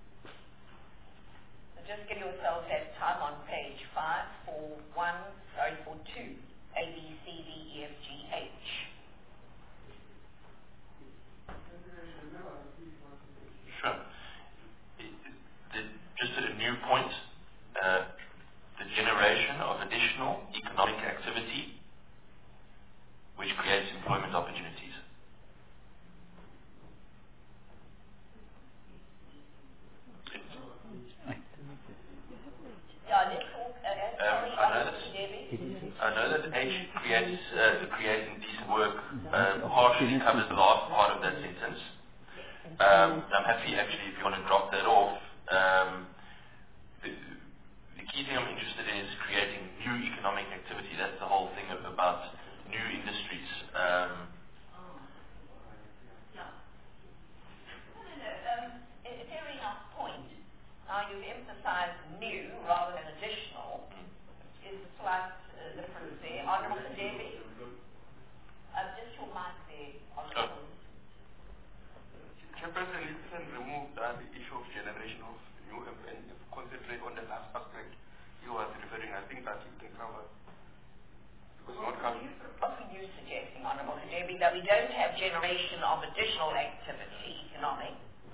S1: So just give yourselves that time on page five for one, sorry, for two, A, B, C, D, E, F, G, H.
S8: Sure. It, it, the, just a new point, uh, the generation of additional economic activity which creates employment opportunities.
S1: Yeah, let's talk, uh, uh, sorry,
S8: Um, I know
S1: Mister Debbie.
S8: I know that H creates, uh, creating decent work uh, partially covers the last part of that sentence. Um, I'm happy actually if you want to drop that off. Um, the, the key thing I'm interested in is creating new economic activity. That's the whole thing of, about new industries. Um,
S1: No. No, no, no. Um, a a fair enough point. Now you've emphasized new rather than additional. Is a slight uh, difference there. Honourable Debbie? Uh, just your mic there, Honourable.
S2: Chairperson, you can remove uh, the issue of generation of new and and concentrate on the last aspect you were referring. I think that you can cover. Because not cover.
S1: What were you suggesting, Honourable Debbie, that we don't have generation of additional activity, economic?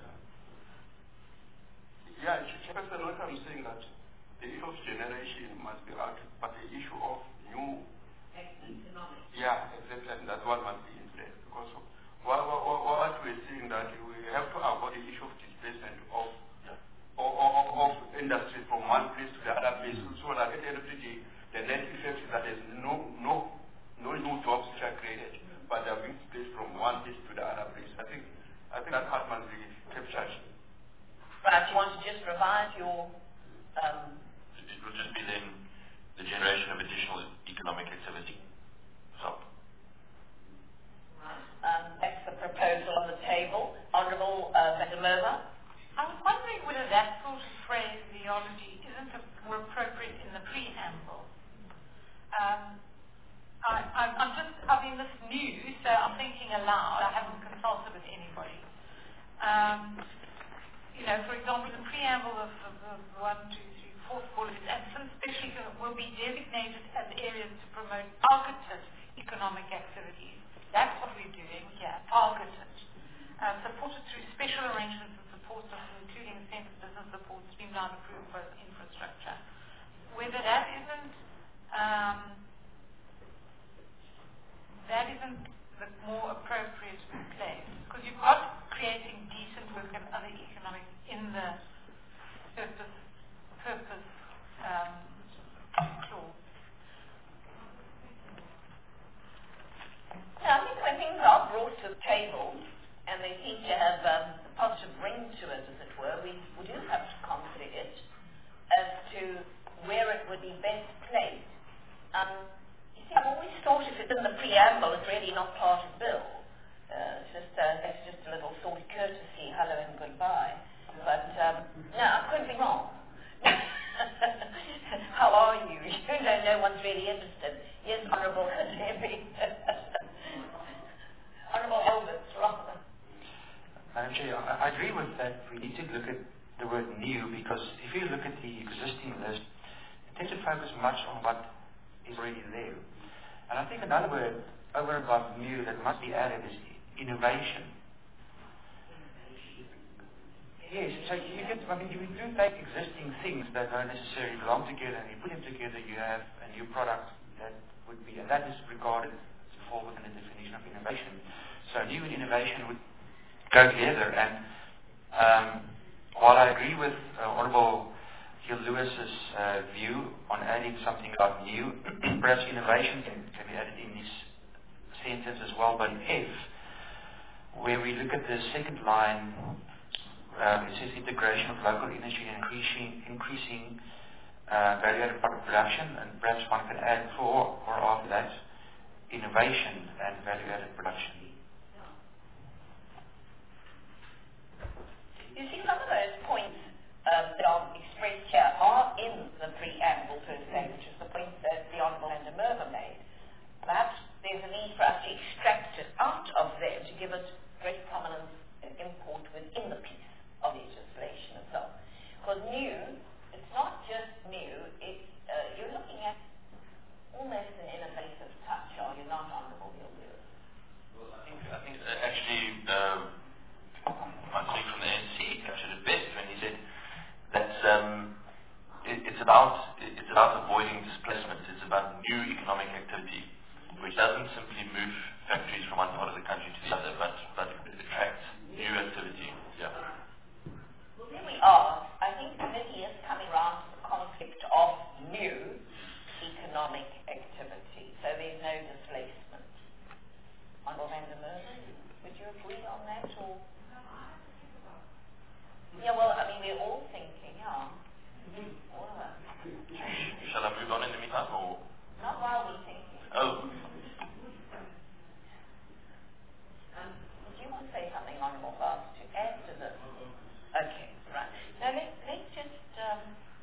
S2: Yeah, Chairperson, what I'm saying that the issue of generation must be out, but the issue of new,
S1: economic.
S2: yeah, exactly, and that one must be in place. Because what, what, what, what we're seeing that we have to avoid the issue of displacement of, of, of, of industry from one place to the other place, so that at the end of the day, the net effect is that there's no, no, no new jobs which are created, but they're being displaced from one place to the other place. I think, I think that part must be captured.
S1: Right, you want to just revise your um,
S8: it will just be then the generation of additional economic activity. So.
S1: Um, that's the proposal on the table. Honourable uh, Van der Merwe?
S4: I was wondering whether that sort of phraseology isn't more appropriate in the preamble. allowed. I haven't consulted with anybody. Um, you know, for example, the preamble of, of, of one, two, three, fourth bullet, and some special will be designated as areas to promote targeted economic activities. That's what we're doing here, targeted. Uh, supported through special arrangements and support systems, including incentive business support, streamlined approved infrastructure. Whether that isn't um, that isn't the more appropriate place, because you've got creating decent work and other economic in the purpose purpose um, clause.
S1: Yeah, I think when things are brought to the table and they seem to have um, a positive ring to it, as it were, we, we do have to consider it as to where it would be best placed. Um, you see, I've always thought if it's in the preamble, it's really not part of the bill. Uh, it's just uh, it's just a little sort of courtesy, hello and goodbye. But um, no, I could be wrong. How are you? You know, no one's really interested. Yes, Honourable Debbie. Honourable Elvis, rather.
S14: Madam Chair, I, I agree with that. We need to look at the word new, because if you look at the existing list, it tends to focus much on what is already there. And I think another word over and above new that must be added is innovation. Yes, so you get, I mean, you do take existing things that don't necessarily belong together, and you put them together, you have a new product that would be, and that is regarded to fall within the definition of innovation. So new and innovation would go together, and um, while I agree with uh, Honourable Gil Lewis's uh, view on adding something about new, perhaps innovation can, can be added in this sentence as well, but in F, where we look at the second line, Um, it says integration of local industry and increasing, increasing uh, value-added product production, and perhaps one can add for or after that, innovation and value-added production.
S1: You see, some of those points um, that are expressed here are in the preamble per se, which is the point that the Honourable Linda Merver made. Perhaps there's a need for us to extract it out of there to give it great prominence and import within the piece of legislation itself. Because new, it's not just new, it's, uh, you're looking at almost an innovative touch, are you not, Honourable Gil Lewis?
S8: Well, I think, I think uh, actually uh, my colleague from the A N C captured it best when he said that um, it, it's about it's about avoiding displacement. It's about new economic activity, which doesn't simply move factories from one part of the country to the other, but but attracts new activity. Yeah.
S1: Here we are. I think the committee is coming around to the concept of new economic activity. So there's no displacement. Honourable Vander Merwe, would you agree on that? Or? Yeah, well, I mean, we're all thinking, yeah. All of us.
S8: Shall I move on in the meantime, or?
S1: Not while we're thinking.
S8: Oh.
S1: Um, did you want to say something, Honourable Bart, to add to this? Okay. Right. Now let, let's just um,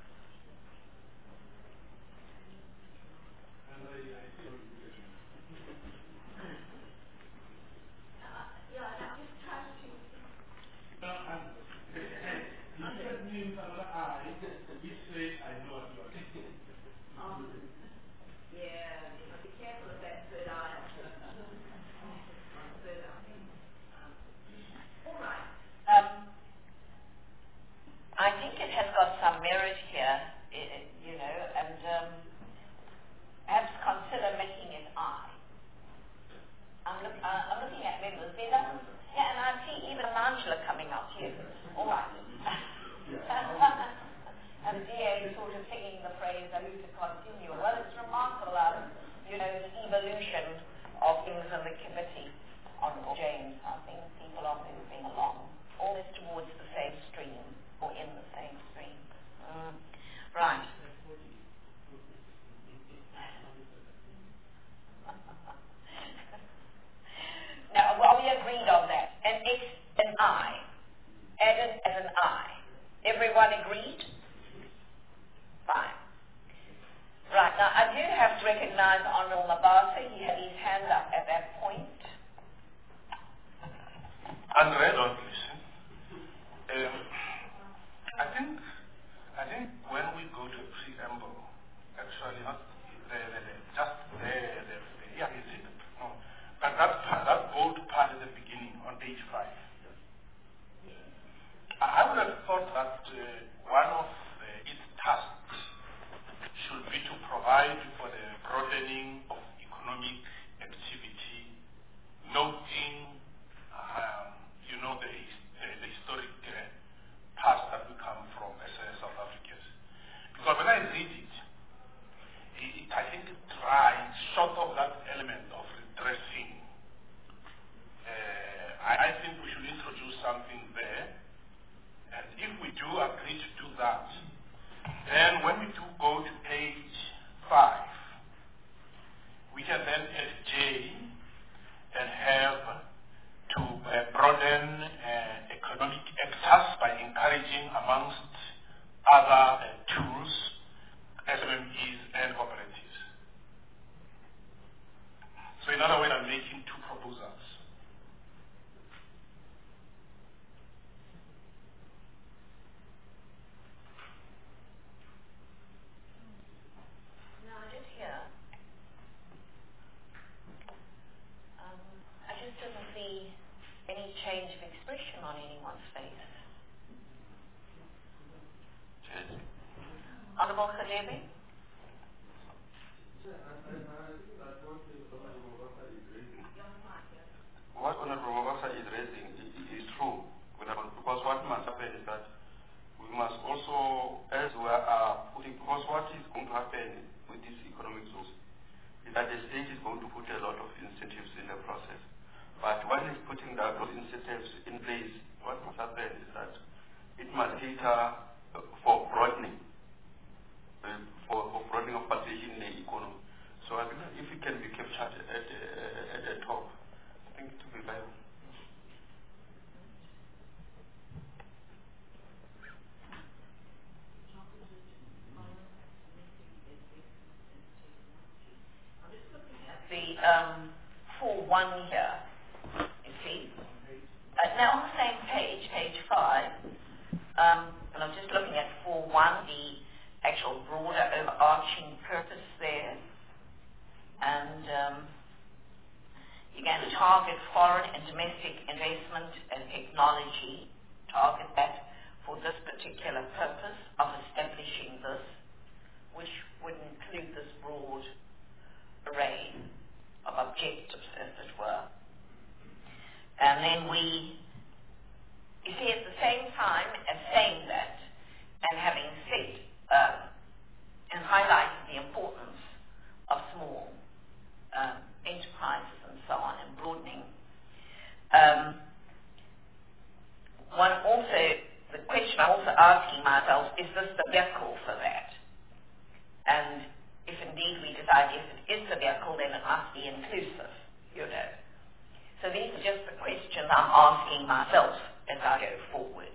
S1: I think it has got some merit here, it, you know, and um, perhaps consider making it I. I'm, look, uh, I'm looking at members there. Doesn't, yeah, and I see even Angela coming up here. All right. And the D A is sort of singing the phrase, I need to continue. Well, it's remarkable, um, you know, the evolution of things in the committee, Honourable James. I think people are moving along, almost towards the same stream. Or in the same stream. Mm. Right. Now, well, we agreed on that. An X and I. Added as an I. Everyone agreed? Fine. Right. Now, I do have to recognize Honourable Mabasa. He had his hand up at that point.
S10: activity, noting, um, you know, the, the, the historic uh, past that we come from as uh, South Africans. Because when I read it, it, I think it tries, short of that element of redressing, uh, I, I think we should introduce something there. And if we do agree to do that, then when we do go to page five, we can then add J and have to uh, broaden uh, economic actors by encouraging, amongst other uh, tools, S M M Es and cooperatives. So in other words, I'm making two proposals.
S1: Now, just here, um, I just didn't see any change of expression on anyone's face.
S8: Cheers.
S1: Honorable Khalebe?
S3: What Honorable Mabasa is raising is, is true, because what must happen is that we must also, as we are putting, because what is going to happen with this economic zones is that the state is going to put a lot of incentives in the process. But when it's putting that, those incentives in place, what must happen is that it must cater for broadening, uh, for, for broadening of participation in the economy. So I think if it can be captured at, uh, at the top, I think it will be viable.
S1: The um, four one here, you see. Uh, now on the same page, page five, um, and I'm just looking at four one, the actual broader overarching purpose there. And um, you're going to target foreign and domestic investment and technology, target that for this particular purpose of establishing this, which would include this broad array of objectives, as it were. And then we, you see, at the same time as saying that, and having said um, and highlighted the importance of small um, enterprises and so on, and broadening, um, one also, the question I'm also asking myself, is this the vehicle for that? And if indeed we decide yes, it is the vehicle, then it must be inclusive, you know. So these are just the questions I'm asking myself as I go forward.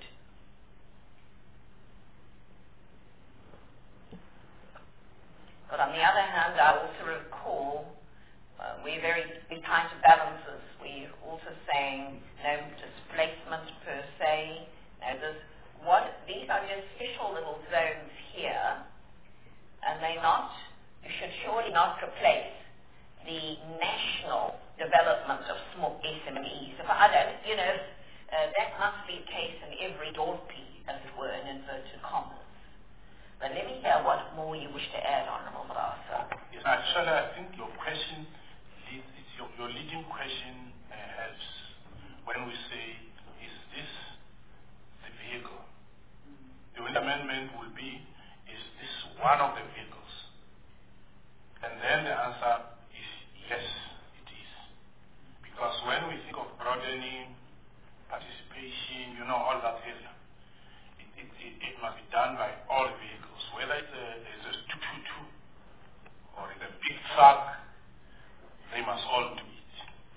S1: But on the other hand, I also recall uh, we're very we're trying to balance this. We're also saying no displacement per se. No, this, what these are just special little zones here, and they're not. You should surely not replace the national development of small S M Es. If I don't, you know, uh, that must be the case in every dorpie, as it were, in inverted commas. But let me hear what more you wish to add, Honourable Mabasa.
S10: Yes, actually, I think your question, lead, it's your, your leading question uh, helps when we say, is this the vehicle? The amendment will be, is this one of the vehicles? And then the answer is yes, it is. Because when we think of broadening, participation, you know, all that area, it, it, it, it must be done by all vehicles, whether it's a, it's a two two two or it's a big truck, they must all do it.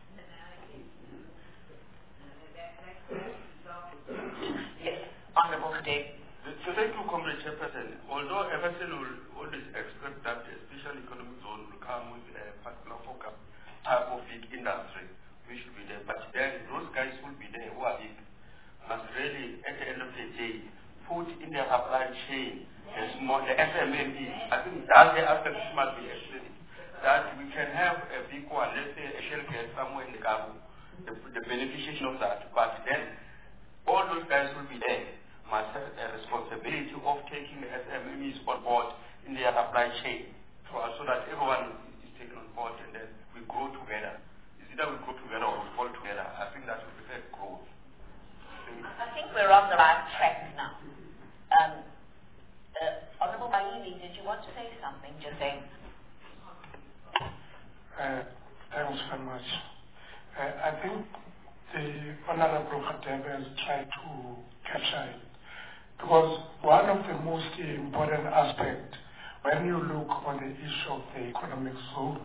S1: Yes, Honourable Dave.
S3: So thank you, Comrade Chairperson. Although Everton will always expect that a special economic zone will come with a particular focus type of big industry, we should be there. But then those guys will be there who are big, must really, at the end of the day, put in their supply chain the small, the S M M Es. I think that's the aspect which must be explained. That we can have a big one, let's say a shell gas somewhere in the Gabo, the, the beneficiation of that. But then all those guys will be there, must have a responsibility of taking the S M Es on board in their supply chain, so, so that everyone is, is taken on board, and then we we grow together. It's either we grow together or we fall together. I think that we prefer growth.
S1: I think we're on the right track now. Um, uh, Honourable Bailey, did you want to say something? Just saying.
S15: Uh, thanks very much. Uh, I think the Honourable Khatebe has tried to capture it, because one of the most important aspects when you look on the issue of the economic zones,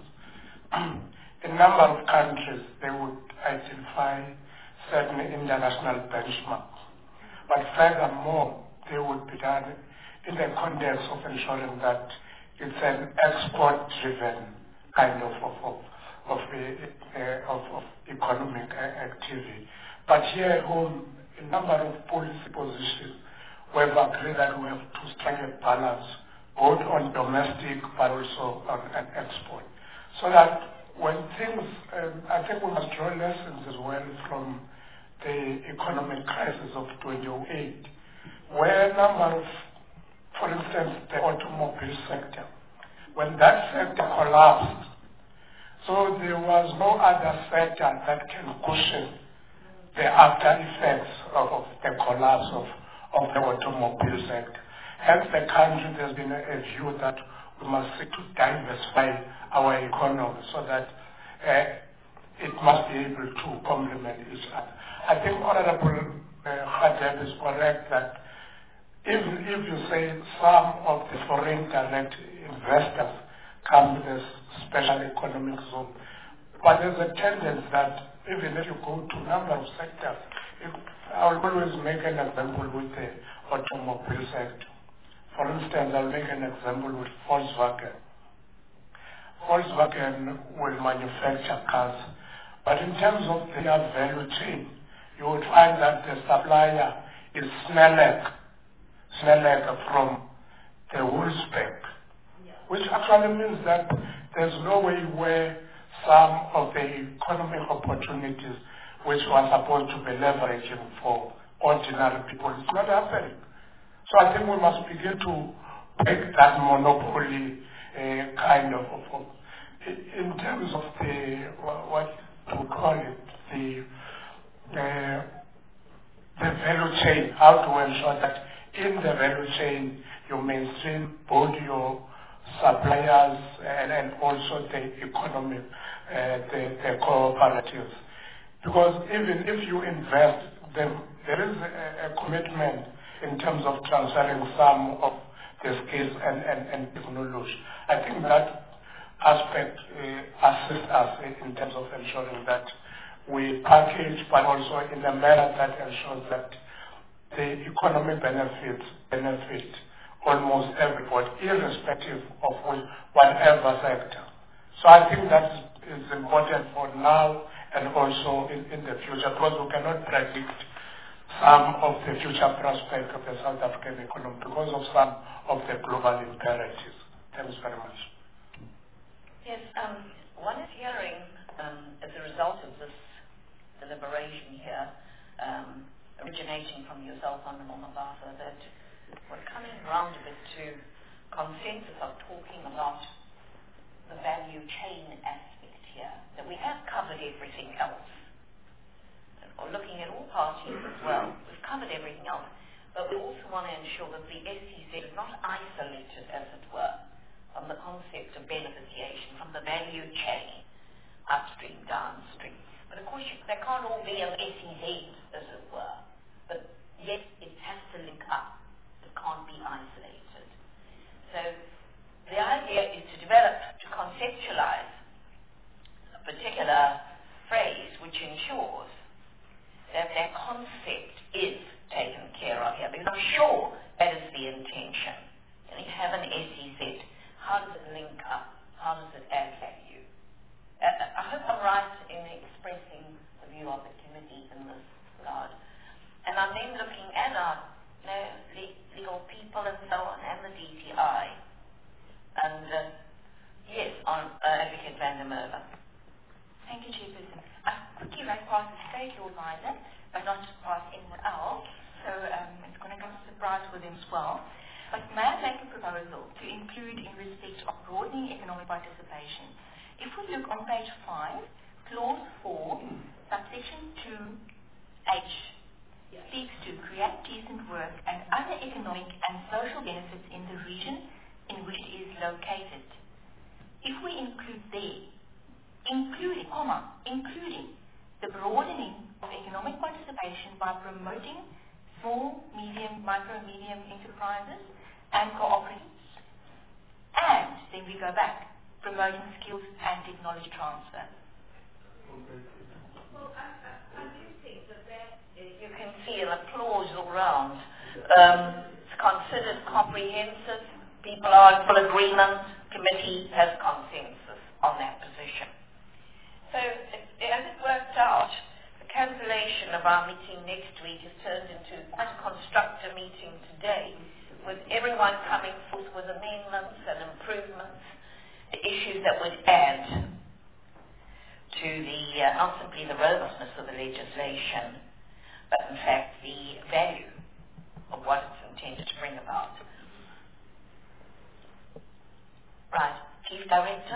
S15: a number of countries, they would identify certain international benchmarks, but furthermore, they would be done in the context of ensuring that it's an export-driven kind of of of, of, uh, of, of economic activity. But here at home, a number of policy positions, we've agreed that we have to strike a balance both on domestic but also on an export. So that when things, um, I think we must draw lessons as well from the economic crisis of twenty oh eight, where a number of, for instance, the automobile sector, when that sector collapsed, so there was no other sector that can cushion the after effects of, of the collapse of, of the automobile sector. Hence the country, there's been a, a view that we must seek to diversify our economy so that uh, it must be able to complement each other. I think Honorable uh, Khatebe is correct that even if you say some of the foreign direct investors come to this special economic zone, but there's a tendency that even if you go to a number of sectors, if, I'll always make an example with the automobile sector. For instance, I'll make an example with Volkswagen. Volkswagen will manufacture cars, but in terms of their value chain, you would find that the supplier is Snelec, Snelec from the Wolfsburg, which actually means that there's no way where some of the economic opportunities which were supposed to be leveraging for ordinary people, it's not happening. So I think we must begin to break that monopoly uh, kind of, of, of, in terms of the, what to call it, the, uh, the value chain, how to ensure that in the value chain you mainstream both your suppliers and, and also the economy, uh, the, the cooperatives. Because even if you invest, then there is a, a commitment in terms of transferring some of the skills and, and, and technology. I think that aspect uh, assists us in, in terms of ensuring that we package, but also in a manner that ensures that the economic benefits benefit almost everybody, irrespective of whatever sector. So I think that is important for now and also in, in the future, because we cannot predict some of the future prospects of the South African economy because of some of the global imperatives. Thanks very much.
S1: Yes, um, one is hearing, um, as a result of this deliberation here, um, originating from yourself, Honourable Mabasa, that we're coming round a bit to consensus of talking about the value chain aspect here, that we have covered everything else, or looking at all parties as well. We've covered everything else, but we also want to ensure that the S E Z is not isolated, as it were, from the concept of beneficiation, from the value chain, upstream, downstream. But of course, you, there can't all be an S E Z, as it were, but yet it has to link up. It can't be isolated. So the idea is to develop, to conceptualize a particular phrase which ensures that that concept is taken care of here, because I'm sure that is the intention. And you have an S E Z, how does it link up? How does it add value? Uh, I hope I'm right in expressing the view of the committee in this regard. And I'm then looking at our you know, le- legal people and so on, and the D T I. And uh, yes, on uh, Advocate van der Merwe.
S7: Thank you, Chairperson. I quickly ran past the State Law Advisor, but not past anyone else, so um, it's going to come as a surprise for them as well. But may I make a proposal to include, in respect of broadening economic participation, If we look on page five, clause four, subsection two H, speaks to create decent work and other economic and social benefits in the region in which it is located. If we include there, including, comma, including the broadening of economic participation by promoting small, medium, micro, medium enterprises and cooperatives, and then we go back, promoting skills and technology transfer.
S1: Well, I, I, I do think that that, you can see an applause all round. Um, it's considered comprehensive. People are in full agreement. Committee has consensus on that position. So, it, as it worked out, the cancellation of our meeting next week has turned into quite a constructive meeting today, with everyone coming forth with amendments and improvements, the issues that would add to the, uh, not simply the robustness of the legislation, but in fact the value of what it's intended to bring about. Right, Chief Director.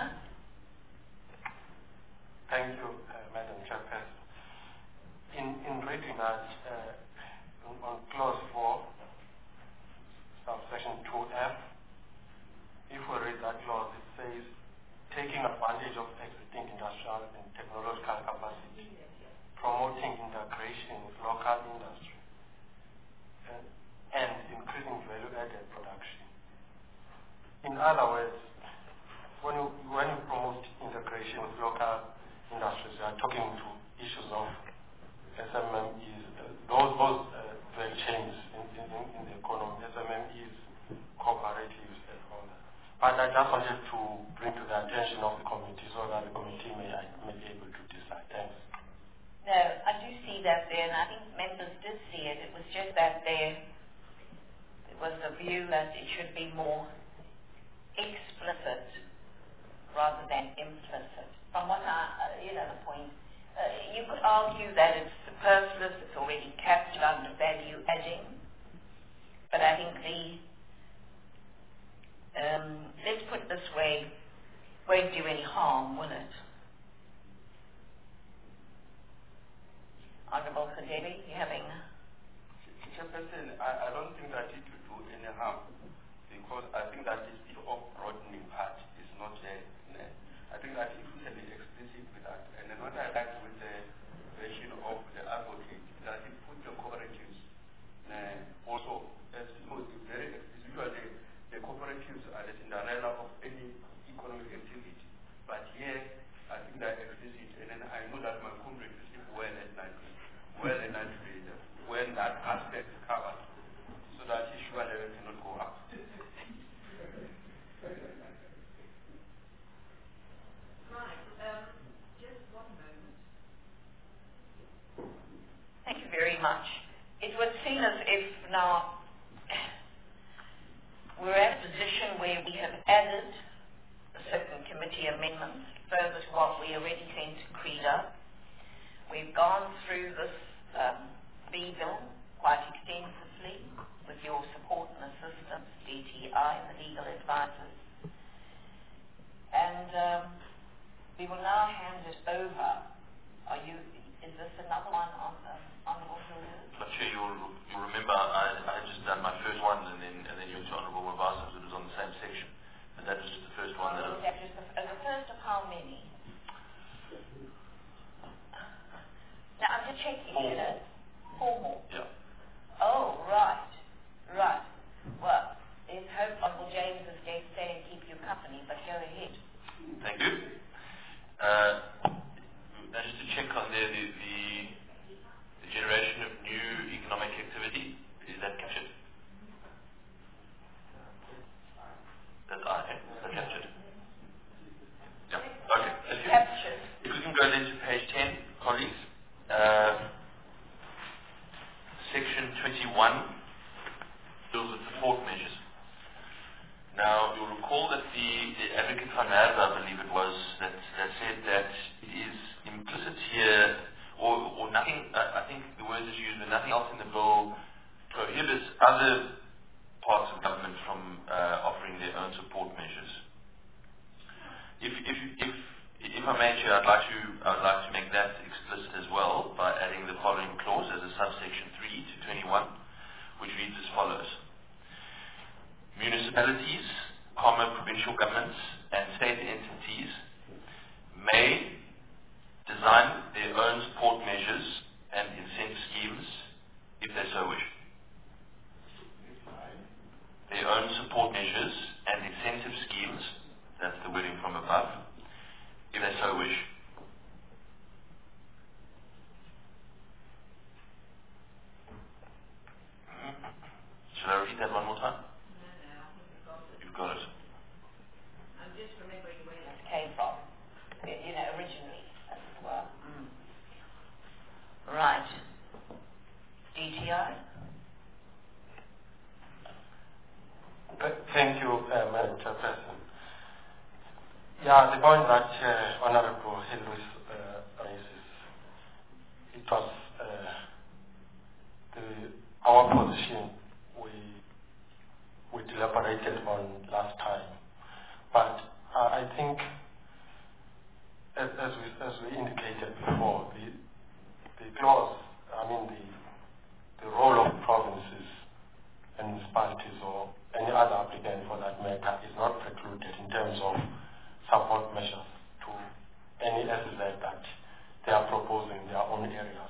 S3: Thank you, uh, Madam Chairperson. In, in reading that, uh, on, on clause four, subsection two F, if we read that clause, it says, taking advantage of existing industrial and technological capacity, promoting integration with local industry, and, and increasing value-added production. In other words, when you, when you promote integration with local industries, you are talking to issues of S M M Es, uh, those, those uh, value chains in, in, in the economy, S M M Es, cooperatives, and all that. But I just wanted to bring to the attention of the committee so that the committee may, may be able to decide. Thanks.
S1: No, I do see that there, and I think members did see it. It was just that there, it was a view that it should be more explicit rather than implicit. From what I, uh, you know, the point, uh, you could argue that it's superfluous, it's already captured under value adding, but I think the, um, let's put it this way, won't do any harm, will it? Honorable Khadebi, you having...
S16: Chairperson, I, I don't think that it will do any harm, because I think that the issue of broadening part is not there. I think that if we can be explicit with that, and then what I like with the version of the advocate, that it put the cooperatives uh, also, as you know, very explicit. Usually the cooperatives are the Cinderella of any economic activity, but here I think they're explicit, and then I know that my comrade will sleep well at night, well at night when that aspect is covered, so that issue level cannot go up.
S1: Thank you very much. It would seem as if now we're at a position where we have added a certain committee amendments further to what we already sent to CREDA. We've gone through this um, B bill quite extensively with your support and assistance, D T I and the legal advisors. And um, we will now hand it over. Are you, is this another one on um, Honourable Hilliard?
S8: I'm sure you'll, you'll remember I, I had just done my first one, and then and then you went to Honourable Mabasa, it was on the same section. And that was just the first one.
S1: Oh,
S8: that
S1: was that just the, uh, the first of how many? Now, I'm just checking.
S8: Four
S1: you know.
S8: more.
S1: Four more.
S8: Yeah.
S1: Oh, right. Right. Well, let's hope Uncle James is going to stay and keep you company, but go ahead.
S8: Thank you. Uh, now just to check on there, the, the, the generation of new economic activity, is that captured? That's I, okay. Is that captured? Yeah. Okay. Thank you.
S1: Captured.
S8: If we can go then to page ten, colleagues. Uh, section twenty-one deals with support measures. Now, you'll recall that the, the Advocate van Merwe, I believe it was, that, that said that it is implicit here, or, or nothing, uh, I think the word is used, but nothing else in the bill prohibits other parts of government from uh, offering their own support measures. If, if, if, like to make that explicit as well by adding the following clause as a subsection three to twenty-one, which reads as follows. Municipalities, comma, provincial governments, and state entities may design their own support measures and incentive schemes if they so wish. Their own support measures and incentive schemes, that's the wording from above, if they so wish. Shall I repeat that one more time? You've got it.
S1: I'm just remembering where that came from, you know, originally, as it were. Mm. Right. D T I?
S3: Thank you, uh, Madam Chairperson. Yeah, the point that uh, Honorable Hillis uh, raises, it was uh, the, our position we we deliberated on last time. But uh, I think, as, as, we, as we indicated before, the, the clause, I mean the, the role of provinces and municipalities or any other applicant for that matter is not precluded in terms of support measures to any S Z that they are proposing in their own areas.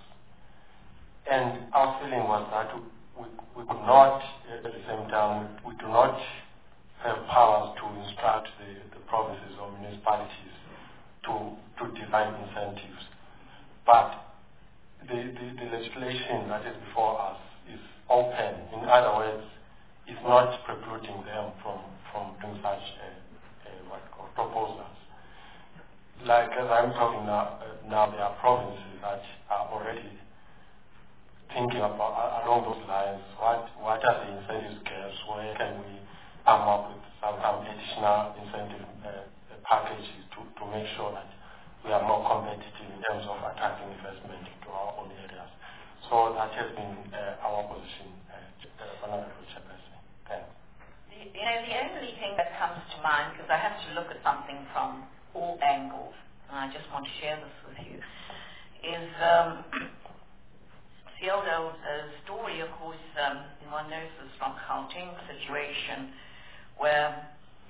S3: And our feeling was that we, we could not, at the same time, we do not have powers to instruct the, the provinces or municipalities to, to define incentives. But the, the, the legislation that is before us is open. In other words, it's not precluding them from, from doing such a, a, what called proposals. Like as I'm talking now, uh, now there are provinces that are already thinking about uh, along those lines. What what are the incentive scales? Where can we come up with some, some additional incentive uh, packages to, to make sure that we are more competitive in terms of attracting investment into our own areas? So that has been uh, our position, uh, Honorable Chairperson. Thanks.
S1: The, you know, the only thing that comes to mind, because I have to look at something from all angles, and I just want to share this with you, is um, the old, old uh, story, of course, um, one knows this from Gauteng situation, where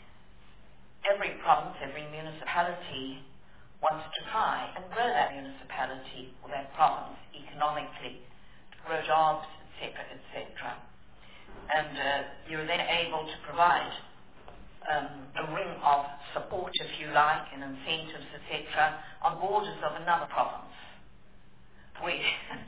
S1: every province, every municipality wants to try and grow that municipality or that province economically, to grow jobs, et cetera, et cetera. And uh, you're then able to provide um, a ring of support, if you like, and incentives, et cetera, on borders of another province. We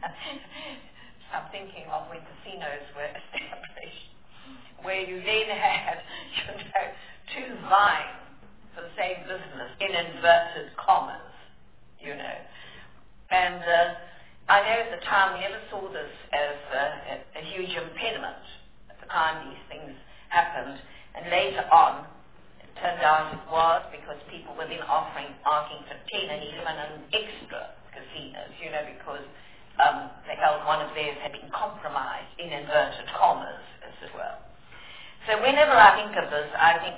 S1: I'm thinking of when casinos were established, where you then had, you know, two vying for the same business, in inverted commas, you know. And uh, I know at the time we never saw this as a, a, a huge impediment. Time these things happened, and later on it turned out it was because people were then offering, asking for ten and even an extra casinos, you know, because um, they felt one of theirs had been compromised, in inverted commas, as it were. So whenever I think of this, I think,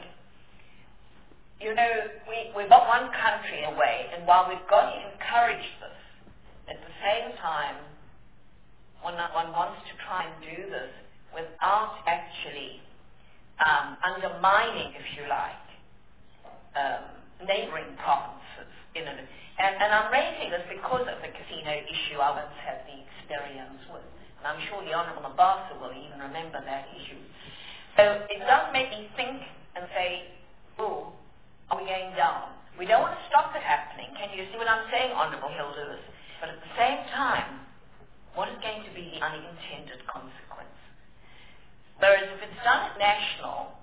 S1: you know, we, we've got one country in a way, and while we've got to encourage this, at the same time, one, one wants to try and do this without actually um, undermining, if you like, um, neighbouring provinces. You know, and, and I'm raising this because of the casino issue I once had the experience with. And I'm sure the Honourable Mabasa will even remember that issue. So it does make me think and say, oh, are we going down? We don't want to stop it happening. Can you see what I'm saying, Honourable Hill Lewis? But at the same time, what is going to be the unintended consequence? Whereas if it's done at national,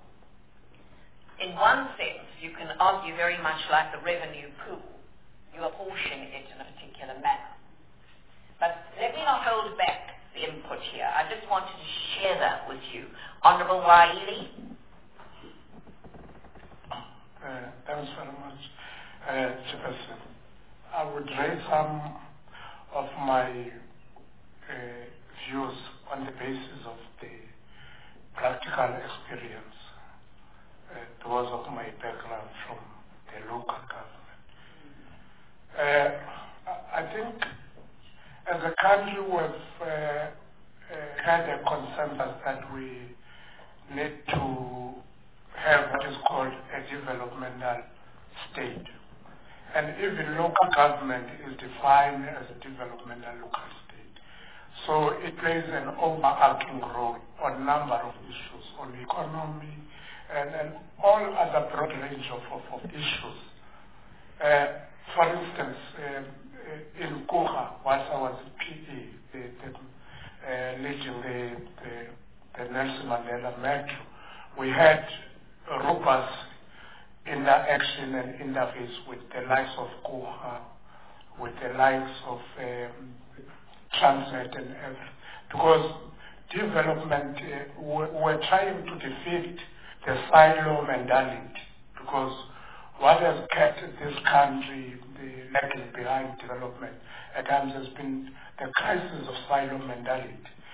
S1: in one sense, you can argue very much like the revenue pool. You apportion it in a particular manner. But let me not hold back the input here. I just wanted to share that with you. Honourable Waili.
S15: Uh, thanks very much, uh, Chairperson. I would raise some of my uh, views on the basis of the practical experience uh, because of my background from the local government. Uh, think as a country we've uh, uh, had a consensus that we need to have what is called a developmental state. And even local government is defined as a developmental local state. So it plays an overarching role on a number of issues, on the economy and, and all other broad range of, of, of issues. Uh, for instance, um, in Kuha, whilst I was a P E, the, the, uh, leading the, the, the Nelson Mandela Metro, we had robust interaction and interface with the likes of Kuha, with the likes of um, Transnet and everything. Because development, uh, we're, we're trying to defeat the silo mentality, because what has kept this country the lagging behind development at times has been the crisis of silo mentality.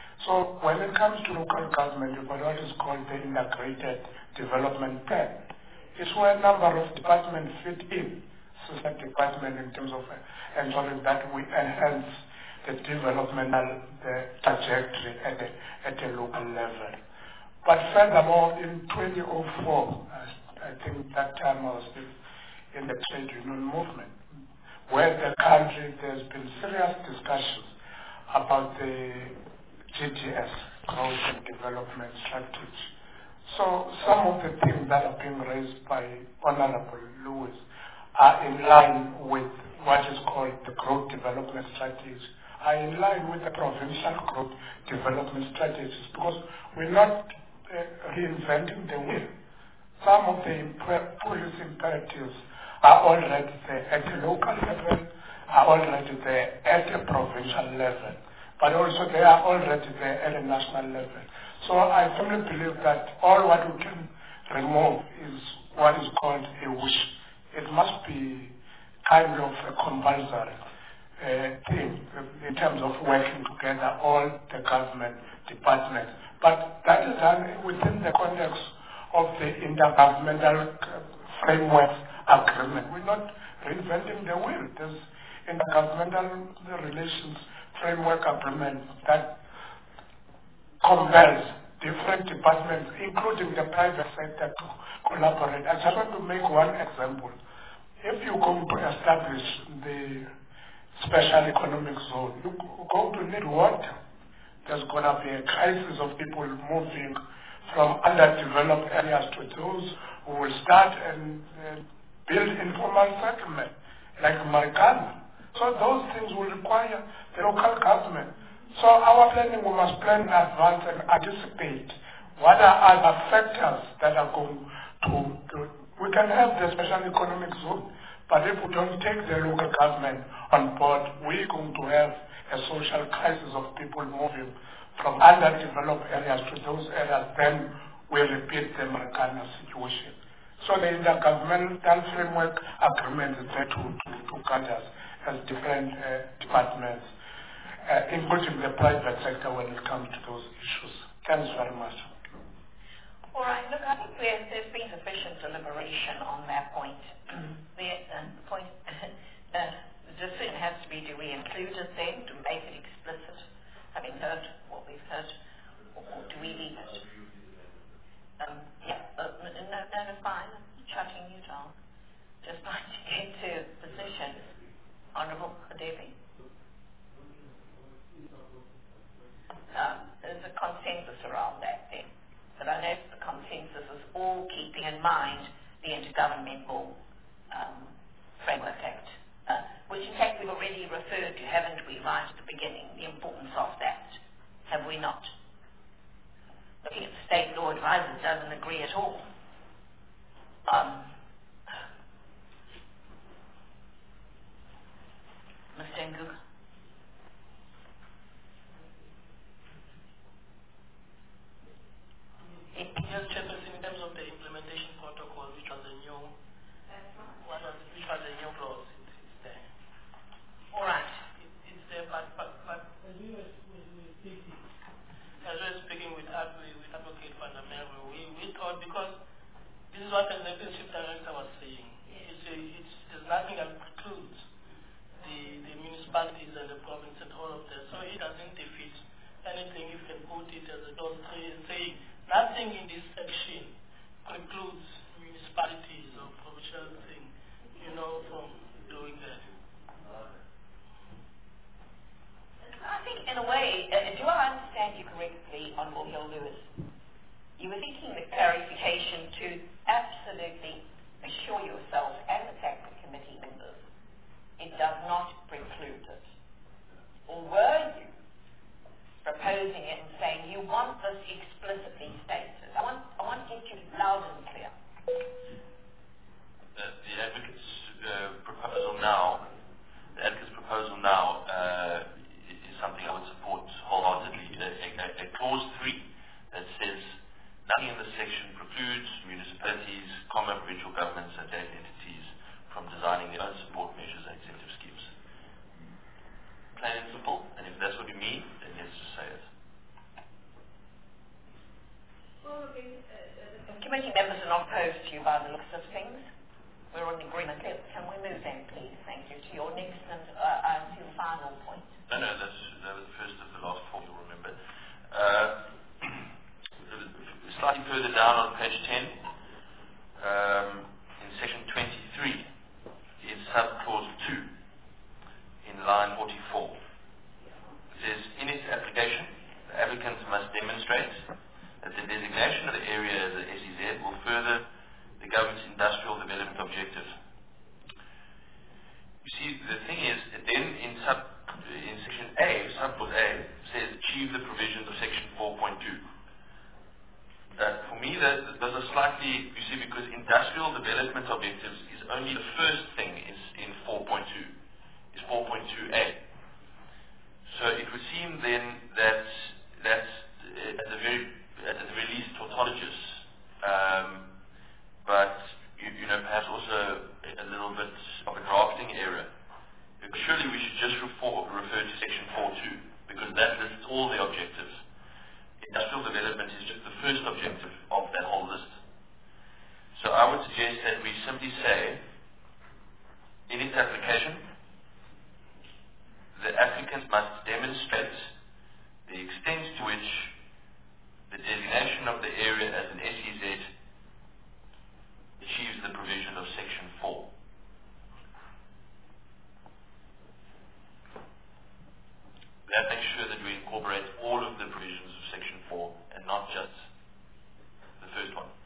S15: So when it comes to local government, you've got what is called the integrated development plan. It's where a number of departments fit in, system department in terms of ensuring that we enhance the developmental the trajectory at the, at the local level. But furthermore, in twenty oh four, I think that time I was in the trade union movement, where the country, there's been serious discussions about the G T S, Growth and Development Strategy. So some of the things that are being raised by Honorable Lewis are in line with what is called the Growth Development Strategy, are in line with the provincial growth development strategies, because we're not uh, reinventing the wheel. Some of the imp- policy imperatives are already there at the local level, are already there at the provincial level, but also they are already there at the national level. So I firmly believe that all what we can remove is what is called a wish. It must be kind of a compulsory uh, thing in terms of working together, all the government departments. But that is done within the context of the intergovernmental framework agreement. We're not reinventing the wheel. There's intergovernmental relations framework agreement that compels different departments, including the private sector, to collaborate. I just want to make one example. If you're going to establish the special economic zone, you're going to need water. There's going to be a crisis of people moving from underdeveloped areas to those who will start and uh, build informal settlement, like Marikana. So those things will require the local government. So our planning, we must plan in advance and anticipate what are other factors that are going to, to we can have the special economic zone, but if we don't take the local government on board, we're going to have a social crisis of people moving from underdeveloped areas to those areas, then we repeat the Marikana situation. So the intergovernmental framework agreement is there to, to, to guide us as different uh, departments, uh, including the private sector when it comes to those issues. Thanks very much.
S1: All right, look, I think there's, there's been sufficient deliberation on that point. the uh, point, uh, the decision has to be, do we include it then to make it explicit, having heard what we've heard, or do we leave it? Um, yeah, uh, no, no, no, fine, I'm shutting you down. Just like to get to position. Honourable Devi. Um, there's a consensus around that thing. But I know the consensus is all keeping in mind the Intergovernmental um, Framework Act, uh, which in fact we've already referred to, haven't we, right at the beginning, the importance of that. Have we not? Looking at the State Law Advisor doesn't agree at all. Um, Mister Nguka.
S5: Yes, Chairperson, in terms of the implementation protocol, which was a new, what was, which was a new clause, it, it's there.
S1: All right.
S5: It, it's there, but but but as we were, we were speaking, as we were speaking with with Advocate Van der Merwe, we we thought, because this is what the Executive Director was saying. It's a, it's there's nothing that precludes the the municipal municipalities and the province and all of that. So it doesn't defeat anything. You can put it as a clause three and say nothing in this section precludes municipalities or provincial thing, you know, from doing that.
S1: I think, in a way, uh, do I understand you correctly, Honourable Hill Lewis? You were seeking the clarification to absolutely assure yourself and the tax committee members it does not preclude it. Or were you proposing it and saying you want this explicitly stated? I want, I want to get you loud and clear.
S8: Uh, the advocate's uh, proposal now, the advocate's proposal now uh, is something I would support wholeheartedly. A, a, a clause three that says nothing in this section precludes municipalities, common provincial governments and state entities from designing their own support measures and incentive schemes. Plain and simple, and if that's what you mean, then let's just say it.
S1: Committee members are not opposed to you by the looks of things. We're in agreement. Can we move then, please? Thank you. To your next and uh, I assume final point.
S8: No, no, that's, that was the first of the last four, you'll remember. Uh, slightly further down on page ten, um, in section twenty-three, is sub-clause two, in line forty-four. It says, in its application, the applicant must demonstrate that the designation of the area as a S E Z will further the government's industrial development objective. You see, the thing is, then in sub in section A, subclause A, says achieve the provisions of section four point two. Uh, for me, that, those are slightly, you see, because industrial development objectives is only the first thing is in four point two, is four point two A. So it would seem then that that's uh, at the very at the very least tautologous, um, but you, you know perhaps also a little bit of a drafting error. Because surely we should just refer, refer to section four point two because that lists all the objectives. Industrial development is just the first objective of that whole list. So I would suggest that we simply say, in its application, the applicant must demonstrate the extent to which the designation of the area as an S E Z achieves the provision of section four. That makes sure that we incorporate all of the provisions of section four and not just the first one.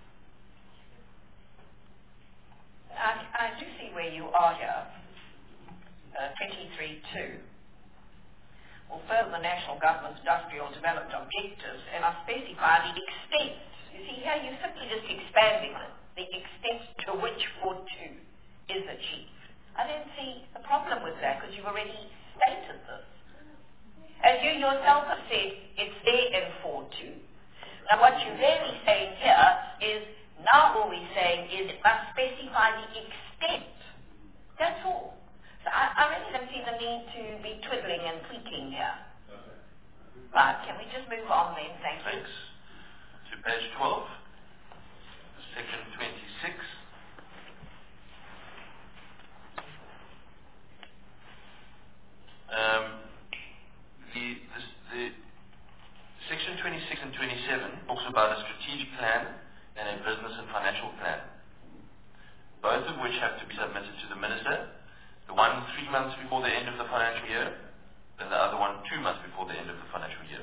S1: I, I do see where you are here. Uh, twenty-three two will further the national government's industrial development objectives and I specify the extent. You see here you're simply just expanding it, the extent to which four point two is achieved. I don't see a problem with that because you've already stated this. As you yourself have said, it's there in four point two. Now what you're really saying here is, now all we're saying is it must specify the extent. That's all. So I, I really don't see the need to be twiddling and tweaking here. But can we just move on then? Thank you.
S8: Thanks. To page twelve, section twenty-six. Um, The, this, the section twenty-six and twenty-seven talks about a strategic plan and a business and financial plan, both of which have to be submitted to the minister, the one three months before the end of the financial year, and the other one two months before the end of the financial year.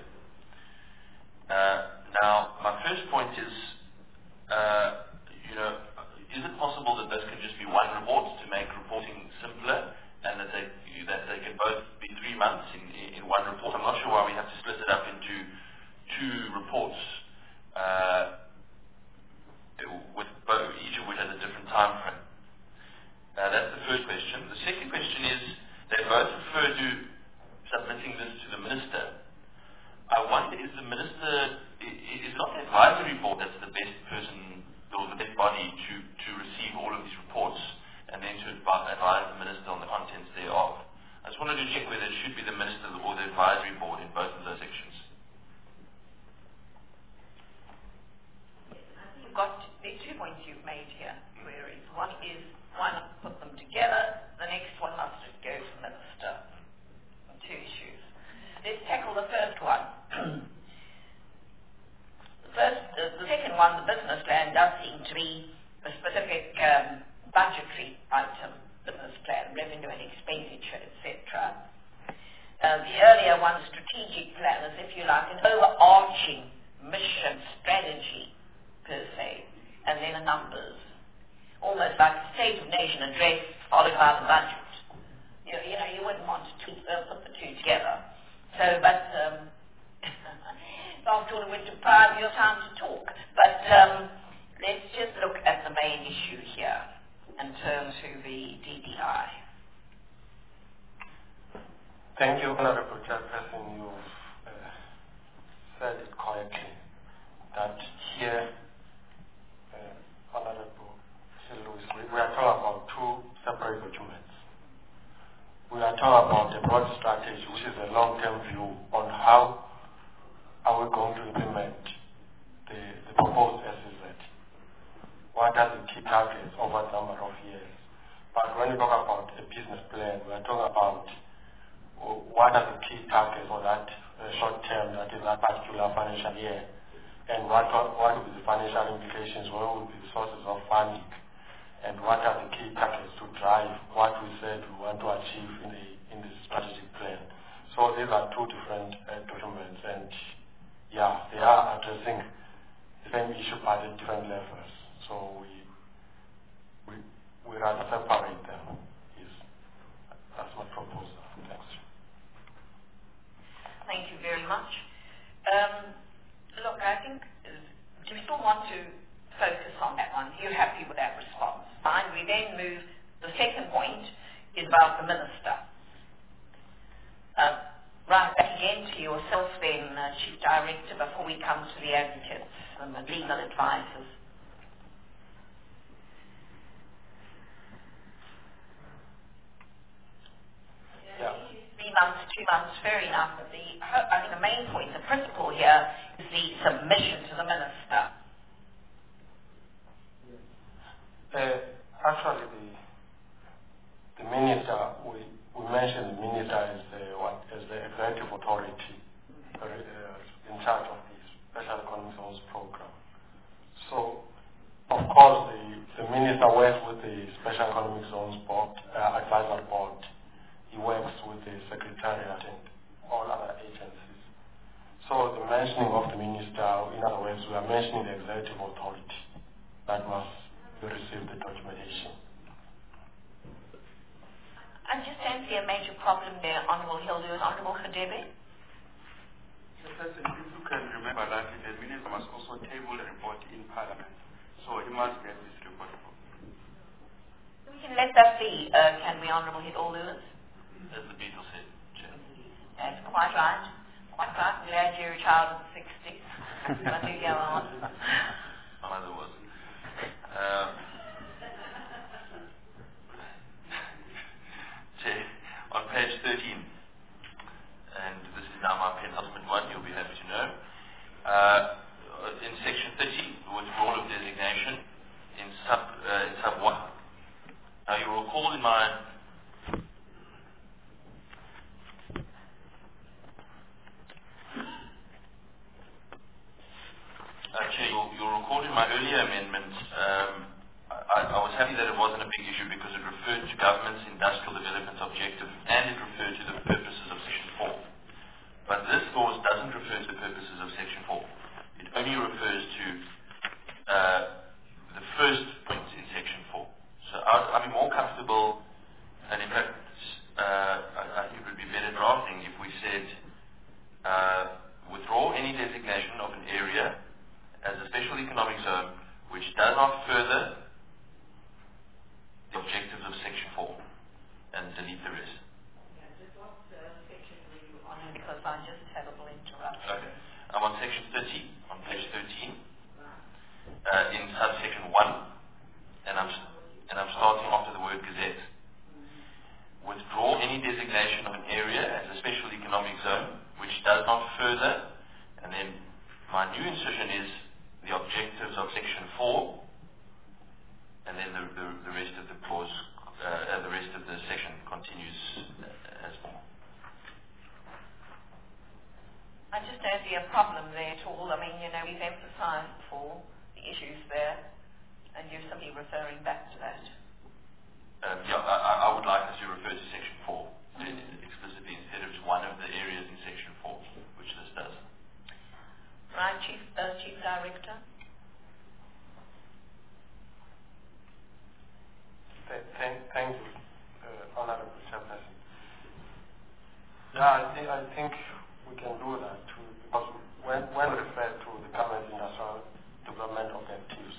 S8: Uh, now, my first point is, uh, you know, is it possible that this can just be one report to make reporting simpler, and that they that they can both be three months in, in one report? I'm not sure why we have to split it up into two reports, uh, with both, each of which has a different time frame. Uh, that's the first question. The second question is, they both refer to submitting this to the minister. I wonder, is the minister, is not the advisory board that's the best person, or the best body to, to receive all of these reports, and then to advise the minister on the contents thereof? I just wanted to check whether it should be the minister or the advisory board in both of those sections.
S1: You've got, there are two points you've made here, queries. One is, one, put them together. The next one must just go to the minister. strategic plan, as if you like, an overarching mission, strategy, per se, and then the numbers. Almost like a State of Nation address followed by the budget. You, you know, you wouldn't want to uh, put the two together. So, but, um, after all, it would deprive your time to talk. But um, let's just look at the main issue here and turn to the D D I.
S3: Thank you, Honorable Chairperson. You've uh, said it correctly that here, uh, Honorable Lewis, we, we are talking about two separate documents. We are talking about the broad strategy, which is a long-term view on how are we going to implement the, the proposed S E Z. What are the key targets over a number of years? But when we talk about a business plan, we are talking about what are the key targets for that uh, short term, that is that particular financial year, and what what will be the financial implications, what will be the sources of funding, and what are the key targets to drive what we said we want to achieve in the in the strategic plan. So these are two different uh, documents, and yeah, they are addressing the same issue but at different levels. So we we we rather separate them. Is that's my proposal. Thanks.
S1: Thank you very much. Um, look, I think, uh, do we still want to focus on that one? You're happy with that response? Fine. We then move, the second point is about the minister. Uh, right back again to yourself then, uh, Chief Director, before we come to the advocates and the legal advisors.
S3: Yeah.
S1: Three months, two months, fair enough. But the, I think the main point, the principle here, is the submission to the minister.
S3: Uh, actually, the the minister, we, we mentioned the minister as the what as the executive authority uh, in charge of the Special Economic Zones program. So, of course, the, the minister works with the Special Economic Zones board, uh, advisory board. He works with the Secretariat and all other agencies. So the mentioning of the minister, in other words, we are mentioning the executive authority that must receive the documentation.
S1: I just don't see a major problem there, Honourable Hildu and Honourable Hadebe.
S16: Chairperson, if you can remember that the minister must also table a report in Parliament. So he must get this report.
S1: We can let that be, uh, can we, Honourable Hildu?
S8: As the Beatles said, Chair.
S1: That's quite right. Quite right. I'm glad you're a child of the sixties. But do go on.
S8: My mother was. Um, Chair, on page thirteen, and this is now my penultimate one, you'll be happy to know. Uh, in section thirty, the withdrawal of designation in sub uh, in sub one. Now you will recall in my Chair, you'll, you'll recall in my earlier amendment, um, I, I was happy that it wasn't a big issue because it referred to government's industrial development objective and it referred to the purposes of section four. But this clause doesn't refer to the purposes of section four. It only refers to uh, the first point in section four. So I'd, I'd be more comfortable, and in fact, uh, I, I think it would be better drafting if we said uh, withdraw any designation of an area as a special economic zone which does not further the objectives of section four, and delete the rest.
S1: Yeah, just what uh, section were you on? Because I just had a little interruption.
S8: Okay. I'm on section thirty, on page thirteen, uh, in subsection one, and I'm, and I'm starting after the word gazette. Withdraw any designation of an area as a special economic zone which does not further, and then my new insertion is the objectives of section four, and then the, the, the rest of the clause, uh, uh, the rest of the section continues as normal.
S1: I just don't see a problem there at all. I mean, you know, we've emphasised before the issues there, and you're simply referring back to that.
S8: Um, yeah, I, I would like us to refer to section four mm-hmm. explicitly instead of one of the areas in section four.
S3: Yeah, I think, I think we can do that too, because when, when we refer to the government industrial development objectives,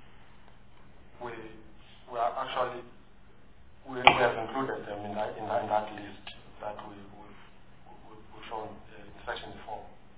S3: we, we are actually, we, we have included them in that, in that, in that list that we, we've, we've shown in section four.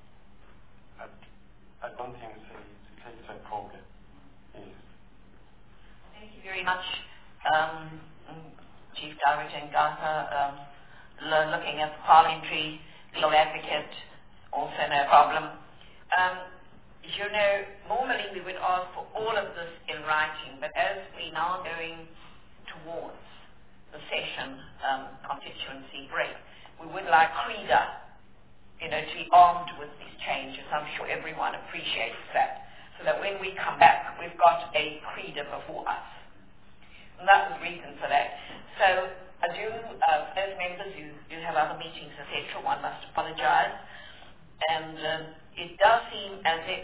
S3: I, I don't think it's a, it's a, it's a problem. Yes.
S1: Thank you very much, um, Chief Director Ngaka. Um, lo- looking at the parliamentary legal advocate, also no problem. Um, you know, normally we would ask for all of this in writing, but as we're now going towards the session um, constituency break, we would like CREDA, you know, to be armed with these changes. I'm sure everyone appreciates that, so that when we come back, we've got a CREDA before us. And that was the reason for that. So I do, uh, as members, you, you have other meetings, et cetera, one must apologize. And um, it does seem as if,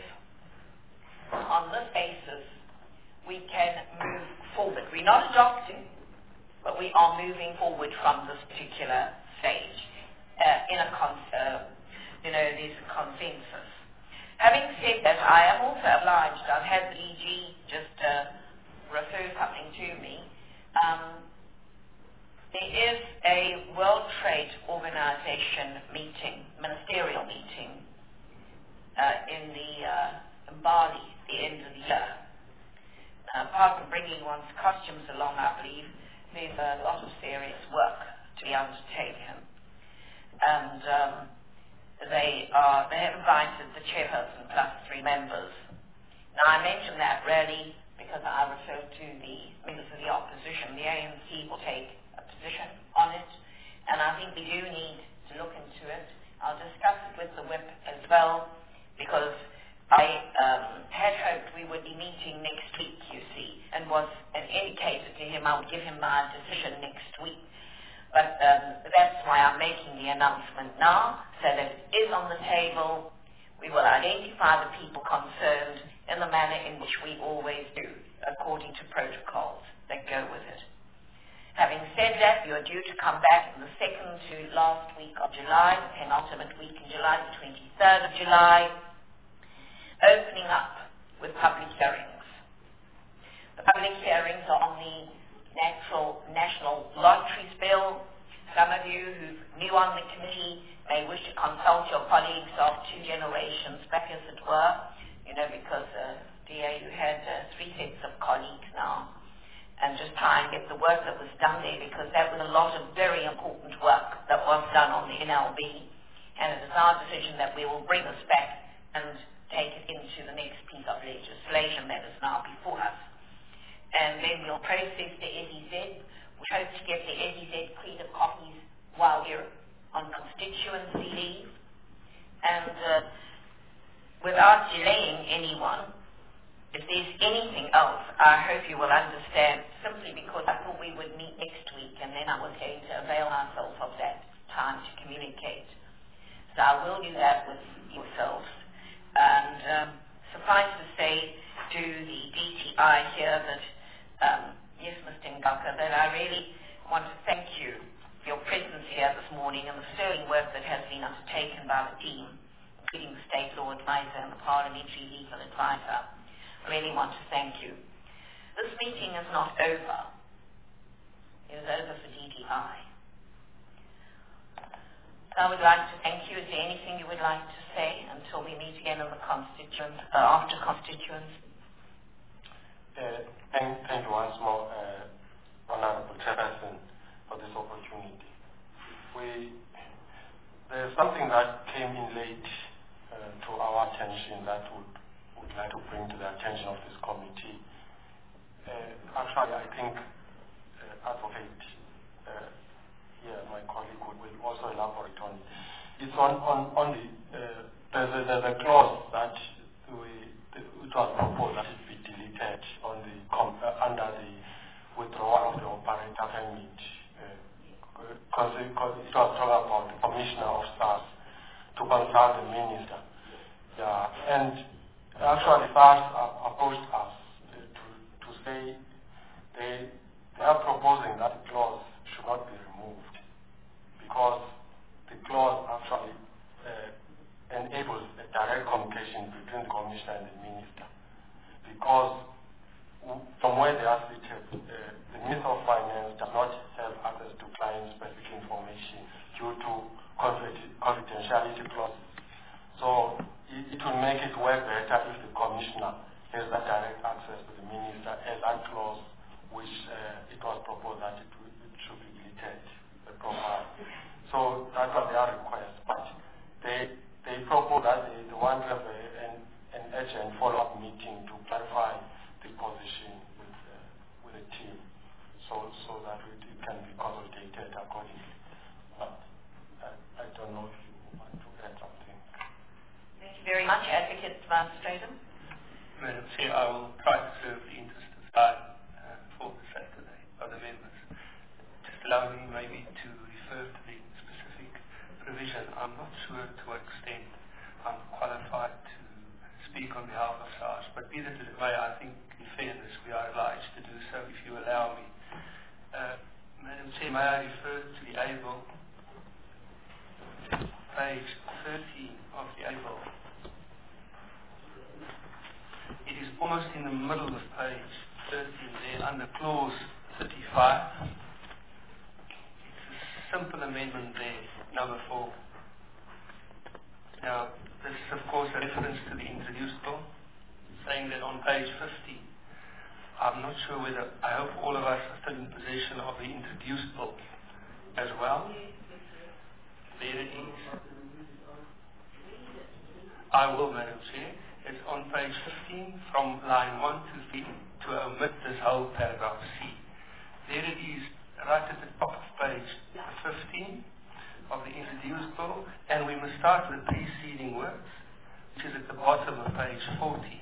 S1: on this basis, we can move forward. We're not adopting, but we are moving forward from this particular stage uh, in a, con- uh, you know, there's a consensus. Having said that, I am also obliged, I've had the E G just uh, refer something to me. Um, there is a World Trade Organization meeting, ministerial meeting, uh, in the uh, in Bali, the end of the year. Uh, apart from bringing one's costumes along, I believe there's a lot of serious work to be undertaken, and um, they are they have invited the chairperson plus three members. Now I mention that really because I refer to the members of the opposition. The A N C will take a position on it, and I think we do need to look into it. I'll discuss it with the whip as well, because I um, had hoped we would be meeting next week, you see, and was and indicated to him I would give him my decision next week. But um, that's why I'm making the announcement now, so that it is on the table. We will identify the people concerned in the manner in which we always do, according to protocols that go with it. Having said that, you are due to come back in the second to last week of July, the penultimate week in July, the twenty-third of July, opening up with public hearings. The public hearings are on the natural national lotteries bill. Some of you who new on the committee may wish to consult your colleagues of two generations back, as it were, you know, because uh, D A, you had uh, three sets of colleagues now, and just try and get the work that was done there, because that was a lot of very important work that was done on the N L B, and it is our decision that we will bring this back and take it into the next piece of legislation that is now before us. And then we'll process the S E Z. We hope to get the S E Z CREDA copies while we're on constituency leave. And uh, without delaying anyone, if there's anything else, I hope you will understand, simply because I thought we would meet next week, and then I was going to avail myself of that time to communicate. So I will do that with yourselves. And um, suffice to say to the D T I here that, um, yes, Mister Ngaka, that I really want to thank you for your presence here this morning and the sterling work that has been undertaken by the team, including the State Law Advisor and the Parliamentary Legal Advisor. I really want to thank you. This meeting is not over. It is over for D T I. I would like to thank you. Is there anything you would like to say until we meet again in the constituent, uh, after constituents?
S3: Uh, thank, thank you once more, uh, Honorable Chairperson, for this opportunity. We, there's something that came in late uh, to our attention that would would like to bring to the attention of this committee. Uh, actually, I think uh, Advocate uh, here, my colleague, would will also elaborate on it. It's on, on, on the, uh, there's, a, there's a clause that we, it was proposed that it be deleted on the, uh, under the withdrawal of the operator permit. Because uh, it was talking about the commissioner of SARS to consult the minister. Yeah, and actually SARS approached us uh, to, to say they, they are proposing that the clause should not be removed, because the clause confidentiality clauses. So it, it will make it work better if the commissioner has that direct access to the minister as that clause which uh, it was proposed that it, it should be deleted, the profile. So that was their request. But they they proposed that they, they want to have a, an, an urgent follow-up meeting to clarify the position with uh, with the team, so so that it, it can be consolidated accordingly. But I, I don't know if you want to add something.
S1: Thank you very much, Advocate Van Straten.
S2: Madam Chair, I will try to serve the interest of time uh, for the Saturday of the members. Just allow me maybe to refer to the specific provision. I'm not sure to what extent I'm qualified to speak on behalf of SARS, but be that as it may, I think in fairness we are obliged to do so if you allow me. Uh, Madam Chair, may I refer to the able, page thirteen of the able. It is almost in the middle of page thirteen there, under clause thirty-five. It's a simple amendment there, number four. Now, this is of course a reference to the introduced bill, saying that on page fifty, I'm not sure whether, I hope all of us are still in possession of the introduced bill as well. There it is. I will, Madam Chair. It's on page fifteen, from line one to three, to omit this whole paragraph C. There it is, right at the top of page fifteen of the introduced bill, and we must start with preceding words, which is at the bottom of page forty.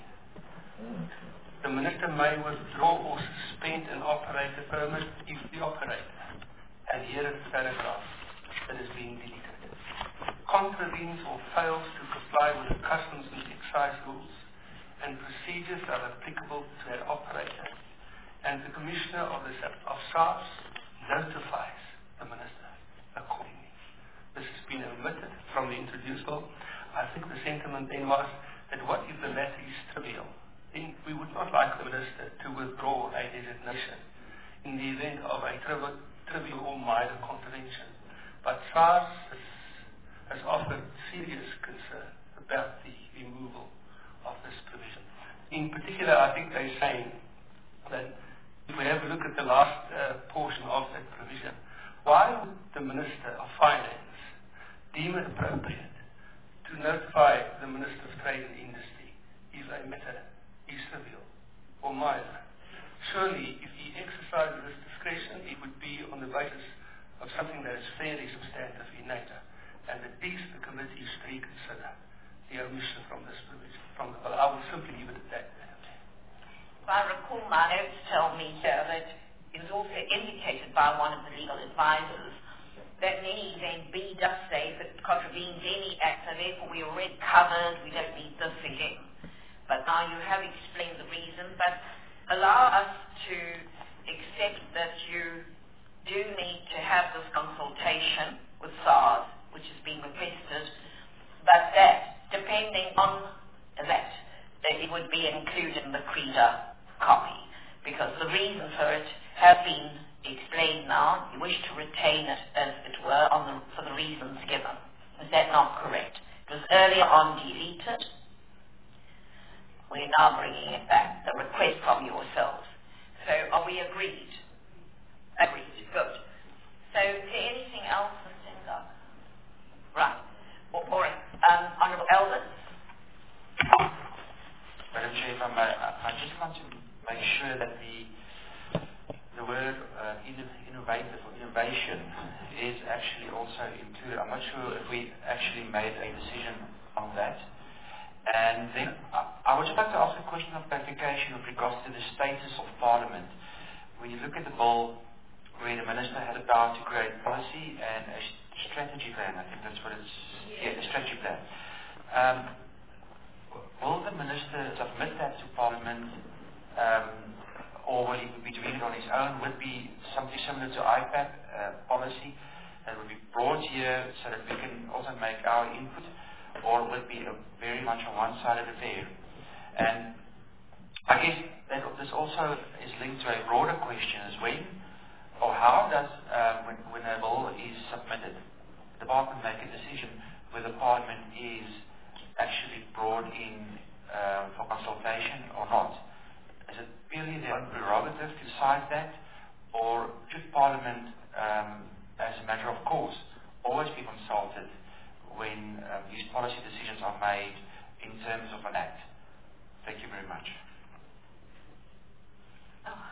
S2: The Minister may withdraw or suspend an operator permit if the operator, and here is the paragraph that is being deleted, contravenes or fails to comply with the customs and excise rules and procedures that are applicable to an operator, and the Commissioner of, the, of SARS notifies the Minister accordingly. This has been omitted from the introduced bill. I think the sentiment then was that what if the matter is trivial? Then we would not like the Minister to withdraw a designation in the event of a trivial, trivial or minor contravention. But SARS has, has offered serious concern about the removal of this provision. In particular, I think they're saying that if we have a look at the last uh, portion of that provision, why would the Minister of Finance deem it appropriate to notify the Minister of Trade and Industry if a matter is trivial or minor? Surely, if he exercises this discretion, it would be on the basis of something that is fairly substantive in nature, and at least the committee should reconsider the omission from this provision. From the, well, I will simply leave it at that.
S1: If I recall, my notes tell me here that it was also indicated by one of the legal advisors that in any event B does say if it contravenes any act, so therefore we're already covered, we don't need this again. But now you have explained the reason, but allow us to accept that you do need to have this consultation with SARS, which has been requested, but that, depending on that, that it would be included in the CREDA copy, because the reason for it has been explained now. You wish to retain it, as it were, on the, for the reasons given. Is that not correct? It was earlier on deleted. We're now bringing it back, the request from yourselves. So are we agreed? Agreed. Good. So is there anything else, Mister Ngaka? Right. Or, or um, Honourable Elvis?
S14: Madam Chair, if I may, I, I just want to make sure that the the word uh, innovative or innovation is actually also included. I'm not sure if we actually made a decision on that. And then I, I would just like to ask a question of clarification with regards to the status of Parliament. When you look at the bill where the Minister had the power to create policy and a strategy plan, I think that's what it's, yeah, a strategy plan. Um, will the Minister submit that to Parliament, um, or will he be doing it on his own? Would it be something similar to I PAC uh, policy that would be brought here so that we can also make our input, or will it be a very much on one side of the affair? And I guess that this also is linked to a broader question: is when or how does, uh, when, when a bill is submitted, the Department make a decision whether Parliament is actually brought in uh, for consultation or not. Is it purely their own prerogative to decide that, or should Parliament, um, as a matter of course, always be consulted when um, these policy decisions are made in terms of an act? Thank you very much.
S1: Oh.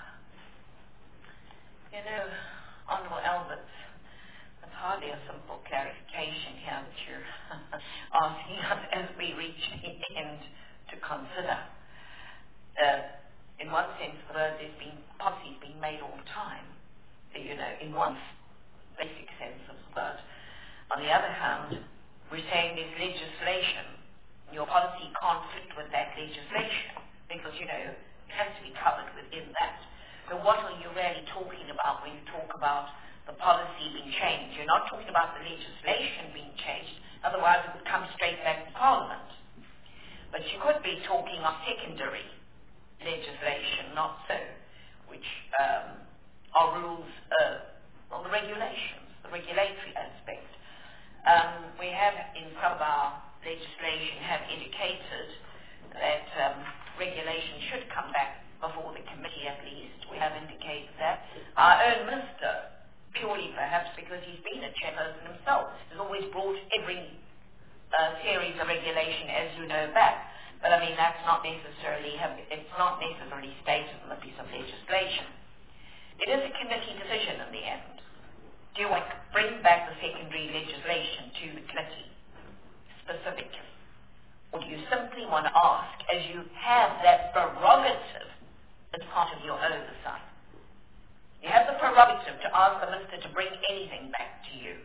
S1: You know, Honourable Albert, it's hardly a simple clarification here that you're asking us as we reach the end to consider. Uh, in one sense, the word, there's been policies being made all the time, you know, in one basic sense of the word. On the other hand, we're saying there's legislation. Your policy can't fit with that legislation because, you know, it has to be covered within that. So what are you really talking about when you talk about the policy being changed? You're not talking about the legislation being changed, otherwise it would come straight back to Parliament. But you could be talking of secondary legislation, not so, which um, are rules, uh, or the regulations, the regulatory aspect. Um, we have in some of our legislation have indicated that um, regulation should come back before the committee at least. We have indicated that. Our own minister, purely perhaps because he's been a chairperson himself, has always brought every uh, series of regulation, as you know, back. But I mean, that's not necessarily, have, it's not necessarily stated in the piece of legislation. It is a committee decision in the end. Do you want to bring back the secondary legislation to the committee specifically? Or do you simply want to ask, as you have that prerogative as part of your oversight? You have the prerogative to ask the minister to bring anything back to you.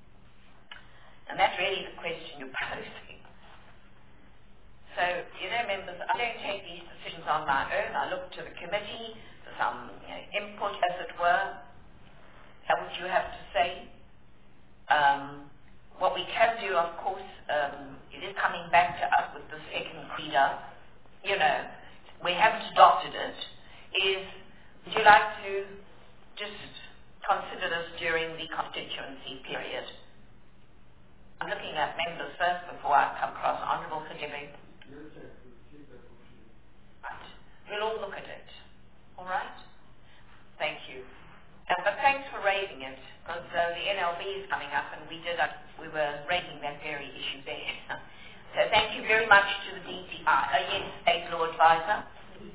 S1: And that's really the question you're posing. So, you know, members, I don't take these decisions on my own. I look to the committee for some you know, input, as it were. That's what you have to say. Um, what we can do, of course, um, it is coming back to us with the second reader. You know, we haven't adopted it. Is, would you like to just consider this during the constituency period? I'm looking at members first before I come across Honourable Kadebe. Right. We'll all look at it. All right? Thank you. Uh, but thanks for raising it, because uh, the N L B is coming up, and we did. Uh, we were raising that very issue there. So thank you very much to the D T I. Uh, yes, State Law Advisor.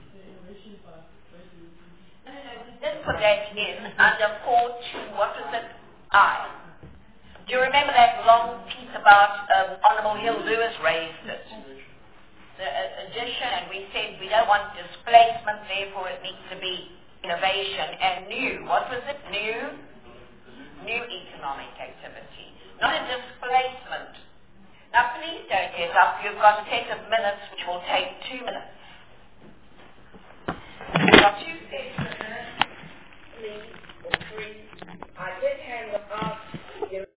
S1: No, no, no. We did put that in under four two. What was it? I. Do you remember that long piece about um, Honourable Hill Lewis raised it? The uh, addition, and we said we don't want displacement, therefore it needs to be innovation and new. What was it? New? New economic activity. Not a displacement. Now please don't get up. You've got a set of minutes which will take two minutes. You've got two sets of minutes, please, or three. I did hand them out.